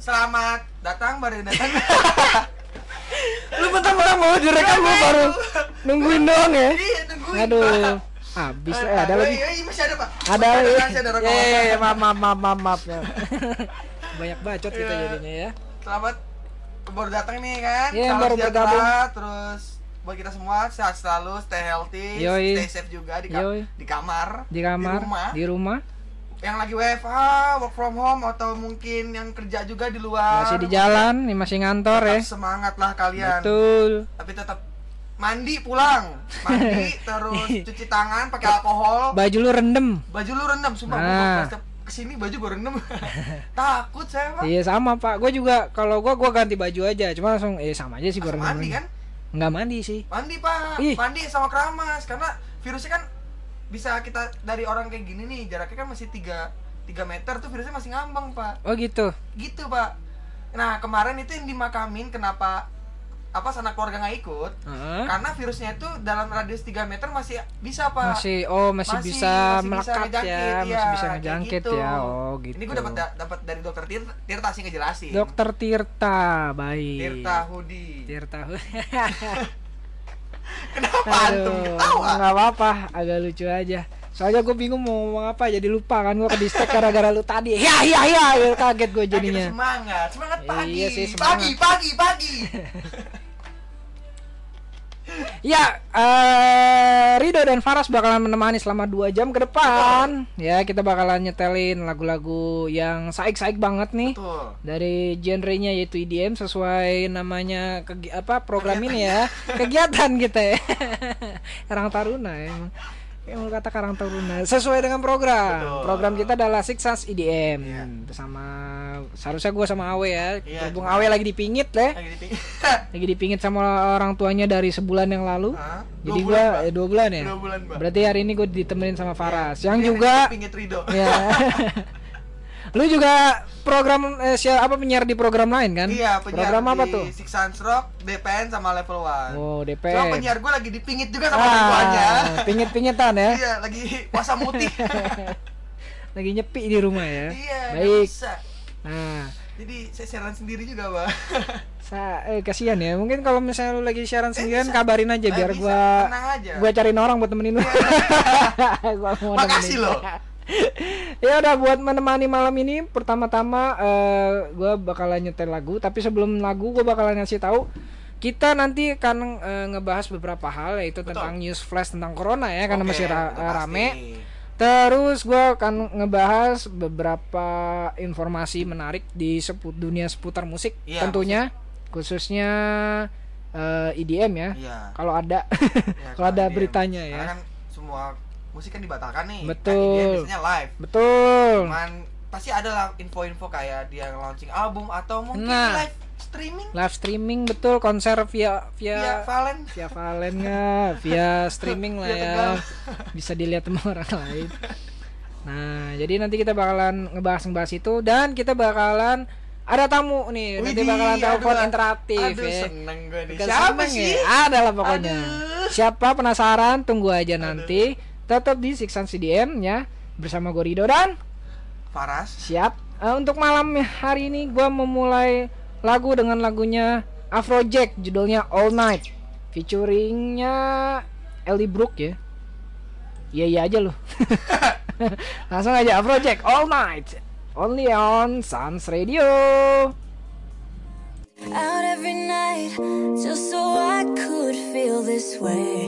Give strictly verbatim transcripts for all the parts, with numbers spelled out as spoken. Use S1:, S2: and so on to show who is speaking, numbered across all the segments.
S1: Selamat datang baru datang.
S2: Lu mentang-mentang mau direkam lu baru nungguin doang ya?
S1: Iya, nungguin.
S2: Aduh. Habis eh, ada lagi.
S1: Iya, iya, masih ada, Pak.
S2: Ada lagi.
S1: Masih ada rokok.
S2: Eh, maaf maaf maaf maaf. maaf. Banyak bacot kita
S1: Iya.
S2: jadinya ya.
S1: Selamat baru datang nih kan.
S2: Iya,
S1: Salam
S2: baru
S1: sejahtera,
S2: bergabung.
S1: Terus buat kita semua sehat selalu, stay healthy,
S2: Yoi.
S1: stay safe juga di, ka-
S2: Yoi.
S1: di kamar,
S2: Di kamar,
S1: di rumah.
S2: di rumah.
S1: Yang lagi W F H, work from home atau mungkin yang kerja juga di luar.
S2: Masih di jalan, nih masih ngantor ya.
S1: Tetap semangat lah kalian.
S2: Betul.
S1: Tapi tetap mandi pulang, mandi terus cuci tangan pakai alkohol.
S2: Baju lu rendem.
S1: Baju lu rendam, sumpah.
S2: Nah.
S1: Gua pas kesini baju gua rendam. Takut saya, Pak.
S2: Iya sama Pak. Gue juga kalau gue gue ganti baju aja. Cuma langsung eh sama aja sih gue
S1: Langsung
S2: rendem.
S1: mandi kan?
S2: Nggak mandi sih.
S1: Mandi, Pak.
S2: Ih.
S1: Mandi sama keramas karena virusnya kan bisa kita dari orang kayak gini nih, jaraknya kan masih tiga meter tuh virusnya masih ngambang, Pak.
S2: Oh gitu.
S1: Gitu, Pak. Nah, kemarin itu yang dimakamin kenapa apa sanak keluarga nggak ikut?
S2: Heeh.
S1: Karena virusnya itu dalam radius tiga meter masih bisa, Pak.
S2: Masih oh masih,
S1: Masih-
S2: bisa
S1: masih bisa
S2: melekat
S1: ngejangkit,
S2: ya,
S1: iya,
S2: masih bisa
S1: kayak
S2: ngejangkit
S1: gitu.
S2: ya. Oh gitu.
S1: Ini gue dapat dapat dari dokter Tirta, Tirta sih ngejelasin.
S2: Dokter Tirta, baik.
S1: Tirta Hudi.
S2: Tirta.
S1: Kenapa antum
S2: Aduh,
S1: ketawa?
S2: nggak apa-apa, agak lucu aja. Soalnya gue bingung mau ngomong apa, jadi lupa kan gue ke distek gara-gara lu tadi. Ya ya ya, kaget gue
S1: Nah, kita
S2: jadinya.
S1: semangat, semangat pagi.
S2: Iya sih, semangat.
S1: Pagi, pagi, pagi.
S2: Ya, eh Rido dan Faras bakalan menemani selama dua jam ke depan. Ya, kita bakalan nyetelin lagu-lagu yang saik-saik banget nih.
S1: Betul.
S2: Dari genrenya yaitu E D M sesuai namanya kegi- apa program ini ya. Kegiatan kita ya. Karang Taruna ya. Emang. Emang kata Karang Taruna sesuai dengan program.
S1: Betul.
S2: Program kita adalah Six Sense E D M.
S1: Iya.
S2: Bersama seharusnya gue sama Awe ya.
S1: Iya,
S2: Berhubung
S1: cuma-
S2: Awe lagi dipingit deh.
S1: Lagi di
S2: Lagi dipingit sama orang tuanya dari sebulan yang lalu.
S1: Hah?
S2: Jadi
S1: Dua
S2: gua
S1: bulan, Pak.
S2: eh, dua bulan ya.
S1: Dua bulan, Pak.
S2: Berarti hari ini gue ditemenin sama Faras.
S1: Iya.
S2: Yang
S1: Dia
S2: juga
S1: pingit Rido.
S2: ya. Lu juga program eh, siapa apa penyiar di program lain kan?
S1: Iya, penyiar
S2: Program apa
S1: di
S2: tuh?
S1: Six Sense Rock, D P N sama Level One.
S2: Oh, D P N.
S1: Cuma penyiar gue lagi dipingit juga sama orang tuanya.
S2: Ah, pingit-pingitan ya.
S1: Iya, lagi puasa mutih.
S2: Lagi nyepi di rumah ya.
S1: Iya, nggak
S2: Baik.
S1: bisa.
S2: Nah,
S1: Jadi saya siaran sendiri juga, Pak.
S2: sa eh kasihan ya. Mungkin kalau misalnya lu lagi siaran sendirian
S1: bisa.
S2: kabarin aja
S1: Eh,
S2: biar
S1: bisa.
S2: gua
S1: Tenang aja.
S2: gua cariin orang buat temenin lu. Gua mau
S1: Makasih
S2: nemenin.
S1: loh.
S2: Ya udah buat menemani malam ini pertama-tama eh gue bakalan nyetel lagu, tapi sebelum lagu gue bakalan ngasih tahu kita nanti akan eh, ngebahas beberapa hal yaitu
S1: Betul.
S2: tentang news flash tentang corona ya karena
S1: Oke,
S2: masih ra-
S1: itu pasti.
S2: rame. Terus gue akan ngebahas beberapa informasi menarik di seput dunia seputar musik
S1: Iya,
S2: tentunya khususnya eh, E D M ya.
S1: Iya.
S2: Kalau ada
S1: Ya,
S2: kalau ada
S1: dia-
S2: beritanya
S1: karena
S2: ya.
S1: kan semua musik kan dibatalkan nih.
S2: Betul.
S1: Kan dia biasanya live.
S2: Betul.
S1: Cuman pasti ada lah info-info kayak dia launching album atau mungkin
S2: Nah.
S1: live streaming
S2: Live streaming betul, konser via
S1: via
S2: via
S1: Valen.
S2: via Valen nggak, via streaming lah
S1: Via
S2: ya,
S1: Tegal.
S2: bisa dilihat sama orang lain. Nah, jadi nanti kita bakalan ngebahas ngebahas itu dan kita bakalan ada tamu nih, nanti
S1: Widih,
S2: bakalan telepon
S1: aduh,
S2: interaktif
S1: aduh,
S2: ya.
S1: seneng gue nih.
S2: Bukan
S1: Siapa
S2: seneng
S1: sih?
S2: ya? Ada lah pokoknya.
S1: Aduh.
S2: Siapa penasaran? Tunggu aja nanti. Tetap di Six Sense C D M ya bersama Gorido dan
S1: Faras.
S2: siap. Eh, untuk malam hari ini gue memulai lagu dengan lagunya Afrojack judulnya All Night featuringnya Ellie Brooke ya. Iya iya aja loh. Langsung aja Afrojack All Night only on Sans Radio.
S3: Out every night just so I could feel this way.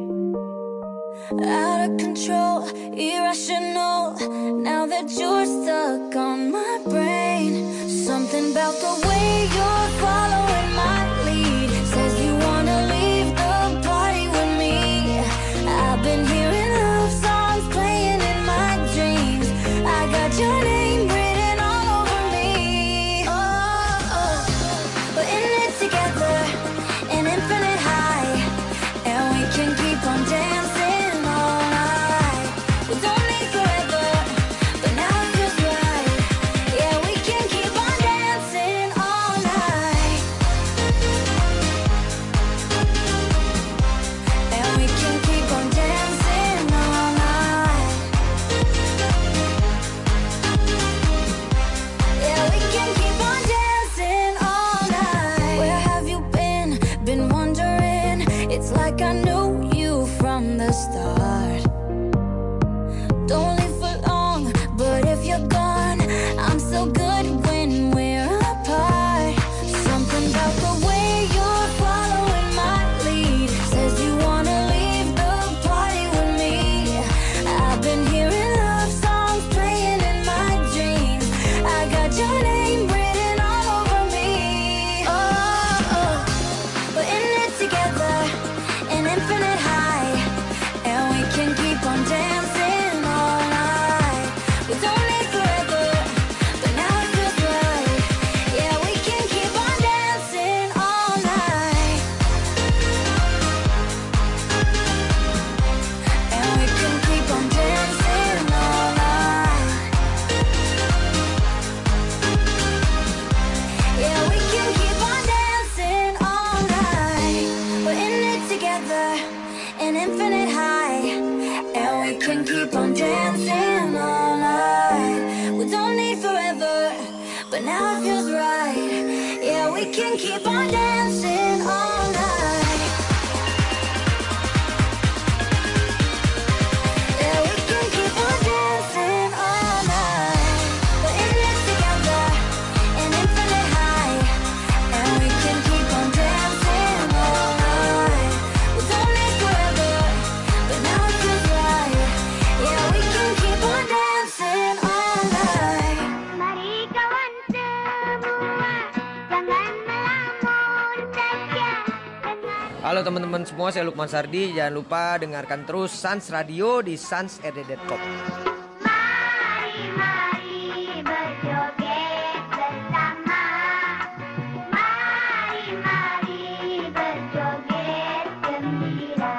S3: Out of control, irrational. Now that you're stuck on my brain, something about the way you're following my lead says you wanna leave the party with me. I've been hearing love songs playing in my dreams. I got your name written all over me. Oh, oh. We're in it together, an infinite high, and we can keep on dancing all night. We don't need forever, but now it feels right. Yeah, we can keep on dancing all night. but now it feels right. Yeah, we can keep on dancing all night. Yeah, we can keep on dancing all night. We're in this together, an infinite high, and we can keep on dancing all night. We don't live forever, but now it feels right. Yeah, we can keep on dancing all night.
S4: Mari kawan semua, jangan melamun saja dengan
S5: Halo teman-teman semua, saya Lukman Sardi. Jangan lupa dengarkan terus Sans Radio di sans r d dot com.
S4: mari mari berjoget bersama. Mari mari berjoget gembira.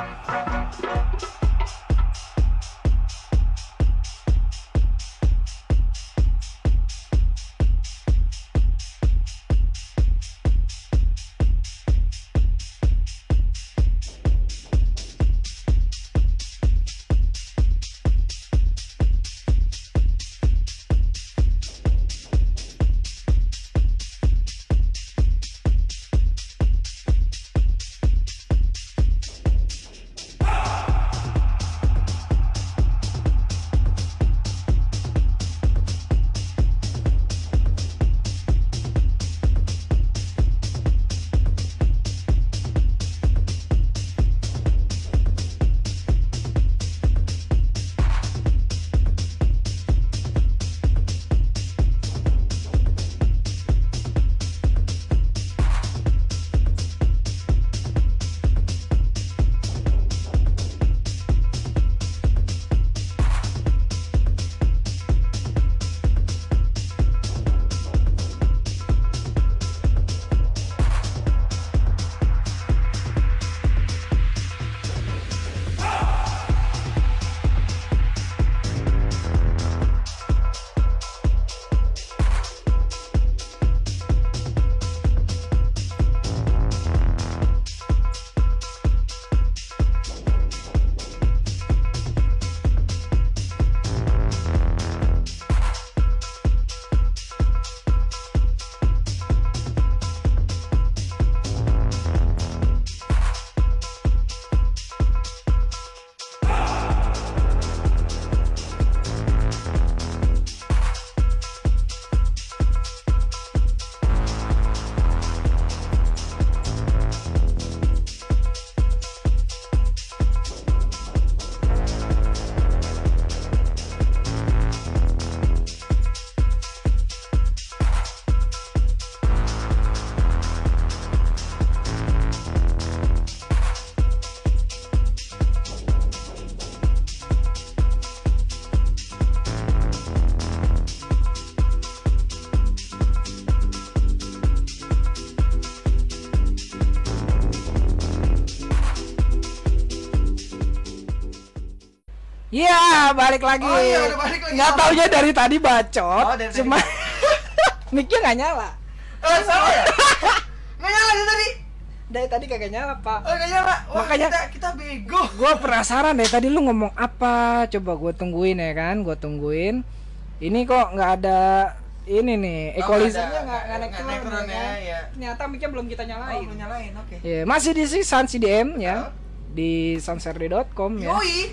S2: Ya, balik lagi.
S1: Oh iya, udah balik lagi.
S2: Nggak taunya dari tadi bacot.
S1: Oh, dari tadi
S2: cuma mic-nya nggak nyala.
S1: Eh, salah ya? Nggak nyala dari tadi.
S2: Dari tadi kagak nyala, Pak.
S1: Oh, nggak nyala. Wah,
S2: Makanya-
S1: kita, kita bego.
S2: Gua penasaran deh tadi lu ngomong apa. Coba gua tungguin ya kan, gua tungguin. Ini kok nggak ada ini nih,
S1: Oh,
S2: equalizernya
S1: nggak
S2: nggak
S1: ada.
S2: nggak naik
S1: Nggak naik
S2: turun
S1: turun
S2: ya
S1: ya,
S2: kan?
S1: ya.
S2: Ternyata mic-nya belum kita
S1: Oh,
S2: nyalain.
S1: mau nyalain, oke.
S2: Ya, masih di sini sans C D M ya.
S1: Oh.
S2: Di sanserde dot com ya.
S1: Yoi.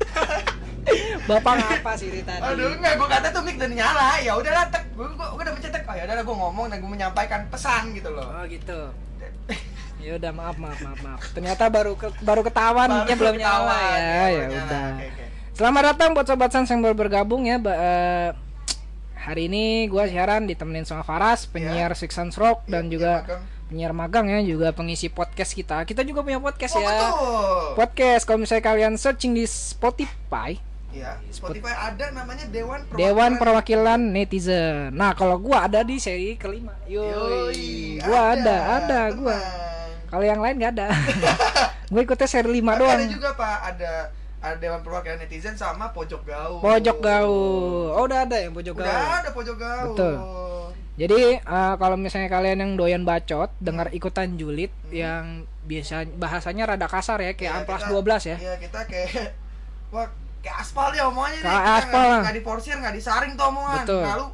S2: Bapak ngapa sih ini tadi?
S1: Aduh, enggak, gua kata tuh mic udah nyala. Ya udahlah, tek. Gua, gua, gua udah pencet tek. Oh, ya udahlah, gua ngomong dan gua menyampaikan pesan gitu loh.
S2: Oh gitu. Ya udah, maaf maaf maaf maaf. Ternyata baru ke, baru ketahuan
S1: Baru
S2: mic-nya belum
S1: ketahuan,
S2: nyala ya.
S1: ya,
S2: Ya
S1: baru nyala.
S2: udah.
S1: Oke, oke.
S2: Selamat datang buat sobat Sans yang baru bergabung ya. Ba- eh, hari ini gua siaran ditemenin sama Faras, penyiar Six Sans Rock dan
S1: Ya,
S2: juga
S1: ya, magang.
S2: penyiar magang ya, juga pengisi podcast kita. Kita juga punya podcast
S1: Oh,
S2: ya.
S1: betul.
S2: Podcast kalau misalnya kalian searching di Spotify,
S1: Ya, Spotify ada namanya Dewan Perwakilan.
S2: Dewan Perwakilan Netizen. Nah, kalau gua ada di seri kelima. Yoi.
S1: Yoi,
S2: Gua ada, ada,
S1: tenang.
S2: gua. Kalau yang lain nggak ada. Gue ikutnya seri lima
S1: Tapi
S2: doang.
S1: ada juga Pak, ada ada Dewan Perwakilan Netizen sama Pojok Gaul.
S2: Pojok gaul. Oh, udah ada yang pojok gaul.
S1: Udah ada Pojok Gaul.
S2: Betul. Jadi uh, kalau misalnya kalian yang doyan bacot, dengar ikutan julid yang biasa bahasanya rada kasar ya, kayak
S1: Ya,
S2: Amplas
S1: kita-
S2: dua belas ya.
S1: Iya, kita kayak wah, kayak aspal ya omongannya nih.
S2: Kayak
S1: Kita
S2: aspal.
S1: nggak- nggak diporsir, nggak disaring tuh omongan.
S2: Betul.
S1: Lalu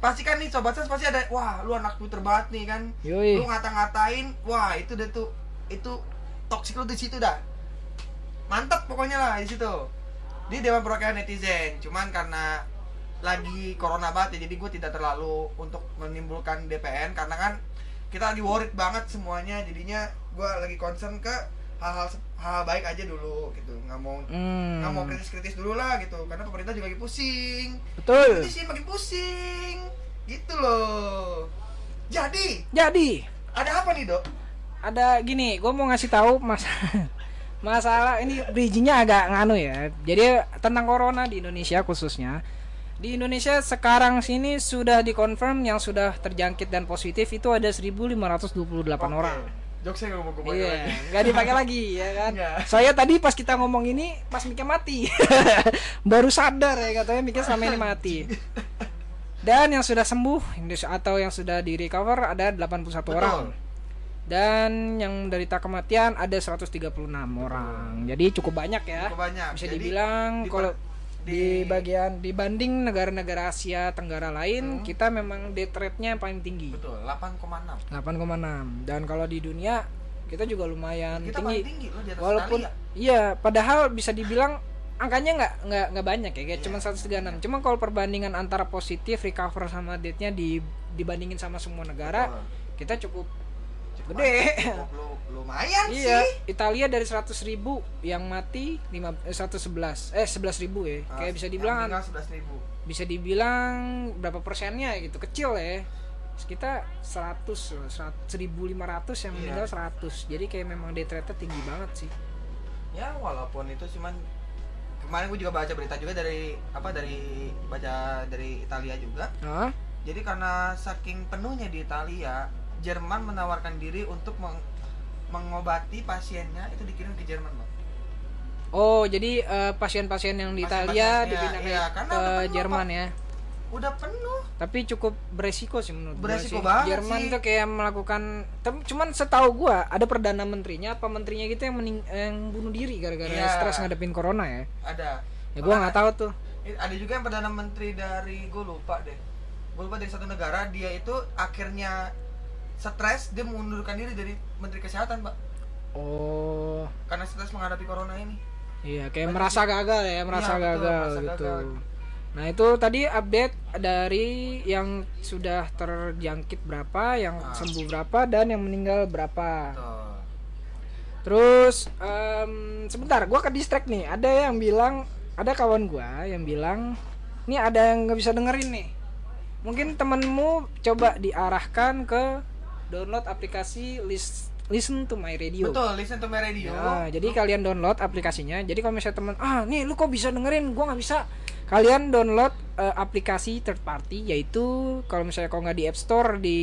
S1: pasti kan nih sobat Sans pasti ada, wah lu anak Twitter banget nih kan.
S2: Yoi.
S1: Lu ngata-ngatain, wah itu deh tuh, itu toksik lu di situ dah. Mantap pokoknya lah di situ. Di Dewan Perwakilan Netizen. Cuman karena lagi corona banget ya, jadi gue tidak terlalu untuk menimbulkan D P N karena kan kita lagi worried banget semuanya, jadinya gue lagi concern ke hal-hal hal baik aja dulu gitu, nggak mau
S2: Hmm.
S1: nggak mau kritis-kritis dulu lah gitu, karena pemerintah juga lagi pusing.
S2: Betul.
S1: Ini sih makin pusing gitu loh. Jadi
S2: Jadi
S1: ada apa nih Dok?
S2: ada gini, gue mau ngasih tahu mas masalah ini bridgingnya agak nganu ya. Jadi tentang corona di Indonesia khususnya. Di Indonesia sekarang sini sudah dikonfirm yang sudah terjangkit dan positif itu ada seribu lima ratus dua puluh delapan orang.
S1: Jokesnya nggak mau gue pakai
S2: Iya,
S1: lagi.
S2: nggak dipakai lagi ya kan.
S1: Nggak.
S2: Saya tadi pas kita ngomong ini pas miknya mati, baru sadar ya katanya miknya selama ini mati. Dan yang sudah sembuh atau yang sudah di recover ada delapan puluh satu
S1: Betul.
S2: orang. Dan yang derita kematian ada seratus tiga puluh enam orang. Jadi cukup banyak ya.
S1: Cukup banyak.
S2: Bisa
S1: Jadi,
S2: dibilang
S1: di-
S2: kalau di
S1: di-
S2: bagian dibanding negara-negara Asia Tenggara lain,
S1: Hmm.
S2: kita memang death rate-nya yang paling tinggi.
S1: Betul, delapan koma enam.
S2: delapan koma enam. Dan kalau di dunia kita juga lumayan
S1: Kita
S2: tinggi.
S1: paling tinggi loh di atas
S2: Walaupun
S1: Italia.
S2: iya, padahal bisa dibilang angkanya nggak nggak nggak banyak ya, kayak
S1: Iya.
S2: cuma seratus tiga puluh enam. Cuma kalau perbandingan antara positif, recover sama death-nya di dibandingin sama semua negara,
S1: Betul.
S2: kita cukup
S1: Cukup
S2: gede.
S1: cukup lu- lumayan
S2: Iya,
S1: sih.
S2: Italia dari seratus ribu yang mati lima eh, seratus sebelas eh sebelas ribu ya.
S1: Ah,
S2: Kayak bisa
S1: yang
S2: dibilang
S1: meninggal sebelas ribu.
S2: bisa dibilang berapa persennya gitu, kecil ya. Kita seratus loh, seribu lima ratus yang
S1: Iya.
S2: meninggal seratus. Jadi kayak memang death rate-nya tinggi banget sih.
S1: Ya walaupun itu cuman kemarin gue juga baca berita juga dari apa dari baca dari Italia juga.
S2: Hah?
S1: Jadi karena saking penuhnya di Italia, Jerman menawarkan diri untuk meng- mengobati pasiennya itu dikirim ke Jerman, Bang.
S2: Oh, jadi eh, pasien-pasien yang di
S1: Pasien-pasien,
S2: Italia
S1: iya,
S2: dipindahkan
S1: iya, karena
S2: ke
S1: udah penuh,
S2: Jerman
S1: Pak.
S2: ya.
S1: Udah penuh.
S2: Tapi cukup beresiko sih menurut gua
S1: Beresiko
S2: sih.
S1: banget
S2: Jerman
S1: sih.
S2: tuh kayak melakukan tem- cuman setahu gua ada perdana menterinya apa menterinya gitu yang mening- yang bunuh diri gara-gara
S1: Iya.
S2: stres ngadepin corona ya.
S1: Ada.
S2: Ya gua nggak tahu tuh.
S1: Eh, Ada juga yang perdana menteri dari gue lupa deh. Gue lupa dari satu negara, dia itu akhirnya stres, dia mengundurkan diri dari menteri kesehatan, Pak.
S2: Oh,
S1: Karena stres menghadapi corona ini.
S2: iya kayak
S1: Banyak
S2: merasa
S1: sih.
S2: gagal ya, merasa
S1: Iya, betul,
S2: gagal
S1: merasa
S2: gitu.
S1: gagal.
S2: Nah, itu tadi update dari yang sudah terjangkit berapa, yang
S1: Ah.
S2: sembuh berapa dan yang meninggal berapa.
S1: Tuh.
S2: Terus em, sebentar, gua ke distract nih. Ada yang bilang, ada kawan gua yang bilang, nih ada yang nggak bisa dengerin nih. Mungkin temenmu coba diarahkan ke download aplikasi list, Listen to My Radio.
S1: Betul, listen to my radio.
S2: Nah, jadi kalian download aplikasinya. Jadi kalau misalnya teman, ah nih lu kok bisa dengerin, gua nggak bisa. Kalian download eh, aplikasi third party, yaitu kalau misalnya kalau nggak di App Store, di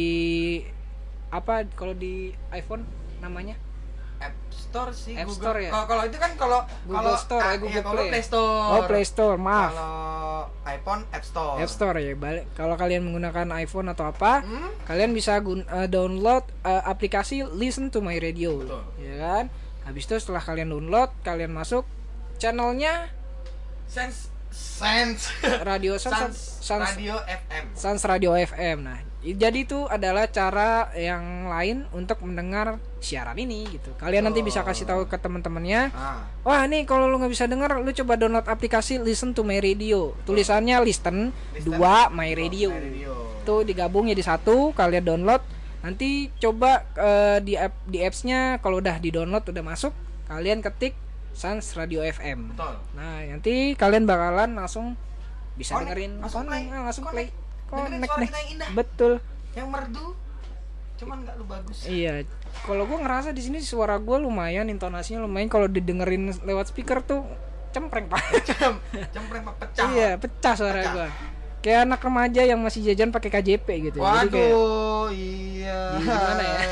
S2: apa kalau di iPhone namanya?
S1: App Store sih,
S2: App
S1: Google.
S2: Store ya?
S1: Kalau kalau itu kan kalau
S2: Google
S1: kalau
S2: Store,
S1: ah,
S2: eh, Google
S1: iya, kalau
S2: Play.
S1: Play Store.
S2: Oh, Play Store, maaf.
S1: Kalau iPhone App Store.
S2: App Store ya. Balik kalau kalian menggunakan iPhone atau apa,
S1: Hmm?
S2: kalian bisa gun- eh, download eh, aplikasi Listen to My Radio.
S1: Betul.
S2: Ya kan? Habis itu setelah kalian download, kalian masuk channelnya
S1: Sense Sense
S2: Radio Sans,
S1: Sans
S2: Sans,
S1: Radio F M.
S2: Sans Radio F M. Nah, i- jadi itu adalah cara yang lain untuk mendengar siaran ini gitu. Kalian nanti bisa kasih tahu ke teman-temannya.
S1: Ah,
S2: Wah, nih kalau lu nggak bisa denger, lu coba download aplikasi Listen to My Radio. Tulisannya Listen,
S1: Listen
S2: dua My Radio.
S1: My Radio.
S2: Itu digabung jadi satu, kalian download. Nanti coba eh, di app di apps-nya kalau udah di-download udah masuk, kalian ketik Sans Radio F M.
S1: Betul.
S2: Nah, nanti kalian bakalan langsung bisa
S1: Connect,
S2: dengerin
S1: langsung
S2: connect,
S1: play,
S2: ah, langsung
S1: connect.
S2: play.
S1: Dengerin
S2: Connect
S1: suara
S2: nih.
S1: kita yang indah.
S2: Betul.
S1: Yang merdu. Cuman nggak lu bagus.
S2: Iya. Kalau gua ngerasa di sini suara gua lumayan, intonasinya lumayan, kalau didengerin lewat speaker tuh cempreng, Pak.
S1: Cem, cempreng Pak, pecah.
S2: Iya, pecah suara
S1: Pecah.
S2: gua. Kayak anak remaja yang masih jajan pakai K J P gitu. Jadi kayak
S1: Waduh, iya.
S2: gimana ya?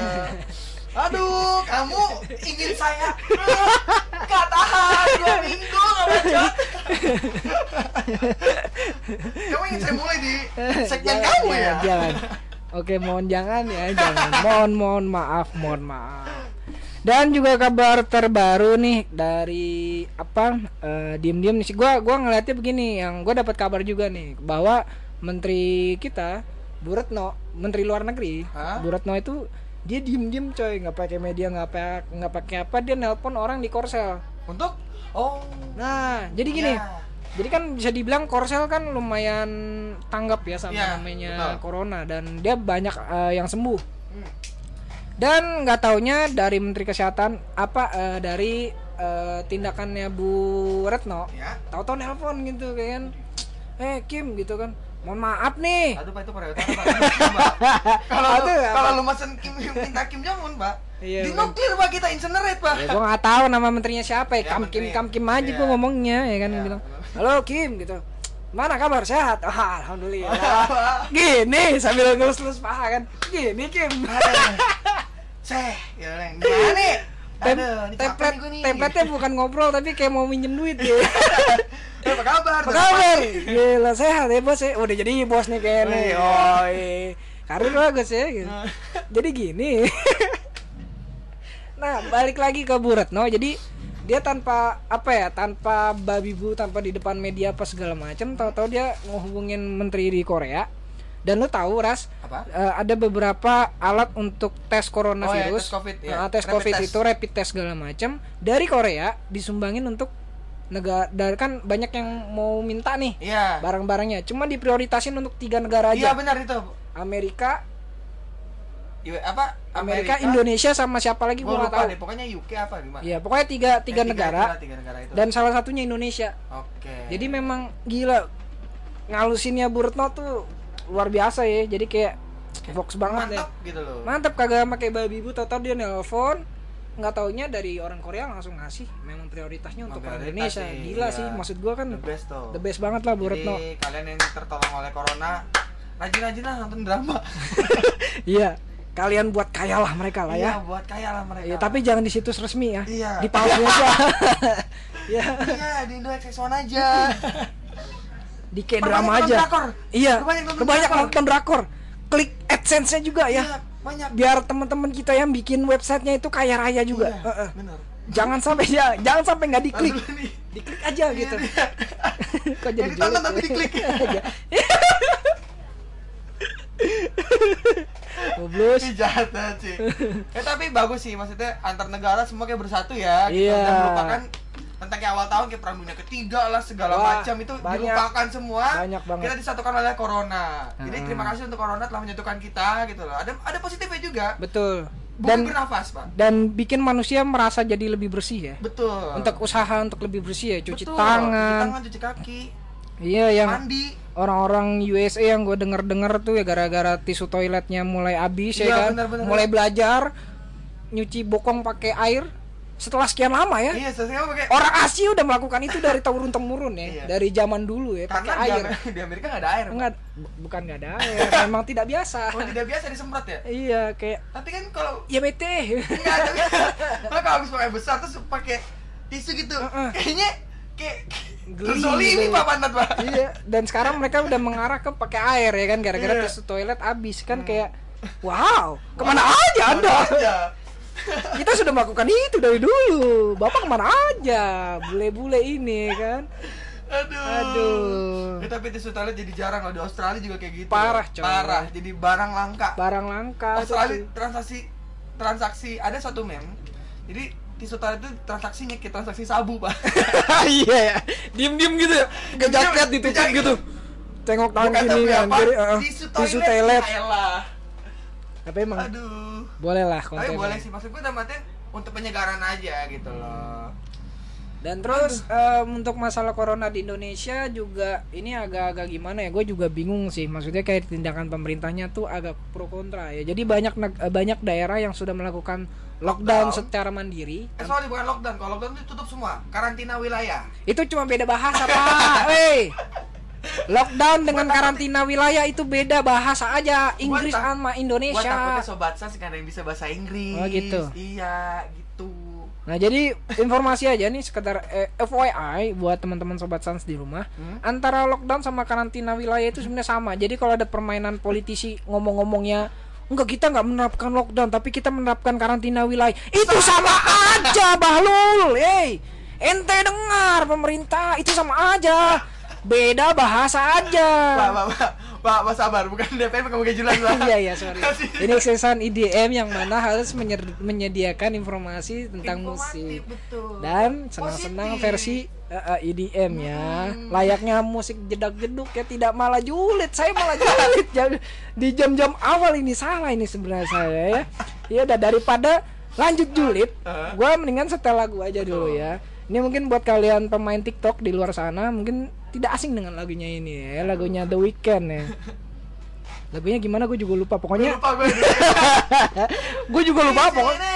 S1: Aduh, kamu ingin saya gak tahan dua minggu gak bacot. Kamu ingin saya mulai di segmen
S2: Jangan,
S1: kamu ya?
S2: jangan, jangan. Oke, mohon jangan ya, jangan. Mohon mohon maaf, mohon maaf. Dan juga kabar terbaru nih dari apa eh, diem-diem nih sih, gua gua ngeliatnya begini, yang gua dapat kabar juga nih bahwa menteri kita Bu Retno, Menteri Luar Negeri.
S1: Hah?
S2: Bu Retno itu dia diem-diem coy, nggak pakai media, nggak pakai nggak pakai apa, dia nelpon orang di Korsel.
S1: Untuk oh
S2: Nah, jadi gini.
S1: ya.
S2: Jadi kan bisa dibilang Korsel kan lumayan tanggap ya sama
S1: Iya,
S2: namanya
S1: betul.
S2: corona, dan dia banyak eh, yang sembuh.
S1: Hmm.
S2: Dan nggak taunya dari Menteri Kesehatan apa eh, dari eh, tindakannya Bu Retno,
S1: Ya.
S2: tahu-tahu nelpon gitu kan, eh Kim gitu kan, mohon maaf nih.
S1: Aduh Pak, itu Korea Utara Pak. Mbak. Kalau
S2: Aduh,
S1: lu-
S2: apa?
S1: kalau lu mesen Kim minta Kim Jong Un Pak.
S2: Iya,
S1: Di nuklir Pak, kita incinerate Pak.
S2: Ya gue nggak tahu nama menterinya siapa ya,
S1: Ya,
S2: Kam Kim
S1: menteri.
S2: Kam Kim aja
S1: Iya.
S2: gue ngomongnya ya kan,
S1: Iya.
S2: bilang halo Kim gitu, mana kabar, sehat? Ah, alhamdulillah. Gini sambil ngelus-ngelus paha kan, gini Kim.
S1: Seh, ya Leng. Gimana nih?
S2: Tem
S1: Aduh, ini capek
S2: template
S1: nih gua nih.
S2: template-nya bukan ngobrol tapi kayak mau minjem duit ya.
S1: Eh, apa kabar?
S2: Apa kabar? Gila sehat ya bos ya. Udah jadi bos nih kayaknya.
S1: Wih.
S2: Oh, iya. Karir bagus ya gitu. Jadi gini. Nah, balik lagi ke Bu Retno. Jadi dia tanpa apa ya, tanpa babi bu, tanpa di depan media apa segala macam, tahu-tahu dia ngehubungin menteri di Korea. Dan lu tahu Ras,
S1: Apa?
S2: eh, ada beberapa alat untuk tes coronavirus.
S1: Oh, ya, tes COVID, ya.
S2: Nah, tes
S1: Rapid
S2: COVID
S1: test.
S2: itu rapid test segala macam dari Korea disumbangin untuk negara, dari kan banyak yang mau minta nih
S1: Iya.
S2: barang-barangnya, cuma diprioritasin untuk tiga negara
S1: Iya
S2: aja.
S1: benar itu.
S2: Amerika,
S1: Iya, apa?
S2: Amerika, Indonesia sama siapa lagi
S1: Gua
S2: gua nggak
S1: lupa
S2: tahu.
S1: deh, pokoknya U K apa gimana?
S2: Iya, pokoknya tiga tiga
S1: Eh,
S2: negara
S1: itulah, tiga negara itu.
S2: dan salah satunya Indonesia.
S1: Oke.
S2: Jadi memang gila ngalusinnya Bu Retno tuh luar biasa ya. Jadi kayak Vox banget ya.
S1: mantap gitu loh.
S2: Mantap, kagak pakai babi bu, tau-tau dia nelpon, nggak taunya dari orang Korea langsung ngasih. Memang prioritasnya untuk orang
S1: Prioritas
S2: Indonesia.
S1: sih,
S2: Gila
S1: iya.
S2: sih, maksud gua kan
S1: The best tuh.
S2: the best banget lah Bu Retno.
S1: Jadi kalian yang tertolong oleh corona, rajin-rajin lah nonton drama.
S2: Iya, kalian buat kaya lah mereka lah ya.
S1: Iya, buat kaya lah mereka.
S2: Iya, tapi jangan di situs resmi ya.
S1: Iya.
S2: Di palsu aja. Ya,
S1: Iya, di Indo X X one aja.
S2: di kayak
S1: Perbanyak
S2: drama
S1: nonton
S2: aja.
S1: drakor.
S2: Iya,
S1: Perbanyak nonton
S2: perbanyak
S1: drakor.
S2: nonton drakor. Klik AdSense-nya juga ya.
S1: Iya, banyak.
S2: Biar teman-teman kita yang bikin websitenya itu kaya raya juga.
S1: Iya,
S2: Heeh.
S1: benar.
S2: Jangan sampai ya, jangan sampai nggak diklik.
S1: Aduh, nih.
S2: Diklik aja gitu.
S1: Iya,
S2: Kok jadi
S1: Yang ditonton
S2: julid
S1: tapi
S2: ya?
S1: diklik.
S2: Goblok.
S1: Ih, jahat banget sih. Eh tapi bagus sih, maksudnya antar negara semua kayak bersatu ya gitu.
S2: Iya.
S1: Dan melupakan tentang kayak awal tahun kayak perang dunia ketiga lah segala
S2: Wah,
S1: macam itu
S2: banyak.
S1: dilupakan semua.
S2: Banyak banget.
S1: Kita disatukan oleh corona. Jadi
S2: Hmm.
S1: terima kasih untuk corona telah menyatukan kita gitu loh. Ada ada positifnya juga.
S2: Betul.
S1: Dan
S2: Dan
S1: bernafas, Pak.
S2: dan bikin manusia merasa jadi lebih bersih ya.
S1: Betul.
S2: Untuk usaha untuk lebih bersih ya, cuci
S1: Betul.
S2: tangan.
S1: Cuci tangan, cuci kaki,
S2: Iya, yang
S1: mandi.
S2: orang-orang U S A yang gue denger-denger tuh ya gara-gara tisu toiletnya mulai habis ya
S1: Iya,
S2: kan.
S1: benar, benar,
S2: mulai
S1: benar.
S2: belajar nyuci bokong pakai air setelah sekian lama ya.
S1: Iya, sesuai pakai
S2: Orang Asia udah melakukan itu dari turun temurun ya,
S1: Iya.
S2: dari zaman dulu ya, pakai
S1: karena di,
S2: air.
S1: Amer- di Amerika nggak ada air. Pak.
S2: Enggak, bu- bukan nggak ada air, memang tidak biasa.
S1: Oh, tidak biasa disemprot ya?
S2: Iya, kayak
S1: Tapi kan kalau
S2: ya bete.
S1: enggak tapi kalau kalau habis pakai besar terus pakai tisu gitu.
S2: Heeh.
S1: Kayaknya kayak
S2: Geli
S1: terzolimi
S2: gitu.
S1: Pak pantat, Pak.
S2: Iya, dan sekarang mereka udah mengarah ke pakai air ya kan, gara-gara
S1: Iya.
S2: tisu toilet habis kan, kayak wow, kemana aja Anda?
S1: Aja.
S2: Kita sudah melakukan itu dari dulu. Bapak kemana aja? Bule-bule ini kan.
S1: Aduh.
S2: Aduh.
S1: Ya, tapi tisu toilet jadi jarang loh, di Australia juga kayak gitu.
S2: Parah, coy.
S1: Parah. Jadi barang langka.
S2: Barang langka.
S1: Australia
S2: tuh.
S1: transaksi transaksi ada satu meme. Jadi tisu toilet itu transaksinya kayak transaksi sabu, Pak.
S2: Iya ya. Diem-diem gitu ya. Kejaket ditutup
S1: Kejaket.
S2: gitu. Tengok tangan
S1: Bukan
S2: kiri
S1: tapi
S2: kan
S1: apa?
S2: kiri. uh,
S1: Tisu
S2: Tisu
S1: toilet.
S2: toilet.
S1: Ya elah.
S2: Tapi emang
S1: Aduh.
S2: boleh lah
S1: Tapi
S2: kontennya.
S1: boleh sih, maksud gue dalam artian untuk penyegaran aja gitu loh.
S2: Dan terus em, untuk masalah corona di Indonesia juga ini agak-agak gimana ya? Gue juga bingung sih. Maksudnya kayak tindakan pemerintahnya tuh agak pro kontra ya. Jadi banyak neg- eh, banyak daerah yang sudah melakukan lockdown,
S1: Lockdown.
S2: secara mandiri.
S1: Eh sorry bukan lockdown, kalau lockdown itu tutup semua, karantina wilayah.
S2: Itu cuma beda bahasa, Pak. Wey. Lockdown dengan karantina wilayah itu beda bahasa aja. Inggris
S1: Gua tak-
S2: sama
S1: Gua
S2: Indonesia.
S1: takutnya sobat Sas nggak ada yang bisa bahasa Inggris.
S2: Oh, gitu.
S1: Iya, gitu.
S2: Nah, jadi informasi aja nih sekedar eh, F Y I buat teman-teman sobat Sans di rumah.
S1: Hmm?
S2: Antara lockdown sama karantina wilayah itu sebenarnya sama. Jadi kalau ada permainan politisi ngomong-ngomongnya enggak, kita nggak menerapkan lockdown tapi kita menerapkan karantina wilayah, itu sama aja, Bahlul. Hey, ente dengar pemerintah, itu sama aja. Beda bahasa aja.
S1: Pak, Pak, Pak. Pak, Pak sabar, bukan D P M kamu kejulan lah.
S2: Iya iya sorry. Ini season E D M yang mana harus menyer- menyediakan informasi tentang musik
S1: Betul.
S2: dan senang-senang
S1: Positif.
S2: versi uh, uh, E D M ya. Layaknya musik jedak-jeduk ya, tidak malah julid. Saya malah julid Jam- di jam-jam awal ini salah ini sebenarnya saya ya. Ya udah daripada lanjut julid, gua mendingan setel lagu aja dulu ya. Ini mungkin buat kalian pemain TikTok di luar sana mungkin tidak asing dengan lagunya ini ya, lagunya The Weeknd ya. Lagunya gimana gue juga lupa pokoknya.
S1: Lupa gue.
S2: Gue juga lupa pokoknya.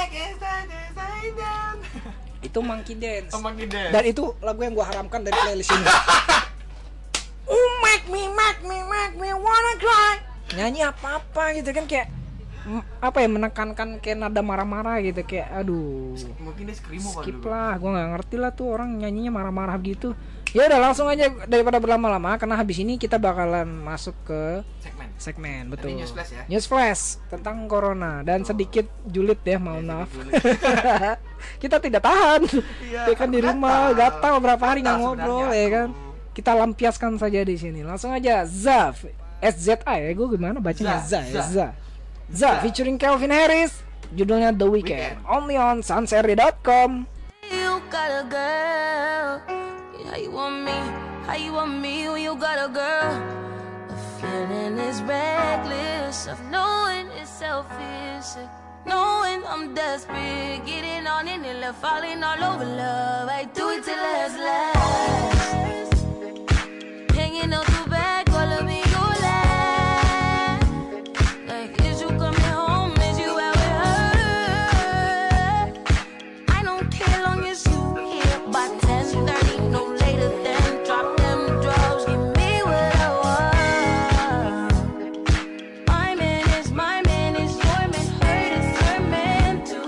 S2: Itu Monkey Dance.
S1: Oh, Monkey Dance.
S2: Dan itu lagu yang gue haramkan dari playlist ini. Oh make me make me make me wanna cry. Nyanyi apa-apa gitu kan kayak m- apa ya menekankan kayak nada marah-marah gitu kayak aduh.
S1: Mungkin dia screamo kali
S2: Skip
S1: dulu.
S2: lah, gue nggak ngerti lah tuh orang nyanyinya marah-marah gitu. Ya udah langsung aja daripada berlama-lama karena habis ini kita bakalan masuk ke
S1: Segmen.
S2: segmen betul.
S1: Ini news flash ya?
S2: News flash tentang corona dan sedikit julid ya mohon
S1: Ya,
S2: maaf.
S1: sedikit
S2: Kita tidak tahan.
S1: Iya,
S2: Ya kan di rumah gatal berapa hari nggak
S1: Gatal
S2: ngobrol
S1: sebenarnya
S2: ya
S1: aku.
S2: kan. Kita lampiaskan saja di sini. Langsung aja Zaf S Z A ya gue gimana bacanya
S1: Za,
S2: Za ya
S1: Za.
S2: Za. Za featuring Calvin Harris. Judulnya The Weeknd.
S1: Weeknd.
S2: Only on sunseri dot com.
S3: You got a girl. How you want me? How you want me when you got a girl? The feeling is reckless of knowing it's selfish, knowing I'm desperate, getting on in it, left falling all over love. I do it till last last. Hanging out the back, all of me you laugh. Like is you coming home? Is you out with her? I don't care long as you here by ten thirty, no later than drop them drugs, give me what I want. My man is my man is your man, hurt is her man too.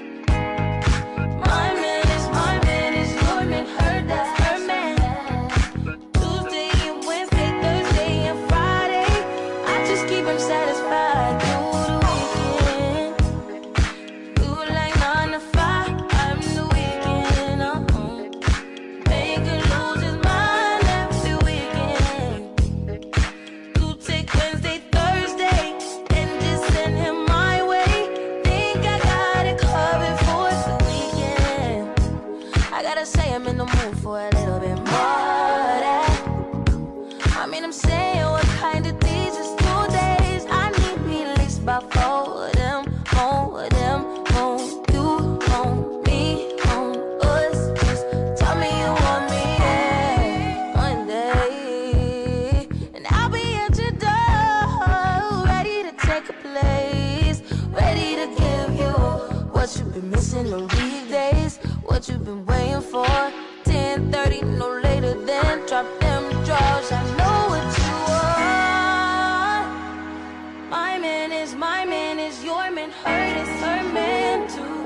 S3: My man is my man is your man, hurt that's her man. Tuesday and Wednesday, Thursday and Friday, I just keep him satisfied through the weekend. Do like nine to five, I'm the weekend. Uh-uh. Make her lose his mind every weekend. You take Wednesday, Thursday, and just send him my way. Think I got it covered for the weekend. I gotta say I'm in the mood for a little bit more of that. I mean I'm saying what kind of these is two days. I need me at least about four of them, more of them, more you, more me, more us. Just tell me you want me, yeah, one day, and I'll be at your door, ready to take a place, ready to give you what you've been missing on weekdays, what you've been waiting for. ten thirty, no later than drop them drawers. I know what you want. My man is my man is your man, hurt is her man too.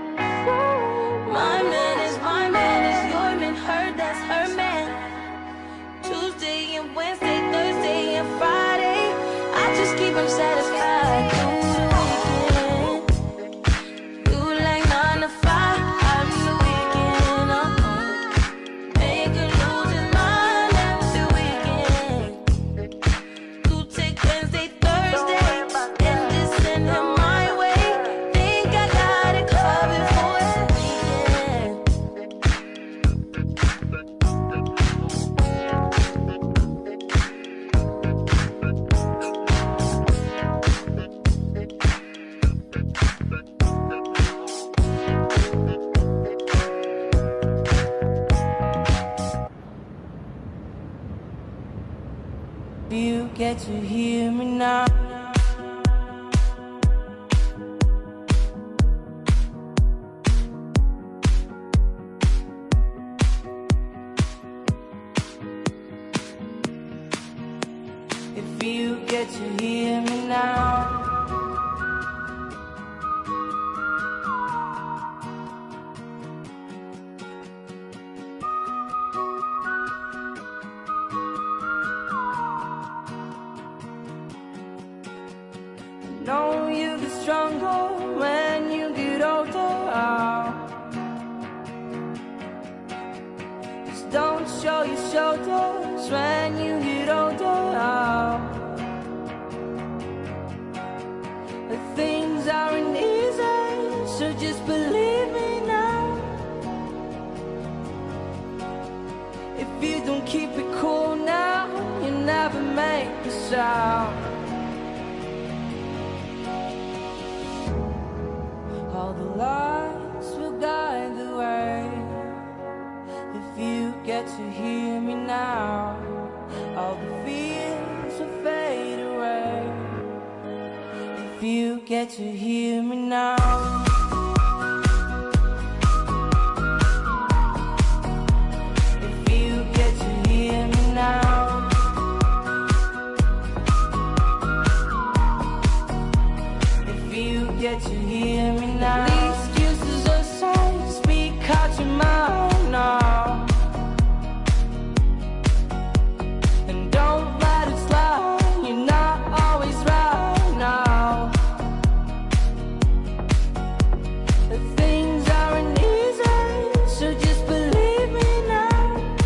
S3: My man is my man is your man, hurt that's her man. Tuesday and Wednesday, Thursday and Friday, I just keep him satisfied through the weekend. Do like nine to five, I'm the weekend. Uh-uh. Make her lose his mind every weekend. You take Wednesday, Thursday, and just send him my way. Think I got it covered for the weekend. You get to hear me now. If you get to hear me now. Know you get stronger when you get older. Just don't show your shoulders when you get older. so just believe me now. If you don't keep it cool now, you never make a sound. All the lights will guide the way. If you get to hear me now, all the fears will fade away. If you get to hear me now. If you get to hear me now. If you get to hear me now. Least uses a song, speak out your mouth now. And don't let it slide, you're not always right now. The things aren't easy, so just believe me now.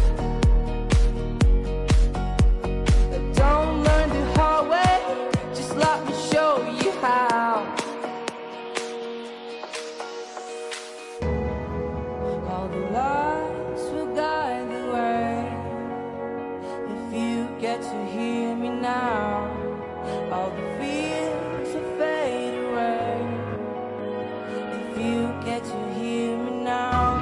S3: Don't learn the hard way, just let me show you how. All the lights will guide the way. If you get to hear me now, all the fears will fade away. If you get to hear me now.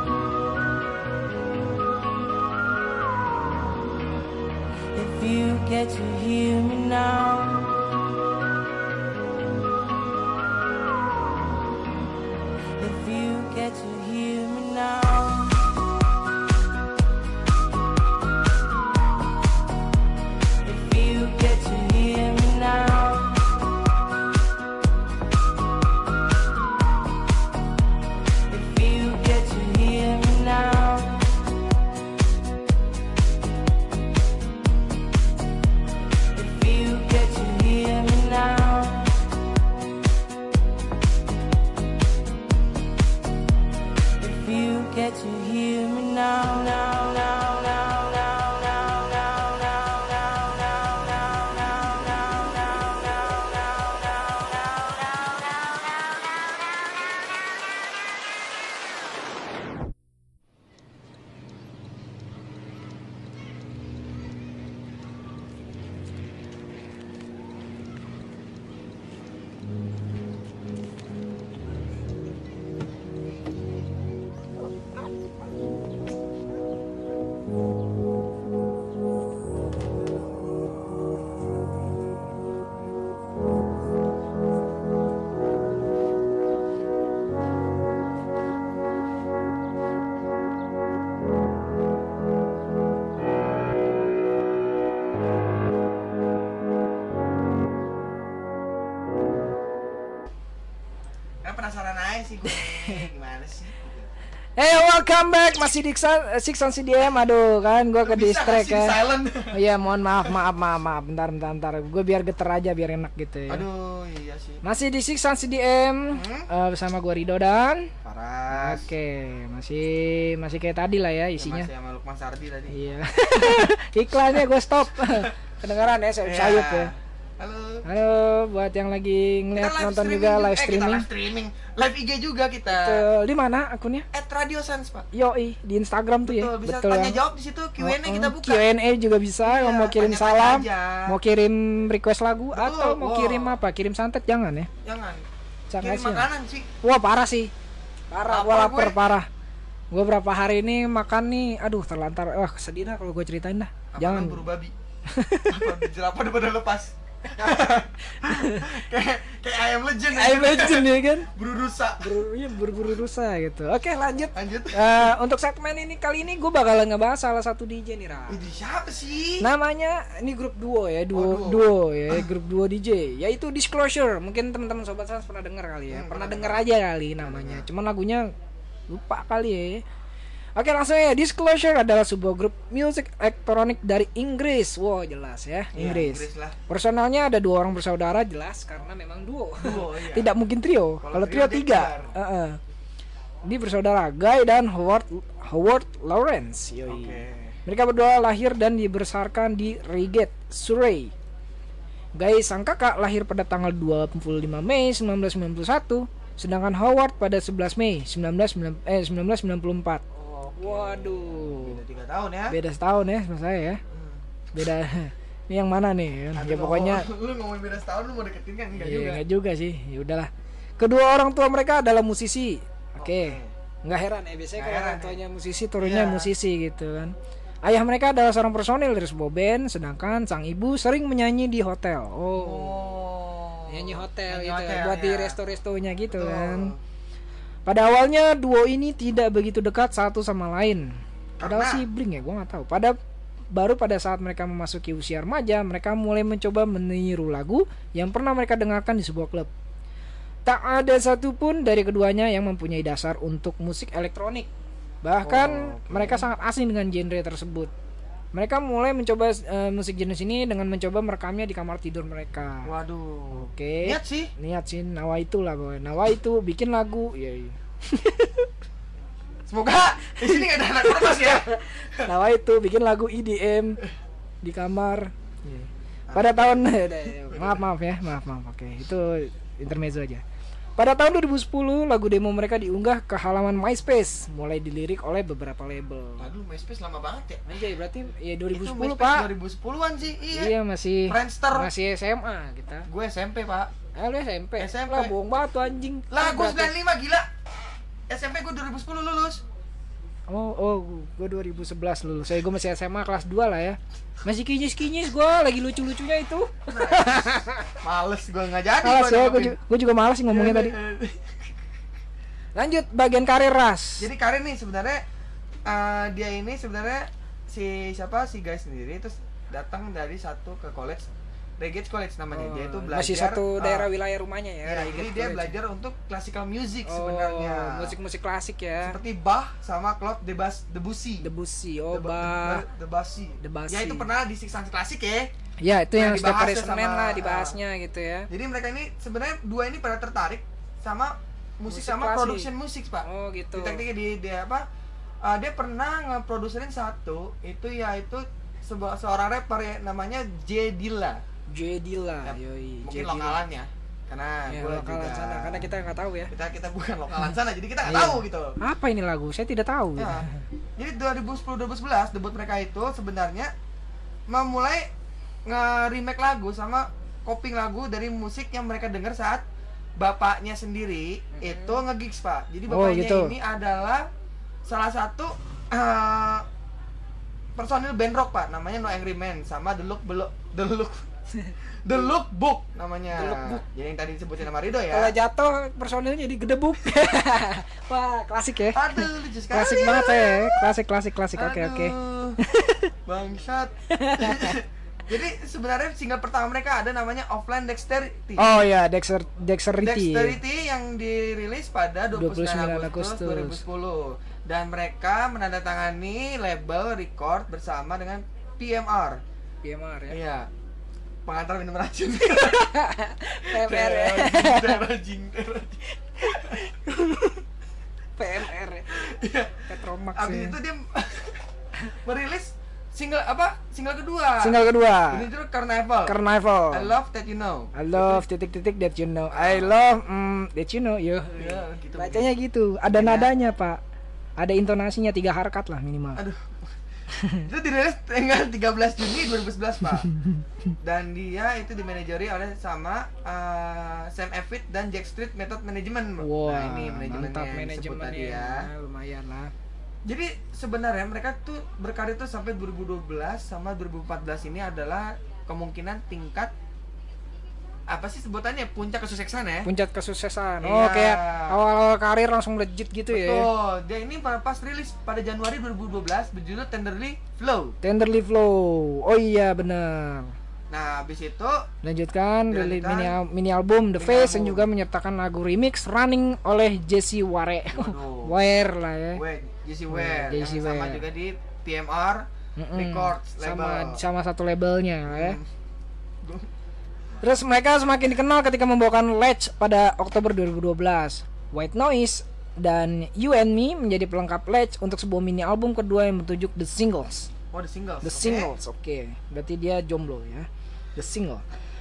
S3: If you get to hear me now. If you get to hear me now. If you get to hear me now. If you get to hear me now. If you get to hear me now. If you get to hear me now, now, now, now, now, now, now, now, now, now, now, now, now, now, now, now,
S1: Kan penasaran aja sih gue. Gimana sih?
S2: Hey, welcome back, masih di Six on C D M. Aduh, kan gue ke
S1: Bisa
S2: distract
S1: kasih
S2: ya.
S1: silent.
S2: Oh iya, mohon maaf, maaf, maaf, maaf. Bentar, bentar, bentar. Gue biar geter aja, biar enak gitu ya.
S1: Aduh, iya sih.
S2: Masih di Six on C D M
S1: Hmm?
S2: eh, bersama gue Rido dan
S1: Paras.
S2: Oke, masih masih kayak tadi lah ya isinya.
S1: Masih sama Lukman Sardi tadi.
S2: Iya. Iklannya gue stop. Kedengaran ya, saya
S1: Iya.
S2: sayup ya.
S1: Halo.
S2: Halo, buat yang lagi ngeliat
S1: Kita live
S2: nonton
S1: streaming
S2: juga live
S1: Eh, kita
S2: streaming.
S1: live streaming. Live I G juga kita.
S2: Betul. Di mana akunnya?
S1: At Radio Sans, Pak.
S2: Yoi, di Instagram tuh ya.
S1: Betul, bisa
S2: Betul
S1: tanya
S2: ya.
S1: jawab di situ Q and A kita buka.
S2: Q and A juga bisa.
S1: Iya,
S2: mau kirim
S1: tanya-tanya
S2: salam,
S1: aja.
S2: mau kirim request lagu,
S1: Betul,
S2: atau mau
S1: wow.
S2: kirim apa? Kirim santet jangan ya.
S1: Jangan.
S2: Jangan
S1: Kirim
S2: sih.
S1: makanan sih.
S2: Wah, parah sih. Parah, gua
S1: Lapar
S2: lapar
S1: gue.
S2: parah. Gua berapa hari ini makan nih, aduh terlantar. Wah, sedih dah kalau gue ceritain dah.
S1: Apa
S2: Jangan.
S1: lu buru babi. Apa jerapah daripada lepas. kayak kayak ayam legend.
S2: Ayam legend ya kan.
S1: Buru rusa.
S2: Buru, iya, buru-buru rusa gitu. Oke, lanjut.
S1: Lanjut.
S2: Eh, untuk segmen ini kali ini gue bakal ngebahas salah satu D J nih, Ra.
S1: Ini siapa sih?
S2: Namanya ini grup duo ya, duo
S1: Oh, duo.
S2: duo ya, grup duo D J. Yaitu Disclosure. Mungkin teman-teman sobat Sans pernah dengar kali ya.
S1: Hmm,
S2: pernah
S1: pernah
S2: dengar aja kali namanya. Cuman lagunya lupa kali ya. Oke, langsung ya. Disclosure adalah sebuah grup musik elektronik dari Inggris. Wow, jelas ya,
S1: Iya,
S2: Inggris.
S1: Inggris lah.
S2: Personalnya ada dua orang bersaudara, jelas karena memang duo.
S1: Duo, iya.
S2: Tidak mungkin trio.
S1: Kalau
S2: Kalau
S1: trio
S2: trio
S1: dia
S2: tiga.
S1: kelar.
S2: Heeh. Ini bersaudara Guy dan Howard Howard Lawrence. Yoi.
S1: Oke.
S2: Mereka berdua lahir dan dibesarkan di Reigate, Surrey. Guy sang kakak lahir pada tanggal dua puluh lima Mei seribu sembilan ratus sembilan puluh satu sedangkan Howard pada sebelas Mei sembilan belas sembilan puluh empat.
S1: Oh, oke.
S2: Waduh.
S1: Beda tiga tahun ya.
S2: Beda setahun ya sama saya ya.
S1: Hmm.
S2: Beda. Ini yang mana nih?
S1: Aduh,
S2: Ya pokoknya
S1: ngomong- lu ngomongin beda setahun lu mau deketin kan enggak
S2: iya,
S1: juga.
S2: enggak juga sih. Ya udahlah. Kedua orang tua mereka adalah musisi. Oke. Nggak heran ya biasanya
S1: Nggak
S2: kalau
S1: heran
S2: orang
S1: ya.
S2: tuanya musisi turunnya
S1: Iya.
S2: musisi gitu kan. Ayah mereka adalah seorang personil dari sebuah band, sedangkan sang ibu sering menyanyi di hotel. Oh.
S1: Oh.
S2: Nyanyi hotel
S1: Nyanyi
S2: gitu
S1: hotel,
S2: buat di
S1: ya.
S2: resto-restonya gitu
S1: Betul.
S2: kan. Pada awalnya duo ini tidak begitu dekat satu sama lain. Padahal
S1: Karena?
S2: sibling ya, gua nggak tahu. Pada baru pada saat mereka memasuki usia remaja, mereka mulai mencoba meniru lagu yang pernah mereka dengarkan di sebuah klub. Tak ada satupun dari keduanya yang mempunyai dasar untuk musik elektronik. Bahkan
S1: Oh, oke.
S2: mereka sangat asing dengan genre tersebut. Mereka mulai mencoba eh, musik jenis ini dengan mencoba merekamnya di kamar tidur mereka.
S1: Waduh.
S2: Oke.
S1: Niat sih.
S2: Niat sih, nawa itu lah pokoknya. Nawa itu bikin lagu, ya. Iya.
S1: Semoga di sini enggak ada anak kertas ya.
S2: Nawa itu bikin lagu E D M di kamar. Iya. Pada tahun maaf maaf ya, maaf maaf. Oke, itu intermezzo aja. Pada tahun dua ribu sepuluh, lagu demo mereka diunggah ke halaman MySpace, mulai dilirik oleh beberapa label.
S1: Aduh, MySpace lama banget ya.
S2: Anjay, berarti ya dua ribu
S1: Itu
S2: sepuluh,
S1: MySpace
S2: Pak.
S1: dua ribu sepuluhan sih. Iya.
S2: Iya, masih
S1: Friendster.
S2: masih S M A kita.
S1: Gue S M P, Pak.
S2: Ah, lu S M P.
S1: S M P.
S2: Lah, bohong banget tuh anjing.
S1: Lah, gue
S2: Berarti-
S1: sembilan puluh lima gila. S M P gue dua ribu sepuluh lulus.
S2: Oh, oh, gue dua ribu sebelas lulus. Saya gue masih S M A kelas dua lah ya. Masih kinyis-kinyis gue, lagi lucu-lucunya itu.
S1: Males gue enggak jadi
S2: Malas ya,
S1: nanggepin.
S2: gue juga malas sih ngomongnya tadi. Lanjut bagian karir Ras.
S1: Jadi Karin nih sebenarnya eh, dia ini sebenarnya si siapa si guys sendiri terus datang dari satu ke college Reggae College namanya. Dia itu
S2: Oh,
S1: belajar
S2: masih satu
S1: eh,
S2: daerah wilayah rumahnya ya.
S1: ya,
S2: Reggae
S1: jadi dia
S2: College.
S1: belajar untuk classical music
S2: Oh,
S1: sebenarnya.
S2: musik-musik klasik ya.
S1: Seperti Bach sama Claude Debus Debussy.
S2: Debussy, oh,
S1: Deb-
S2: bah.
S1: Deb- Debussy.
S2: Debussy.
S1: Ya itu pernah di Siksan Klasik ya.
S2: Ya, itu
S1: Nah,
S2: yang setiap hari
S1: dibahasnya
S2: Senin
S1: sama-
S2: lah dibahasnya gitu ya.
S1: Jadi mereka ini sebenarnya dua ini pada tertarik sama musik,
S2: Musik
S1: sama
S2: klasik.
S1: production musik, Pak.
S2: Oh, gitu.
S1: Di tekniknya di dia apa? uh, dia pernah ngeproduserin satu itu yaitu sebuah seorang rapper ya namanya J Dilla.
S2: J Dilla,
S1: Ya,
S2: yoi.
S1: Mungkin
S2: J Dilla.
S1: lokalan ya. Karena
S2: Ya,
S1: gua
S2: lokalan
S1: juga
S2: sana karena kita nggak tahu ya.
S1: kita kita bukan lokalan sana jadi kita nggak
S2: Iya.
S1: tahu gitu.
S2: Apa ini lagu? Saya tidak tahu.
S1: Ya. Jadi dua ribu sepuluh dua ribu sebelas debut mereka itu sebenarnya memulai nge-remake lagu sama copying lagu dari musik yang mereka dengar saat bapaknya sendiri
S2: Mm-hmm.
S1: itu nge-gigs, Pak. Jadi
S2: Oh,
S1: bapaknya
S2: gitu.
S1: ini adalah salah satu eh, personil band rock, Pak. Namanya No Angry Man sama The Look Belo- The Look The Look Book namanya.
S2: The Look Book.
S1: Jadi yang tadi disebutin sama Rido
S2: Kalau
S1: ya.
S2: jatuh personilnya jadi gedebuk. Wah, klasik ya.
S1: Aduh, lucu sekali.
S2: Klasik banget ya. Klasik klasik klasik. Oke oke.
S1: Aduh, Bangsat. Jadi sebenarnya single pertama mereka ada namanya Offline Dexterity.
S2: Oh ya, Dexter Dexterity.
S1: Dexterity yang dirilis pada dua puluh sembilan Agustus dua ribu sepuluh dan mereka menandatangani label record bersama dengan P M R.
S2: P M R ya.
S1: Iya. Pengantar minum racun.
S2: P M R ya.
S1: Terajing, terajing.
S2: P M R ya.
S1: Iya.
S2: Petromax.
S1: Abis
S2: ya.
S1: itu dia merilis single apa? Single kedua.
S2: Single kedua.
S1: Ini tuh Carnival.
S2: Carnival.
S1: I love that you know.
S2: I love titik-titik that you know. I love mm, that you know. Yo.
S1: Ya, gitu.
S2: Bacanya gitu. Ada
S1: Iya.
S2: nadanya, Pak. Ada intonasinya tiga harkat lah minimal.
S1: Aduh. Itu dirilis tanggal tiga belas Juni dua ribu sebelas, Pak. Dan dia itu dimanajeri oleh sama uh, Sam Evitt dan Jack Street Method Management.
S2: Wah,
S1: Nah, ini manajemennya
S2: mantap
S1: yang disebut tadi
S2: manajemennya.
S1: ya.
S2: Lumayan lah.
S1: Jadi sebenarnya mereka tuh berkarir tuh sampai dua ribu dua belas sama dua ribu empat belas ini adalah kemungkinan tingkat apa sih sebutannya puncak kesuksesan ya?
S2: Puncak kesuksesan.
S1: Iya.
S2: Oh, kayak awal-awal karir langsung legit gitu ya.
S1: Betul. Dia ini pada pas rilis pada Januari dua ribu dua belas berjudul Tenderly Flow.
S2: Tenderly Flow. Oh iya benar.
S1: Nah, habis itu
S2: Lanjutkan rilis
S1: Dilanjutkan.
S2: mini, al- mini album The
S1: Mini
S2: Face yang
S1: album.
S2: juga menyertakan lagu remix Running oleh Jesse Ware.
S1: Waduh.
S2: Ware lah ya.
S1: We, J C Ware
S2: J C
S1: yang sama
S2: Ware.
S1: juga di P M R
S2: Mm-mm.
S1: Records
S2: sama
S1: label.
S2: sama satu labelnya ya.
S1: Hmm.
S2: Terus mereka semakin dikenal ketika membawakan Ledge pada Oktober dua ribu dua belas. White Noise dan You and Me menjadi pelengkap Ledge untuk sebuah mini album kedua yang bertajuk The Singles.
S1: Oh, the singles.
S2: The
S1: oke.
S2: Singles, oke. Berarti dia jomblo ya. The Single.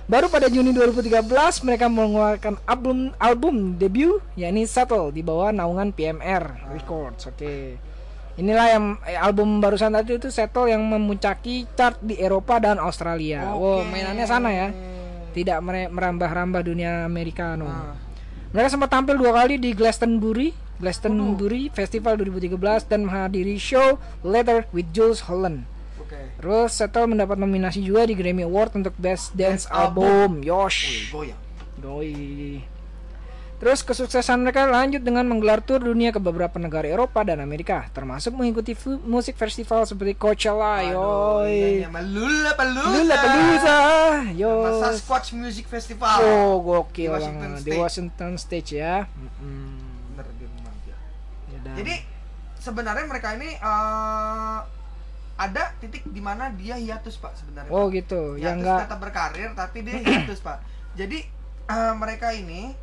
S2: Baru pada Juni dua ribu tiga belas mereka mengeluarkan album album debut yakni Settle di bawah naungan P M R Records. Oke. Okay. Inilah yang eh, album barusan tadi itu Settle yang memuncaki chart di Eropa dan Australia.
S1: Okay.
S2: Wow, mainannya sana ya. Tidak merambah-rambah dunia Americano.
S1: Ah.
S2: Mereka sempat tampil dua kali di Glastonbury, Glastonbury Festival dua ribu tiga belas dan menghadiri show Leather with Jules Holland.
S1: Oke. Okay.
S2: Terus Settle mendapat nominasi juga di Grammy Award untuk Best Dance,
S1: Dance
S2: Album.
S1: Wih,
S2: Yosh.
S1: goyang.
S2: Doi. Terus kesuksesan mereka lanjut dengan menggelar tur dunia ke beberapa negara Eropa dan Amerika, termasuk mengikuti fu- musik festival seperti Coachella,
S1: Aduh,
S2: yoi.
S1: iya, sama Lollapalooza.
S2: Lollapalooza, yo.
S1: Sama Sasquatch Music Festival.
S2: Oh, gokil
S1: Di Washington
S2: banget di
S1: State.
S2: Washington Stage ya. Mm-mm.
S1: Bener, dia memang, ya.
S2: Yaudah.
S1: Jadi sebenarnya mereka ini eh, ada titik di mana dia hiatus pak sebenarnya.
S2: Oh
S1: Pak.
S2: gitu,
S1: Hiatus
S2: yang enggak
S1: tetap berkarir tapi dia hiatus pak. Jadi eh, mereka ini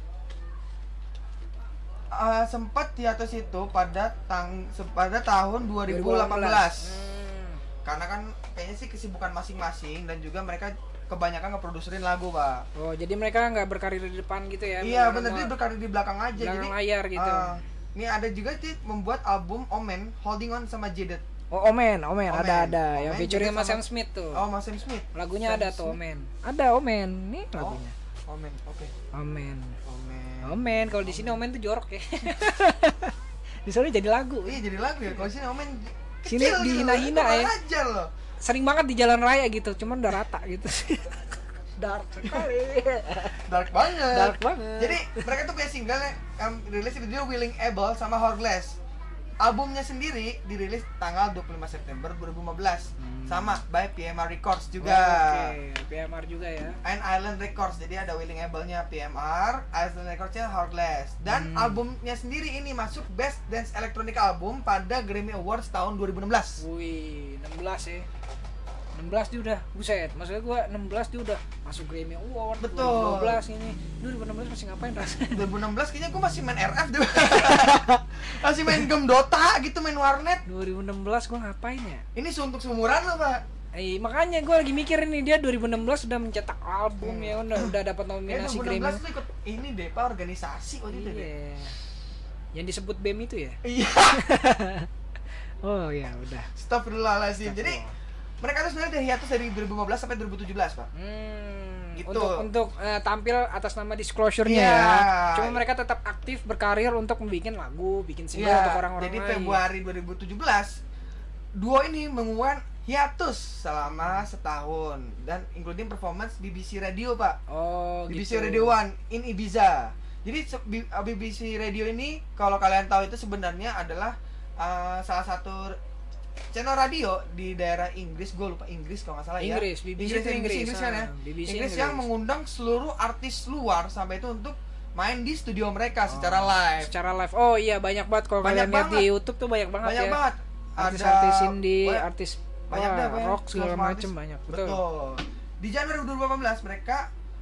S1: eh, sempat hiatus itu pada tang pada tahun dua ribu delapan belas.
S2: Hmm.
S1: Karena kan kayaknya sih kesibukan masing-masing dan juga mereka kebanyakan ngeproduserin lagu pak.
S2: Oh, jadi mereka nggak berkarir di depan gitu ya?
S1: Iya
S2: Bener-bener
S1: bener, dia berkarir di belakang aja.
S2: belakang
S1: Jadi
S2: layar gitu.
S1: eh, ini ada juga sih membuat album Omen, Holding On sama Jaded.
S2: Oh, Omen, Omen,
S1: Omen.
S2: ada ada yang
S1: Omen
S2: featuring
S1: juga
S2: sama Sam
S1: sama-
S2: Smith tuh.
S1: Oh, Mas Sam Smith.
S2: Lagunya
S1: Sam
S2: ada tuh
S1: Smith.
S2: Omen. Ada Omen, nih lagunya.
S1: Oh, Omen, oke.
S2: Omen.
S1: Omen.
S2: Omen, kalau di sini Omen tuh jorok ya. Di sana jadi lagu.
S1: Iya jadi lagu ya. Kalau sini Omen
S2: Sini
S1: kecil gitu,
S2: dihina-hina
S1: kurang
S2: ya.
S1: ajar loh.
S2: Sering banget di jalan raya gitu, cuman udah rata gitu. Dark sekali.
S1: Dark banget.
S2: Dark banget.
S1: Jadi mereka tuh punya single yang rilis di video Willing Able sama Hourglass. Albumnya sendiri dirilis tanggal dua puluh lima September dua ribu lima belas.
S2: Hmm.
S1: Sama by P M R Records juga.
S2: Oh, oke, P M R juga ya.
S1: And Island Records, jadi ada Willing Able-nya P M R, Island Records-nya Hourglass. Dan
S2: Hmm.
S1: albumnya sendiri ini masuk Best Dance Electronic Album pada Grammy Awards tahun dua ribu enam belas.
S2: Wih, enam belas ya. enam belas dia udah, buset. Maksudnya gua enam belas dia udah masuk Grammy Award.
S1: Betul.
S2: dua ribu dua belas ini. dua ribu enam belas masih ngapain rasanya?
S1: dua ribu enam belas kayaknya gue masih main R F deh. Masih main game Dota gitu, main warnet.
S2: dua ribu enam belas gua ngapain ya?
S1: Ini suntuk seumuran lo, Pak.
S2: Eh, makanya gue lagi mikir ini dia dua ribu enam belas sudah mencetak album ya, udah udah dapat
S1: Kayaknya
S2: nominasi
S1: dua ribu enam
S2: Grammy.
S1: belas tuh ikut ini deh, Pak, organisasi waktu itu deh.
S2: Iya. Yang disebut B E M itu ya?
S1: Iya.
S2: Oh ya udah.
S1: Astagfirullahaladzim. Jadi mereka tuh sebenarnya dari hiatus dari dua ribu lima belas sampai dua ribu tujuh belas, Pak.
S2: Hmm,
S1: Gitu.
S2: untuk untuk eh, tampil atas nama Disclosure-nya
S1: Iya.
S2: ya. Cuma mereka tetap aktif berkarir untuk membuat lagu, bikin single
S1: Iya.
S2: untuk orang-orang
S1: Jadi
S2: lain.
S1: Februari dua ribu tujuh belas duo ini mengeluarkan hiatus selama setahun dan including performance B B C Radio, Pak.
S2: Oh,
S1: B B
S2: gitu.
S1: C Radio One in Ibiza. Jadi se- B- B B C Radio ini kalau kalian tahu itu sebenarnya adalah uh, salah satu channel radio di daerah Inggris, gue lupa Inggris kalau nggak salah ya.
S2: Inggris, B B C itu
S1: Inggris,
S2: Inggris,
S1: kan ya.
S2: ah, B B C
S1: Inggris
S2: Inggris.
S1: yang mengundang seluruh artis luar sampai itu untuk main di studio mereka
S2: Oh,
S1: secara live.
S2: Secara live. Oh iya, banyak banget kalau
S1: Banyak
S2: kalian lihat di
S1: banget.
S2: YouTube tuh banyak banget
S1: Banyak
S2: ya.
S1: banget.
S2: Artis-artis indie,
S1: banyak-
S2: artis
S1: banyak
S2: wah,
S1: dah, banyak.
S2: rock segala
S1: Semua
S2: macem
S1: artis.
S2: banyak. Betul.
S1: Betul. Di Januari dua ribu delapan belas mereka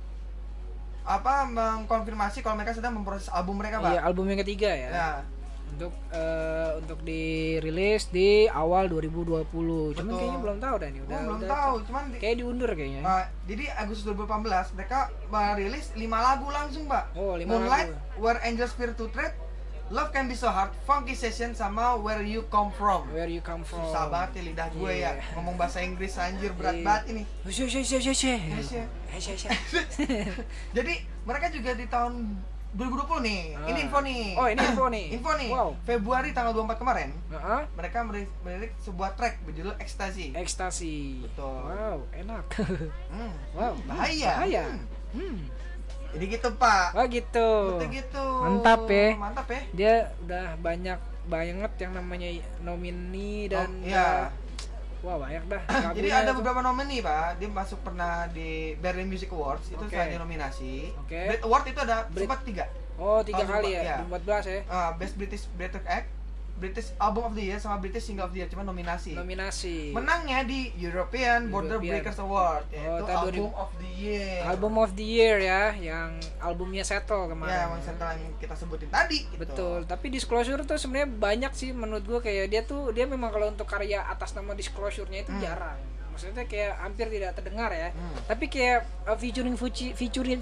S1: apa mengkonfirmasi kalau mereka sedang memproses album mereka, Pak.
S2: Iya, album yang ketiga ya.
S1: Ya.
S2: Untuk eh, untuk dirilis di awal dua ribu dua puluh. Cuman
S1: Betul.
S2: kayaknya belum tahu dah nih.
S1: Gua
S2: Udah,
S1: belum
S2: udah-
S1: tahu, cuman di,
S2: Kayak diundur kayaknya.
S1: uh, jadi Agustus dua ribu delapan belas mereka merilis lima lagu langsung, Pak.
S2: Oh, lima
S1: Moonlight,
S2: lagu.
S1: Where Angels Fear to Tread, Love Can Be So Hard, Funky Session sama Where You Come From.
S2: Where you come from?
S1: Susah banget ya lidah gue
S2: Iya.
S1: ya ngomong bahasa Inggris, anjir berat
S2: Iya.
S1: banget ini.
S2: Husy, husy, husy, husy.
S1: Husy.
S2: Husy, husy.
S1: Jadi mereka juga di tahun dua ribu dua puluh nih.
S2: Ah.
S1: Ini info nih.
S2: Oh, ini info nih.
S1: Info nih.
S2: Wow.
S1: Februari tanggal dua puluh empat kemarin
S2: Heeh.
S1: mereka merilis, merilis sebuah track berjudul Ecstasy.
S2: Ekstasi.
S1: Betul.
S2: Wow, enak.
S1: Hmm.
S2: Wow,
S1: Bahaya.
S2: Bahaya.
S1: Hmm.
S2: Hmm.
S1: Jadi gitu, Pak.
S2: Oh gitu.
S1: Betul gitu.
S2: Mantap ya.
S1: Mantap ya.
S2: Dia udah banyak banget yang namanya nomini dan
S1: Oh, iya.
S2: wah banyak dah.
S1: Jadi
S2: lagunya
S1: ada
S2: tuh.
S1: beberapa nomini, Pak. Dia masuk pernah di Berlin Music Awards itu
S2: Oke.
S1: selain nominasi.
S2: Oke.
S1: Brit Award itu ada
S2: Brit-
S1: sempat tiga.
S2: Oh tiga
S1: Tahun
S2: kali
S1: dua-
S2: ya,
S1: iya.
S2: empat belas ya.
S1: Uh, Best British Breakthrough Act, British Album of the Year sama British Single of the Year, cuma nominasi.
S2: Nominasi.
S1: Menangnya di European Border
S2: European.
S1: Breakers Award, yaitu
S2: tahun dua ribu
S1: Album of the Year.
S2: Album of the Year ya, yang albumnya Settle kemarin.
S1: Ya, emang setelah yang kita sebutin tadi. Gitu.
S2: Betul, tapi Disclosure tuh sebenarnya banyak sih menurut gua, kayak dia tuh dia memang kalau untuk karya atas nama Disclosure-nya itu
S1: Hmm.
S2: jarang. maksudnya kayak hampir tidak terdengar ya.
S1: Hmm.
S2: Tapi kayak uh, featuring fuci featuring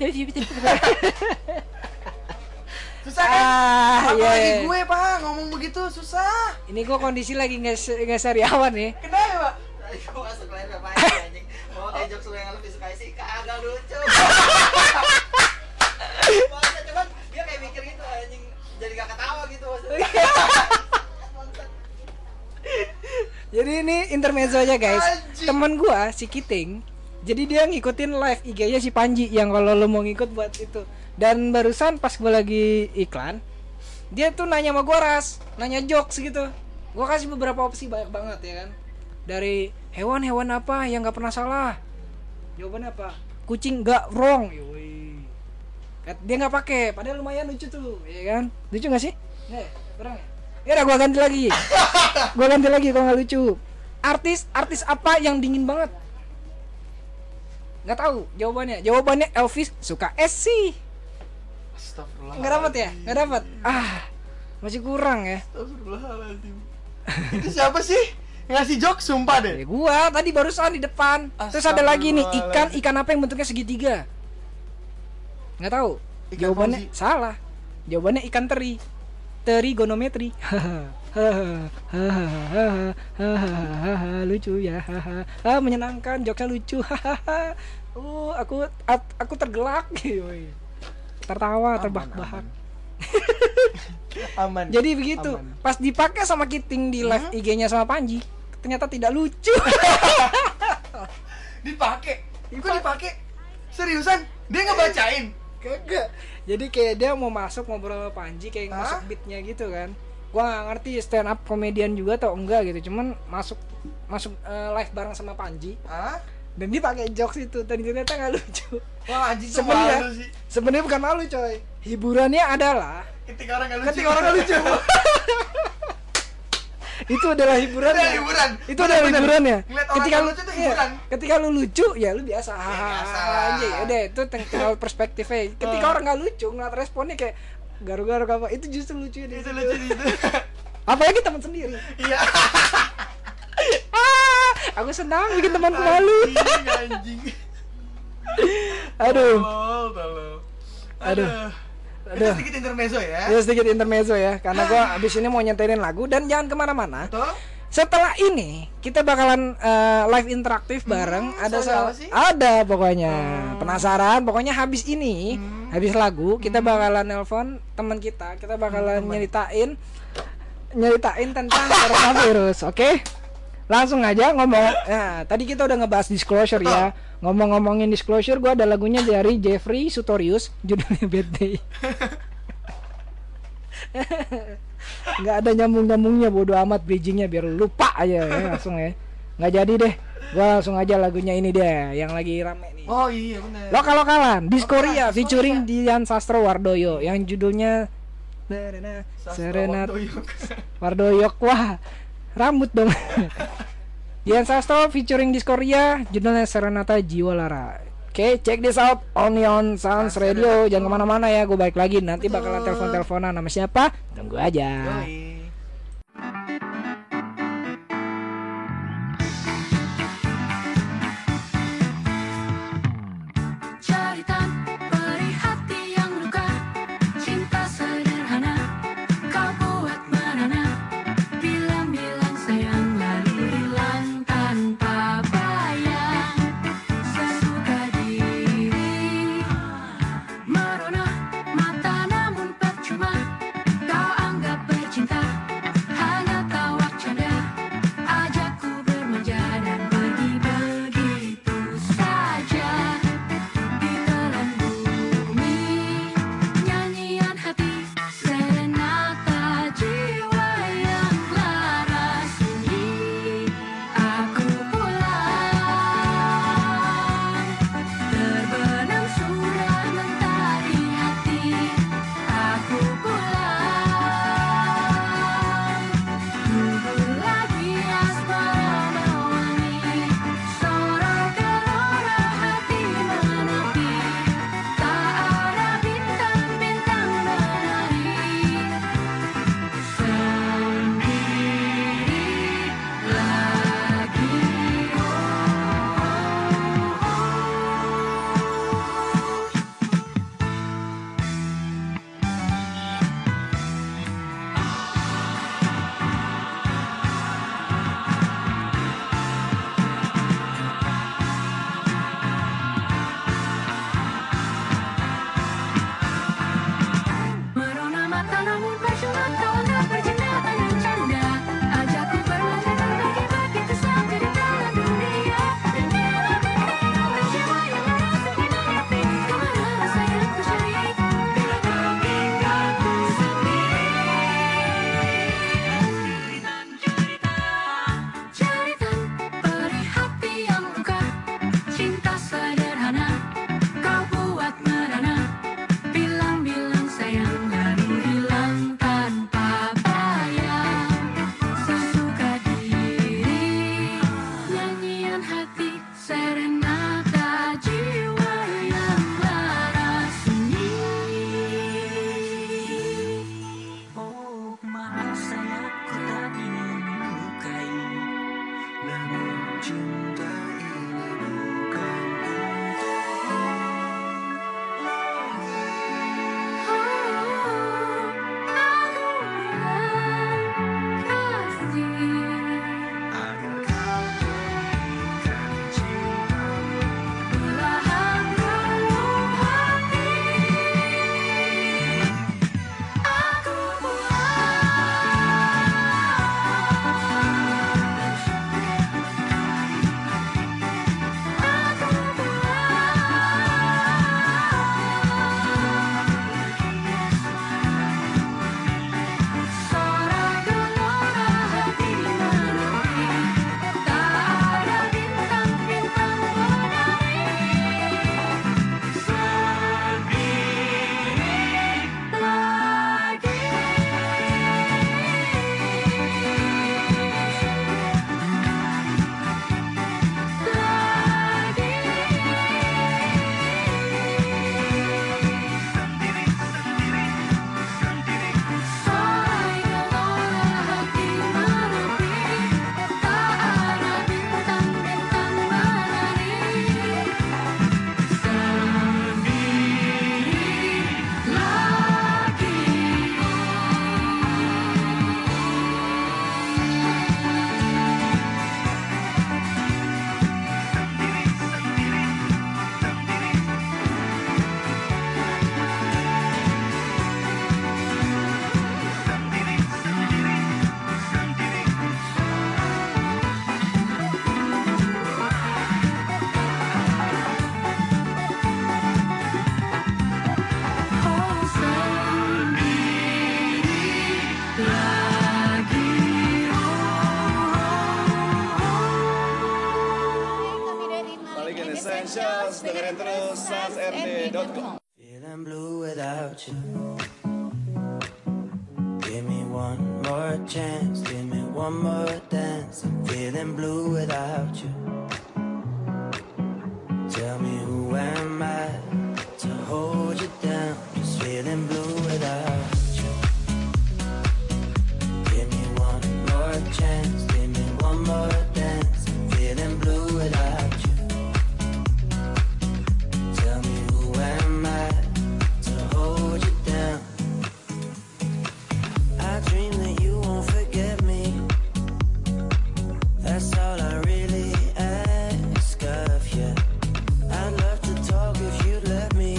S1: Susah kan?
S2: Ah,
S1: Apalagi
S2: iya.
S1: gue pak ngomong begitu susah.
S2: Ini gue kondisi lagi nggak se- nggak sariawan nih.
S1: Kenapa pak?
S5: Gue masuk live apa aja anjing. Mau kayak jokes lu yang lebih suka sih kagak lucu. Masa cuman dia kayak mikir gitu anjing jadi gak ketawa gitu maksudnya.
S2: Jadi ini intermezzo aja guys.
S1: Anjing.
S2: Temen gua si Kiting, jadi dia ngikutin live I G-nya si Panji yang kalau lo mau ngikut buat itu. Dan barusan pas gua lagi iklan, dia tuh nanya sama gua Ras, nanya jokes gitu. Gua kasih beberapa opsi banyak banget ya kan. Dari hewan-hewan apa yang nggak pernah salah? Jawabannya apa? Kucing nggak wrong. Yoi. Kat- Dia nggak pakai, padahal lumayan lucu tuh, ya kan? Lucu nggak sih? Eh, kurang ya? Ya udah gua ganti lagi. Gua ganti lagi kalau nggak lucu. Artis artis apa yang dingin banget? Nggak tahu jawabannya. Jawabannya Elvis suka Essie.
S1: Astagfirullah.
S2: Nggak dapat ya? Nggak dapat. Ah, masih kurang ya.
S1: Astagfirullahaladzim. Itu siapa sih? Ngasih jokes sumpah
S2: Ya
S1: deh.
S2: gua tadi barusan di depan. Terus ada lagi nih ikan
S1: Astagfirullahaladzim.
S2: ikan apa yang bentuknya segitiga? Nggak tahu.
S1: Ikan
S2: Jawabannya
S1: fauzi.
S2: salah. Jawabannya ikan teri. Trigonometri. Lucu ya. Ah, menyenangkan, jokesnya lucu. uh, aku at- aku tergelak. Yoi. Tertawa, terbahak-bahak.
S1: Aman.
S2: Jadi begitu.
S1: Aman.
S2: Pas dipakai sama Kiting di live I G-nya sama Panji, ternyata tidak lucu.
S1: Dipakai. Kok dipakai? Seriusan? Dia ngebacain.
S2: Kagak. Jadi kayak dia mau masuk ngobrol sama Panji kayak
S1: Hah?
S2: masuk beatnya gitu kan. Gua nggak ngerti stand up komedian juga atau enggak gitu. Cuman masuk masuk eh, live bareng sama Panji
S1: Hah?
S2: dan dia pakai jokes itu dan ternyata nggak lucu.
S1: Wah anjing tuh
S2: Sebenarnya
S1: malu sih.
S2: sebenarnya bukan malu coy. Hiburannya adalah
S1: Ketika orang gak lucu.
S2: ketika orang nggak lucu. Itu adalah hiburannya.
S1: Itu adalah hiburan.
S2: Itu adalah
S1: Bener-bener.
S2: hiburannya.
S1: Ngeliat orang
S2: Ketika
S1: nggak
S2: lu
S1: lucu tuh
S2: iya,
S1: hiburan.
S2: ketika lu lucu ya lu biasa.
S1: biasa.
S2: Aja udah itu tinggal perspektifnya. Ketika
S1: Ah.
S2: orang nggak lucu ngeliat responnya kayak garuk-garuk apa itu justru lucu di
S1: Itu
S2: situ.
S1: lucu di itu.
S2: Apalagi teman sendiri.
S1: Iya.
S2: Ah, aku senang bikin temanku malu.
S1: Anjing, anjing.
S2: Aduh.
S1: Tolol, tolol.
S2: Aduh.
S1: Itu
S2: Aduh.
S1: sedikit intermezzo ya.
S2: Ya sedikit intermezzo ya, karena gua abis ini mau nyetelin lagu dan jangan kemana-mana.
S1: Betul?
S2: Setelah ini kita bakalan eh, live interaktif bareng.
S1: Hmm,
S2: ada
S1: soal
S2: sal-
S1: apa sih?
S2: ada pokoknya. Penasaran? Pokoknya habis ini,
S1: Hmm.
S2: habis lagu kita bakalan nelpon teman kita. Kita bakalan nyeritain nyeritain tentang coronavirus, oke? Langsung aja ngomong. Nah, tadi kita udah ngebahas disclosure ya. Ngomong-ngomongin disclosure, gua ada lagunya dari Jeffrey Sutorius, judulnya Bad Day. Nggak ada nyambung-nyambungnya, bodo amat bridgingnya biar lu lupa aja ya, langsung ya. Nggak jadi deh, gua langsung aja lagunya ini deh yang lagi rame nih.
S1: Oh iya benar.
S2: Lokal-lokalan, Diskoria
S1: Lokal,
S2: featuring
S1: Diskoria.
S2: Dian Sastro Wardoyo yang judulnya Serenat Wardoyok. Wah, rambut dong. Dian Sastro featuring Diskoria, judulnya Serenata Jiwa Lara. Oke, check this out only on Sounds Radio. Jangan kemana-mana ya, gue balik lagi. Nanti bakalan telepon-teleponan nama siapa? Tunggu aja.
S1: Yoi.
S3: Cerita perih hati yang luka, cinta sederhana, kau buat merana. Bilang-bilang sayang lalu hilang tanpa bayang. Sesuka diri, merona mata namun percuma. Kau anggap bercinta
S6: dengerin terus sans r d dot com.
S7: Feeling blue without you. Give me one more chance, give me one more dance. I'm feeling blue without you. Tell me who am I to hold you down? Just feeling blue without you. Give me one more chance, give me one more dance. I'm feeling blue without you. Tell me who am I to hold you down? I dream that you won't forget me. That's all I really ask of you. I'd love to talk if you'd let me.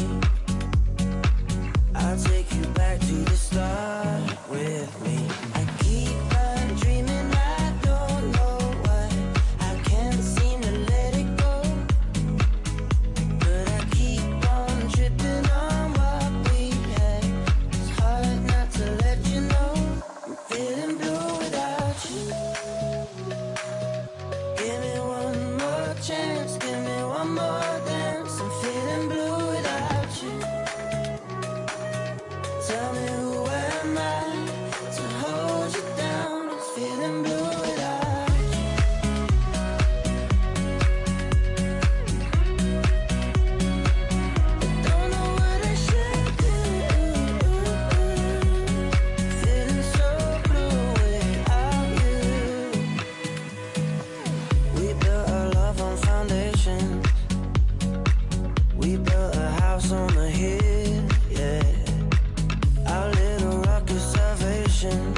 S7: I'll take you back to the start with me. I keep on dreaming, I don't know why. I can't seem to let it go. But I keep on tripping on what we had. It's hard not to let you know. I'm feeling blue without you. Give me one more chance, give me one more dance. I'm feeling blue without you. Tell me who am I to hold you down? It's feeling blue without you. I don't know what I should do. Feeling so blue without you. We built our love on foundation. We built a house on the hill, yeah. Our little rock is salvation.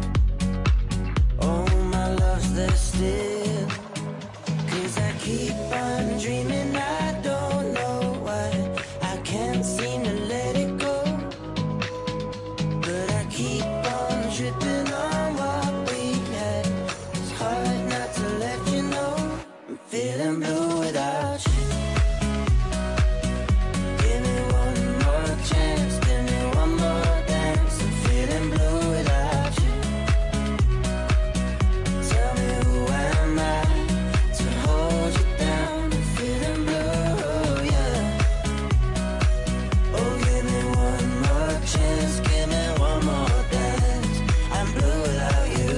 S7: Oh, my love's there still. Cause I keep on dreaming, I don't know why. I can't seem to let it go. But I keep on tripping on what we had. It's hard not to let you know. I'm feeling blue without you. Give me one more chance, give me one more dance. I'm feeling blue without you. Tell me who am I to hold you down? I'm feeling blue, yeah. Oh, give me one more chance, give me one more dance. I'm blue without you.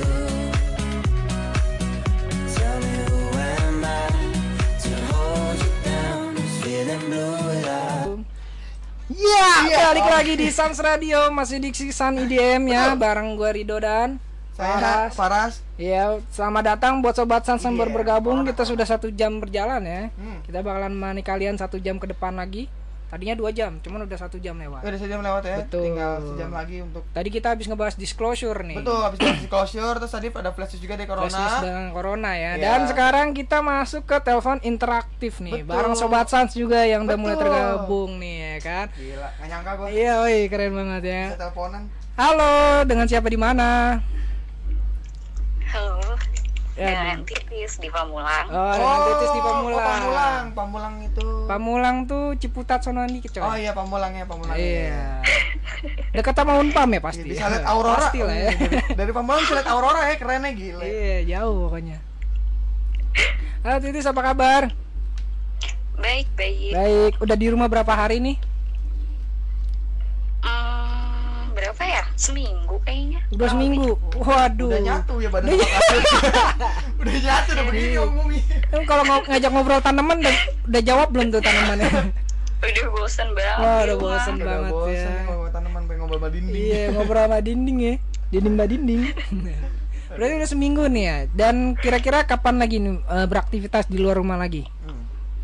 S7: Tell me who am I to hold you down? I'm feeling blue without you.
S2: Ya,
S1: Iya,
S2: balik
S1: oh.
S2: lagi di Sans Radio, masih di Sun I D M ya, bareng gua Rido dan
S1: Saya
S2: Faras.
S1: Faras.
S2: Iya, selamat datang buat sobat Sans yang
S1: Iya,
S2: baru bergabung.
S1: corona,
S2: Kita
S1: corona.
S2: sudah satu jam berjalan ya.
S1: Hmm.
S2: Kita bakalan menemani kalian satu jam ke depan lagi. Tadinya dua jam, cuman udah satu jam lewat.
S1: Udah sejam lewat ya.
S2: Betul.
S1: Tinggal sejam lagi untuk
S2: Tadi kita habis ngebahas disclosure nih.
S1: betul habis dari closure, terus tadi ada flash news juga dari
S2: Flash news
S1: corona.
S2: dengan corona ya.
S1: Iya.
S2: Dan sekarang kita masuk ke telepon interaktif nih.
S1: Betul.
S2: Bareng sobat Sans juga yang udah mulai
S1: Betul.
S2: tergabung nih ya kan.
S1: Gila, nggak nyangka gua.
S2: Iya, woi, keren banget ya.
S1: Bisa teleponan.
S2: Halo, dengan siapa di mana?
S8: Halo,
S2: Ya,
S8: dengan Titis di Pamulang.
S2: Oh, dengan Titis di Pamulang.
S1: Oh, Pamulang, Pamulang itu.
S2: Pamulang tuh Ciputat sono dikit coy.
S1: Oh iya, Pamulangnya, Pamulang.
S2: Iya. Dekat sama Unpam ya pasti.
S1: Bisa lihat aurora.
S2: Pasti lah ya.
S1: Dari, dari Pamulang bisa lihat aurora ya, kerennya gila.
S2: Iya, jauh pokoknya. Halo Titis, apa kabar?
S8: Baik, baik.
S2: Baik, udah di rumah berapa hari nih?
S8: Hmm, berapa ya? Seminggu kayaknya.
S2: Udah seminggu. Waduh.
S1: Udah nyatu ya badan
S2: Udah
S1: kasur. Udah nyatu udah begini ngomongnya.
S2: Kan kalau ngo- ngajak ngobrol tanaman udah, udah jawab belum tuh tanamannya?
S8: Udah bosan banget.
S2: Wah,
S8: di
S2: udah
S8: rumah.
S2: bosan
S1: Udah
S2: banget
S1: bosan
S2: ya.
S1: nih ngomong tanaman pengen ngobrol sama dinding.
S2: Iya, ngobrol sama dinding ya. Dinding mbak dinding. Berarti udah seminggu nih ya. Dan kira-kira kapan lagi nih eh, beraktivitas di luar rumah lagi?
S1: Hmm.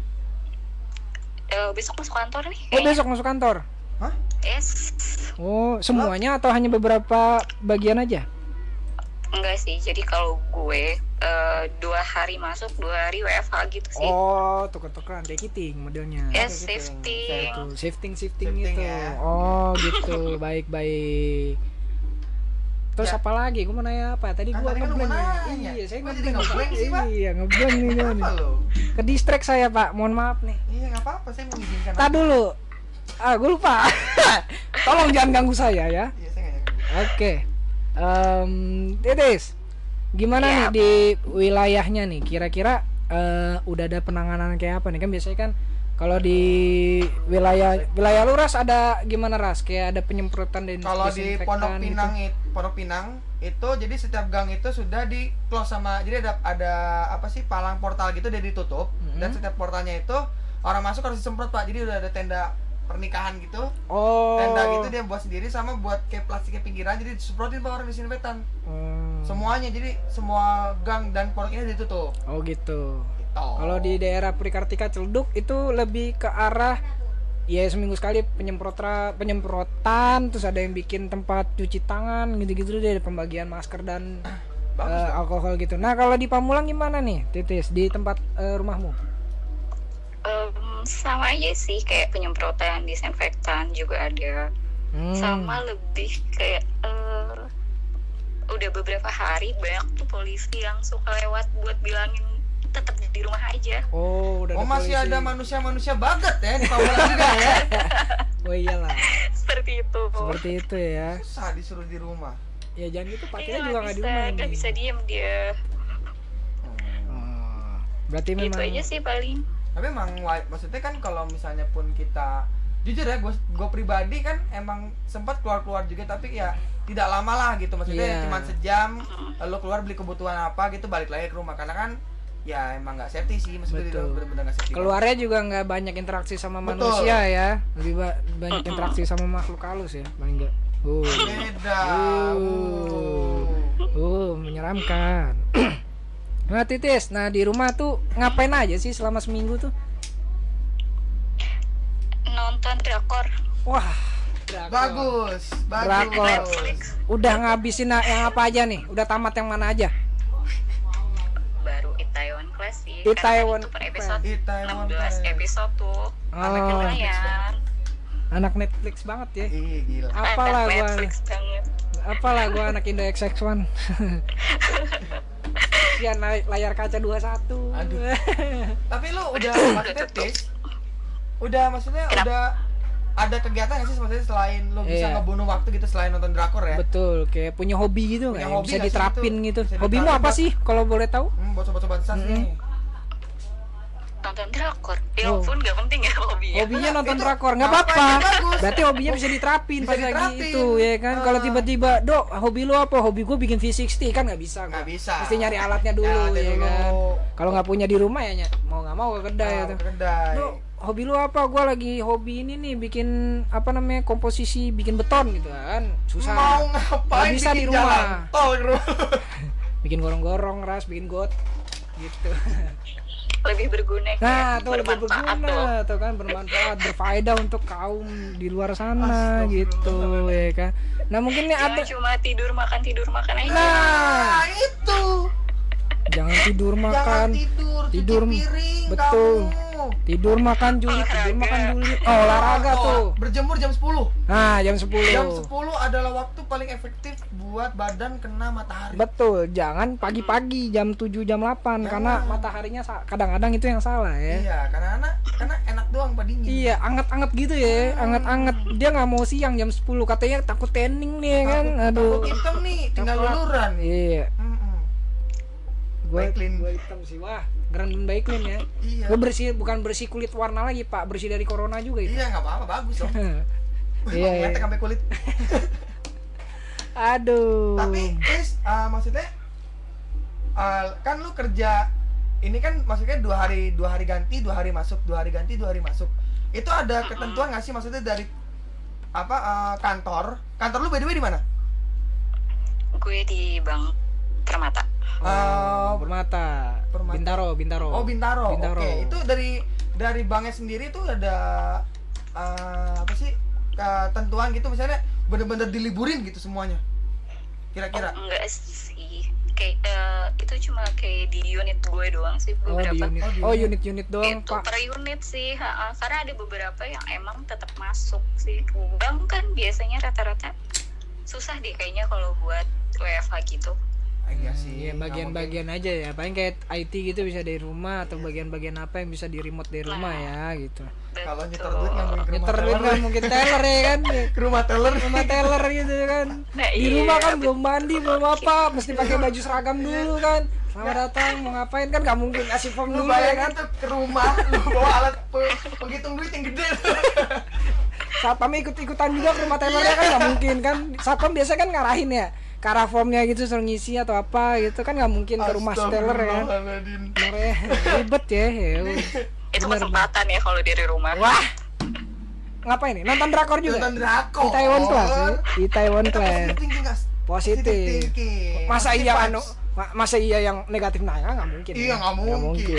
S8: Eh, besok masuk kantor nih.
S2: Oh, besok masuk kantor.
S1: Hah?
S8: Yes.
S2: Oh, semuanya atau hanya beberapa bagian aja?
S8: Enggak sih. Jadi kalau gue eh, dua hari masuk, dua hari W F H gitu sih.
S2: Oh, tuker-tukeran dekiting modelnya.
S8: Yes,
S1: gitu.
S8: safety.
S2: Itu shifting shifting
S1: Shifting
S2: gitu.
S1: ya.
S2: Oh, gitu. Baik baik. Terus
S1: Ya.
S2: apa lagi? Gue mau nanya apa? Tadi
S1: Kan
S2: gua
S1: tadi kan lu
S2: ngeblank.
S1: mau nanya.
S2: Iya, saya
S1: Kok jadi
S2: ngeblank.
S1: ngeblank sih, Pak?
S2: Iya, ngeblank nih gua nih.
S1: Kenapa lo?
S2: Ke distract saya, Pak. Mohon maaf nih.
S1: Iya nggak apa-apa, saya mengizinkan.
S2: Tar dulu. Ah, gue lupa. Tolong jangan ganggu saya ya.
S1: Iya, saya nggak nyangka.
S2: Oke. Em, Titis. Gimana
S8: Iya.
S2: nih di wilayahnya nih? Kira-kira eh, udah ada penanganan kayak apa nih? Kan biasanya kan Kalau di wilayah wilayah lu Ras ada gimana Ras? Kayak ada penyemprotan dan
S1: Kalau di
S2: disinfektan
S1: Pondok
S2: gitu?
S1: Pinang itu, Pondok Pinang itu jadi setiap gang itu sudah di close sama, jadi ada ada apa sih palang portal gitu dia ditutup
S2: Mhm.
S1: dan setiap portalnya itu orang masuk harus disemprot Pak. Jadi udah ada tenda pernikahan gitu.
S2: Oh.
S1: Tenda gitu dia buat sendiri sama buat kayak plastiknya pinggiran jadi disemprotin Pak orang disinfektan.
S2: Hmm.
S1: Semuanya jadi semua gang dan pondok ini ditutup.
S2: Oh gitu.
S1: Gitu.
S2: Kalau di daerah Purwakarta Ciledug itu lebih ke arah ya seminggu sekali penyemprotan penyemprotan terus ada yang bikin tempat cuci tangan gitu-gitu deh, ada pembagian masker dan
S1: Bagus,
S2: eh,
S1: Pak.
S2: alkohol gitu. Nah kalau di Pamulang gimana nih Titis di tempat eh, rumahmu?
S8: Em, sama aja sih kayak penyemprotan disinfektan juga ada.
S2: Hmm.
S8: Sama lebih kayak eh, udah beberapa hari banyak tuh polisi yang suka lewat buat bilangin tetap di rumah aja.
S2: Oh udah
S1: Oh
S2: ada
S1: masih
S2: polisi.
S1: ada manusia-manusia baget ya di Pamulang juga ya.
S2: Oh iyalah
S8: Seperti itu.
S2: seperti itu ya.
S1: Susah disuruh di rumah.
S2: Ya jangan gitu
S8: Iya,
S2: pakainya
S8: nggak
S2: juga nggak di
S8: bisa,
S2: rumah
S8: nggak
S2: nih.
S8: bisa diem dia.
S2: Oh, berarti
S8: Itu
S2: memang
S8: aja sih paling.
S1: Tapi emang wa- maksudnya kan kalau misalnya pun kita jujur ya gue gue pribadi kan emang sempat keluar-keluar juga tapi ya tidak lama lah gitu maksudnya
S2: Iya.
S1: cuma sejam lalu keluar beli kebutuhan apa gitu balik lagi ke rumah karena kan ya emang nggak safety sih maksudnya
S2: Betul.
S1: tidak benar-benar nggak safety.
S2: keluarnya juga nggak banyak interaksi sama
S1: Betul.
S2: manusia ya, lebih ba- banyak interaksi sama makhluk halus ya paling enggak. Uh,
S1: Beda.
S2: Uh.
S1: Uh.
S2: uh menyeramkan. Nah Titis, nah di rumah tuh ngapain aja sih selama seminggu tuh?
S8: Nonton drakor.
S2: Wah, drakor.
S1: Bagus, bagus.
S2: Drakor.
S8: Netflix.
S2: Udah ngabisin na- yang apa aja nih? Udah tamat yang mana aja?
S8: Baru Itaewon Class sih.
S2: Itaewon
S8: Karena itu per episode
S1: Itaewon
S8: enam belas
S1: Class.
S8: episode tuh.
S1: Anak
S2: Oh,
S8: Lumayan.
S2: anak Netflix banget ya.
S1: Ih, gila.
S2: Apalah
S8: Anak
S2: gua,
S8: Netflix banget.
S2: apalah gua anak Indo X X one. Sian lay- layar kaca dua puluh satu.
S1: Aduh. Tapi lu udah maksudnya tis udah maksudnya udah ada kegiatan nggak sih maksudnya selain lu bisa
S2: Iya.
S1: ngebunuh waktu gitu selain nonton drakor ya?
S2: Betul, kayak punya hobi gitu
S1: Punya
S2: kayak
S1: hobi
S2: bisa
S1: nggak sih
S2: diterapin
S1: itu?
S2: gitu.
S1: Bisa
S2: Hobimu
S1: diterapin
S2: apa
S1: buat-
S2: sih kalau boleh tahu?
S1: Hmm, buat sobat-sobat sans
S2: Mm-mm.
S1: nih.
S8: Nonton drakor. Ya
S2: Oh.
S8: ampun gak penting ya hobinya.
S2: Hobinya
S1: Enggak,
S2: nonton
S1: itu
S2: drakor, nggak
S1: apa
S2: apa-apa.
S1: aja bagus.
S2: Berarti hobinya bisa diterapin
S1: Bisa
S2: pas lagi
S1: diterapin.
S2: itu ya kan. Kalau
S1: Ah.
S2: tiba-tiba, "Dok, hobi lu apa?" "Hobi gua bikin V enam puluh." Kan nggak bisa. gua.
S1: Nggak bisa.
S2: Mesti nyari alatnya dulu
S1: Alatnya
S2: ya
S1: dulu.
S2: kan. Kalau nggak punya di rumah ya ny- mau nggak mau ke kedai
S1: Ah,
S2: itu.
S1: ke kedai.
S2: "Dok, hobi lu apa?" "Gua lagi hobi ini nih bikin apa namanya komposisi bikin beton gitu kan." Susah.
S1: Mau ngapain
S2: Nggak bisa
S1: bikin
S2: di rumah.
S1: jalan tol ke rumah?
S2: Bikin gorong-gorong, ras, bikin got gitu.
S8: Lebih berguna.
S2: Nah,
S8: kayak
S2: tuh lebih
S8: bermanfaat tuh.
S2: berguna, tuh kan bermanfaat, berfaedah untuk kaum di luar sana gitu ya kan. Nah, mungkin nih
S8: Jangan
S2: ada
S8: cuma tidur makan tidur makan aja.
S1: Nah, itu.
S2: jangan tidur
S1: Jangan
S2: makan,
S1: tidur, cuci
S2: tidur,
S1: piring
S2: betul.
S1: kamu.
S2: tidur makan julid, tidur
S8: Olahraga.
S2: makan julid. Oh, olahraga
S1: Oh,
S2: tuh.
S1: Berjemur jam sepuluh.
S2: Nah, jam sepuluh.
S1: Jam sepuluh adalah waktu paling efektif buat badan kena matahari.
S2: Betul, jangan pagi-pagi jam tujuh jam delapan
S1: Jangan.
S2: karena mataharinya sa- kadang-kadang itu yang salah ya.
S1: Iya, karena anak karena enak doang Pak dingin.
S2: Iya, anget-anget gitu ya, anget-anget. Dia nggak mau siang jam sepuluh katanya takut tanning nih ya kan.
S1: Takut-
S2: Aduh.
S1: takut hitam nih, tinggal
S2: Coklat.
S1: luluran.
S2: Iya,
S1: Mm-mm.
S2: gue
S1: Baiklin.
S2: gue hitam sih, wah Grand Baiklin ya.
S1: Iya.
S2: Gue bersih, bukan bersih kulit warna lagi pak, bersih dari corona juga itu.
S1: Iya, nggak apa-apa, bagus dong.
S2: Iya, iya.
S1: Ngeletek sampai kulit.
S2: Aduh.
S1: Tapi, guys, uh, maksudnya uh, kan lu kerja ini kan maksudnya dua hari dua hari ganti, dua hari masuk, dua hari ganti, dua hari masuk. Itu ada ketentuan nggak sih maksudnya dari apa uh, kantor? Kantor lu by the way di mana?
S8: Gue di Bank Permata.
S1: Uh,
S2: Permata.
S1: Permata.
S2: Bintaro, Bintaro.
S1: Oh Bintaro.
S2: Bintaro.
S1: Oke, itu dari dari banknya sendiri tuh ada uh, apa sih ketentuan gitu misalnya bener-bener diliburin gitu semuanya. Kira-kira.
S8: Oh, enggak sih. Kayak eh, itu cuma kayak di unit gue doang sih
S2: Oh, di
S8: beberapa.
S2: unit.
S1: Oh, di
S2: Oh,
S1: unit.
S2: unit-unit doang,
S8: Itu
S2: Pak.
S8: per unit sih, ha-ha. Karena ada beberapa yang emang tetap masuk sih. Bank kan biasanya rata-rata susah deh kayaknya kalau buat W F H gitu.
S1: Ah, iya sih.
S2: Iya,
S1: nggak
S2: bagian-bagian aja ya. Paling kayak I T gitu bisa dari rumah atau bagian-bagian apa yang bisa di remote dari rumah ya gitu.
S1: mungkin- Kalau nyetor
S8: Betul.
S1: duit nggak mungkin ke rumah
S2: Nyeter duit
S1: teller.
S2: nggak mungkin teller ya kan.
S1: Ke rumah teller.
S2: Rumah teller gitu kan.
S8: Nah,
S2: Di
S8: iya,
S2: rumah kan
S8: betul.
S2: belum mandi, belum apa, mesti pakai baju seragam dulu kan. Selamat datang, mau ngapain kan nggak mungkin kasih form
S1: Lu
S2: dulu ya
S1: bayangin
S2: kan?
S1: tuh ke rumah, lu bawa alat pe- penghitung duit yang gede.
S2: Satpam ikut-ikutan juga ke rumah tellernya kan nggak mungkin kan? Satpam biasa kan ngarahin ya, ke arah formnya gitu suruh ngisi atau apa gitu kan nggak mungkin ke rumah teller ya.
S1: Astagfirullahaladzim.
S2: Bener ya, ribet ya. ya.
S8: Itu
S2: Bener.
S8: kesempatan ya kalau dari rumah.
S2: Wah, ngapain nih? Nonton drakor juga?
S1: Nonton drakor.
S2: Di Taiwan Class ya? Di Taiwan
S1: Itu
S2: Class.
S1: positive thinking, guys.
S2: Positif.
S1: thinking.
S2: Masa
S1: Positive
S2: iya
S1: vibes.
S2: anu? ma- Masa iya yang negatif nanya nggak mungkin.
S1: Iya,
S2: ya.
S1: nggak mungkin.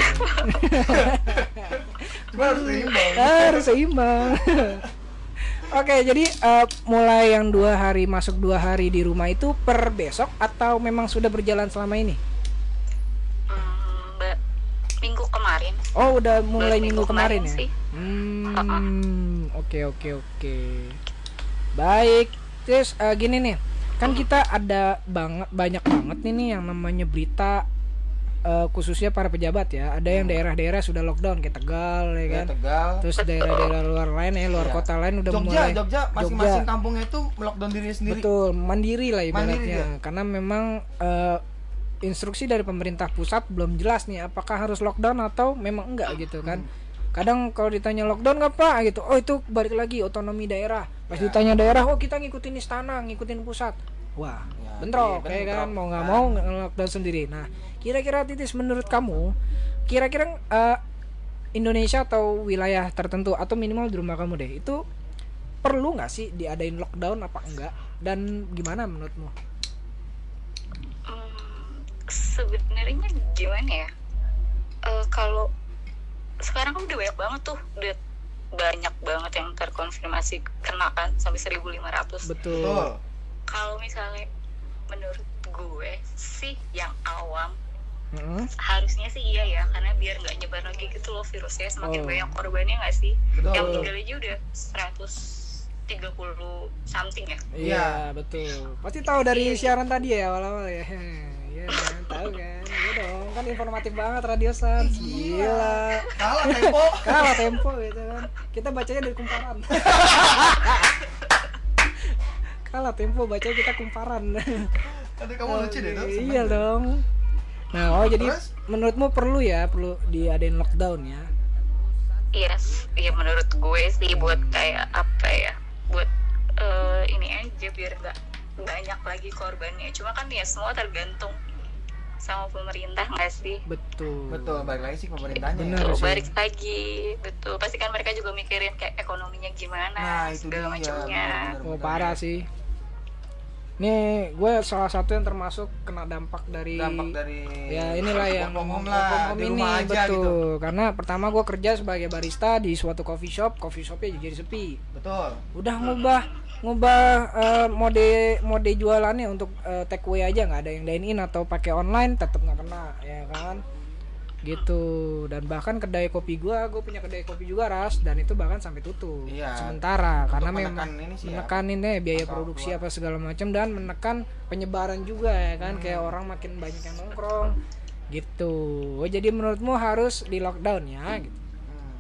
S1: Cuma harus seimbang.
S2: Harus seimbang. Oke, jadi eh, mulai yang dua hari masuk dua hari di rumah itu per besok atau memang sudah berjalan selama ini?
S8: Hmm, ba- minggu kemarin.
S2: Oh, udah mulai
S8: Baru
S2: minggu,
S8: minggu
S2: kemarin,
S8: kemarin
S2: ya.
S8: sih.
S2: Hmm, oke oke oke. Baik, terus eh, gini nih, kan kita ada banget banyak banget nih nih yang namanya berita eh, khususnya para pejabat ya. Ada yang daerah-daerah sudah lockdown kayak Tegal ya
S1: Ya,
S2: kan.
S1: Tegal.
S2: Terus daerah-daerah luar lain ya, luar
S1: Iya.
S2: kota lain udah
S1: Jogja,
S2: mulai.
S1: Jogja, masing-masing kampungnya itu melockdown diri sendiri.
S2: Betul, mandiri lah ibaratnya.
S1: Mandiri dia.
S2: Karena memang eh, instruksi dari pemerintah pusat belum jelas nih apakah harus lockdown atau memang enggak gitu kan. Kadang kalau ditanya lockdown nggak pak gitu, oh itu balik lagi otonomi daerah. Pas
S1: Ya.
S2: ditanya daerah, oh kita ngikutin istana, ngikutin pusat. Wah,
S1: Ya,
S2: bentrok
S1: iya,
S2: kayak
S1: bentrok.
S2: kan mau nggak
S1: Kan.
S2: mau nge-lockdown sendiri. Nah, kira-kira Titis menurut kamu, kira-kira eh, Indonesia atau wilayah tertentu atau minimal di rumah kamu deh, itu perlu nggak sih diadain lockdown apa enggak? Dan gimana menurutmu?
S8: Hmm, sebenarnya gimana ya? Eh, kalau sekarang kan udah banyak banget tuh, udah banyak banget yang terkonfirmasi kena kan sampai seribu lima ratus.
S2: Betul.
S1: Betul.
S8: Kalau misalnya menurut gue sih yang awam
S2: Mm-mm.
S8: harusnya sih iya ya, karena biar nggak nyebar lagi gitu loh virusnya, semakin
S2: Oh.
S8: banyak korbannya nggak sih?
S1: Betul.
S8: Yang meninggal aja udah seratus tiga puluh something ya.
S2: Iya, betul. Pasti tahu dari siaran tadi ya awal-awal ya. Iya, kan? Tahu kan? Iya dong, kan informatif banget Radio Sans. Gila.
S1: Kalah tempo.
S2: Kalah tempo gitu kan. Kita bacanya dari kumparan. Kalah tempo bacanya kita kumparan.
S1: Aduh, kamu lucu deh tuh.
S2: Iya dong. Nah, oh jadi
S1: Terus?
S2: menurutmu perlu ya, perlu diadain lockdown ya?
S8: Iya, yes, iya menurut gue sih buat kayak apa ya, buat eh, ini aja biar nggak banyak lagi korbannya. Cuma kan ya semua tergantung sama pemerintah nggak sih?
S2: Betul.
S1: Betul, balik lagi sih ke pemerintahnya.
S2: Bener.
S1: ya.
S8: Tuh,
S2: sih.
S8: balik lagi, betul. Pasti kan mereka juga mikirin kayak ekonominya gimana,
S1: Nah, itu
S8: segala
S1: dia.
S8: macamnya.
S1: bener-bener.
S2: Oh parah sih. Nih gue salah satu yang termasuk kena dampak dari
S1: Dampak dari
S2: ya inilah yang
S1: work from home lah,
S2: work from
S1: di
S2: ini
S1: rumah aja
S2: betul.
S1: gitu.
S2: Karena pertama gue kerja sebagai barista di suatu coffee shop, coffee shopnya jadi sepi.
S1: Betul.
S2: Udah ngubah ngubah eh, mode mode jualannya untuk eh, take away aja, nggak ada yang dine in atau pakai online, tetap nggak kena ya kan. Gitu. Dan bahkan kedai kopi gua, gua punya kedai kopi juga Ras, dan itu bahkan sampai tutup
S1: Iya.
S2: sementara
S1: Untuk
S2: karena
S1: menekan
S2: memang
S1: ini sih ya,
S2: menekanin ya, biaya
S1: angka
S2: produksi
S1: keluar.
S2: apa segala macam dan menekan penyebaran juga ya kan,
S1: Hmm.
S2: kayak orang makin banyak yang nongkrong gitu. Oh, jadi menurutmu harus di lockdown ya gitu.
S1: Hmm.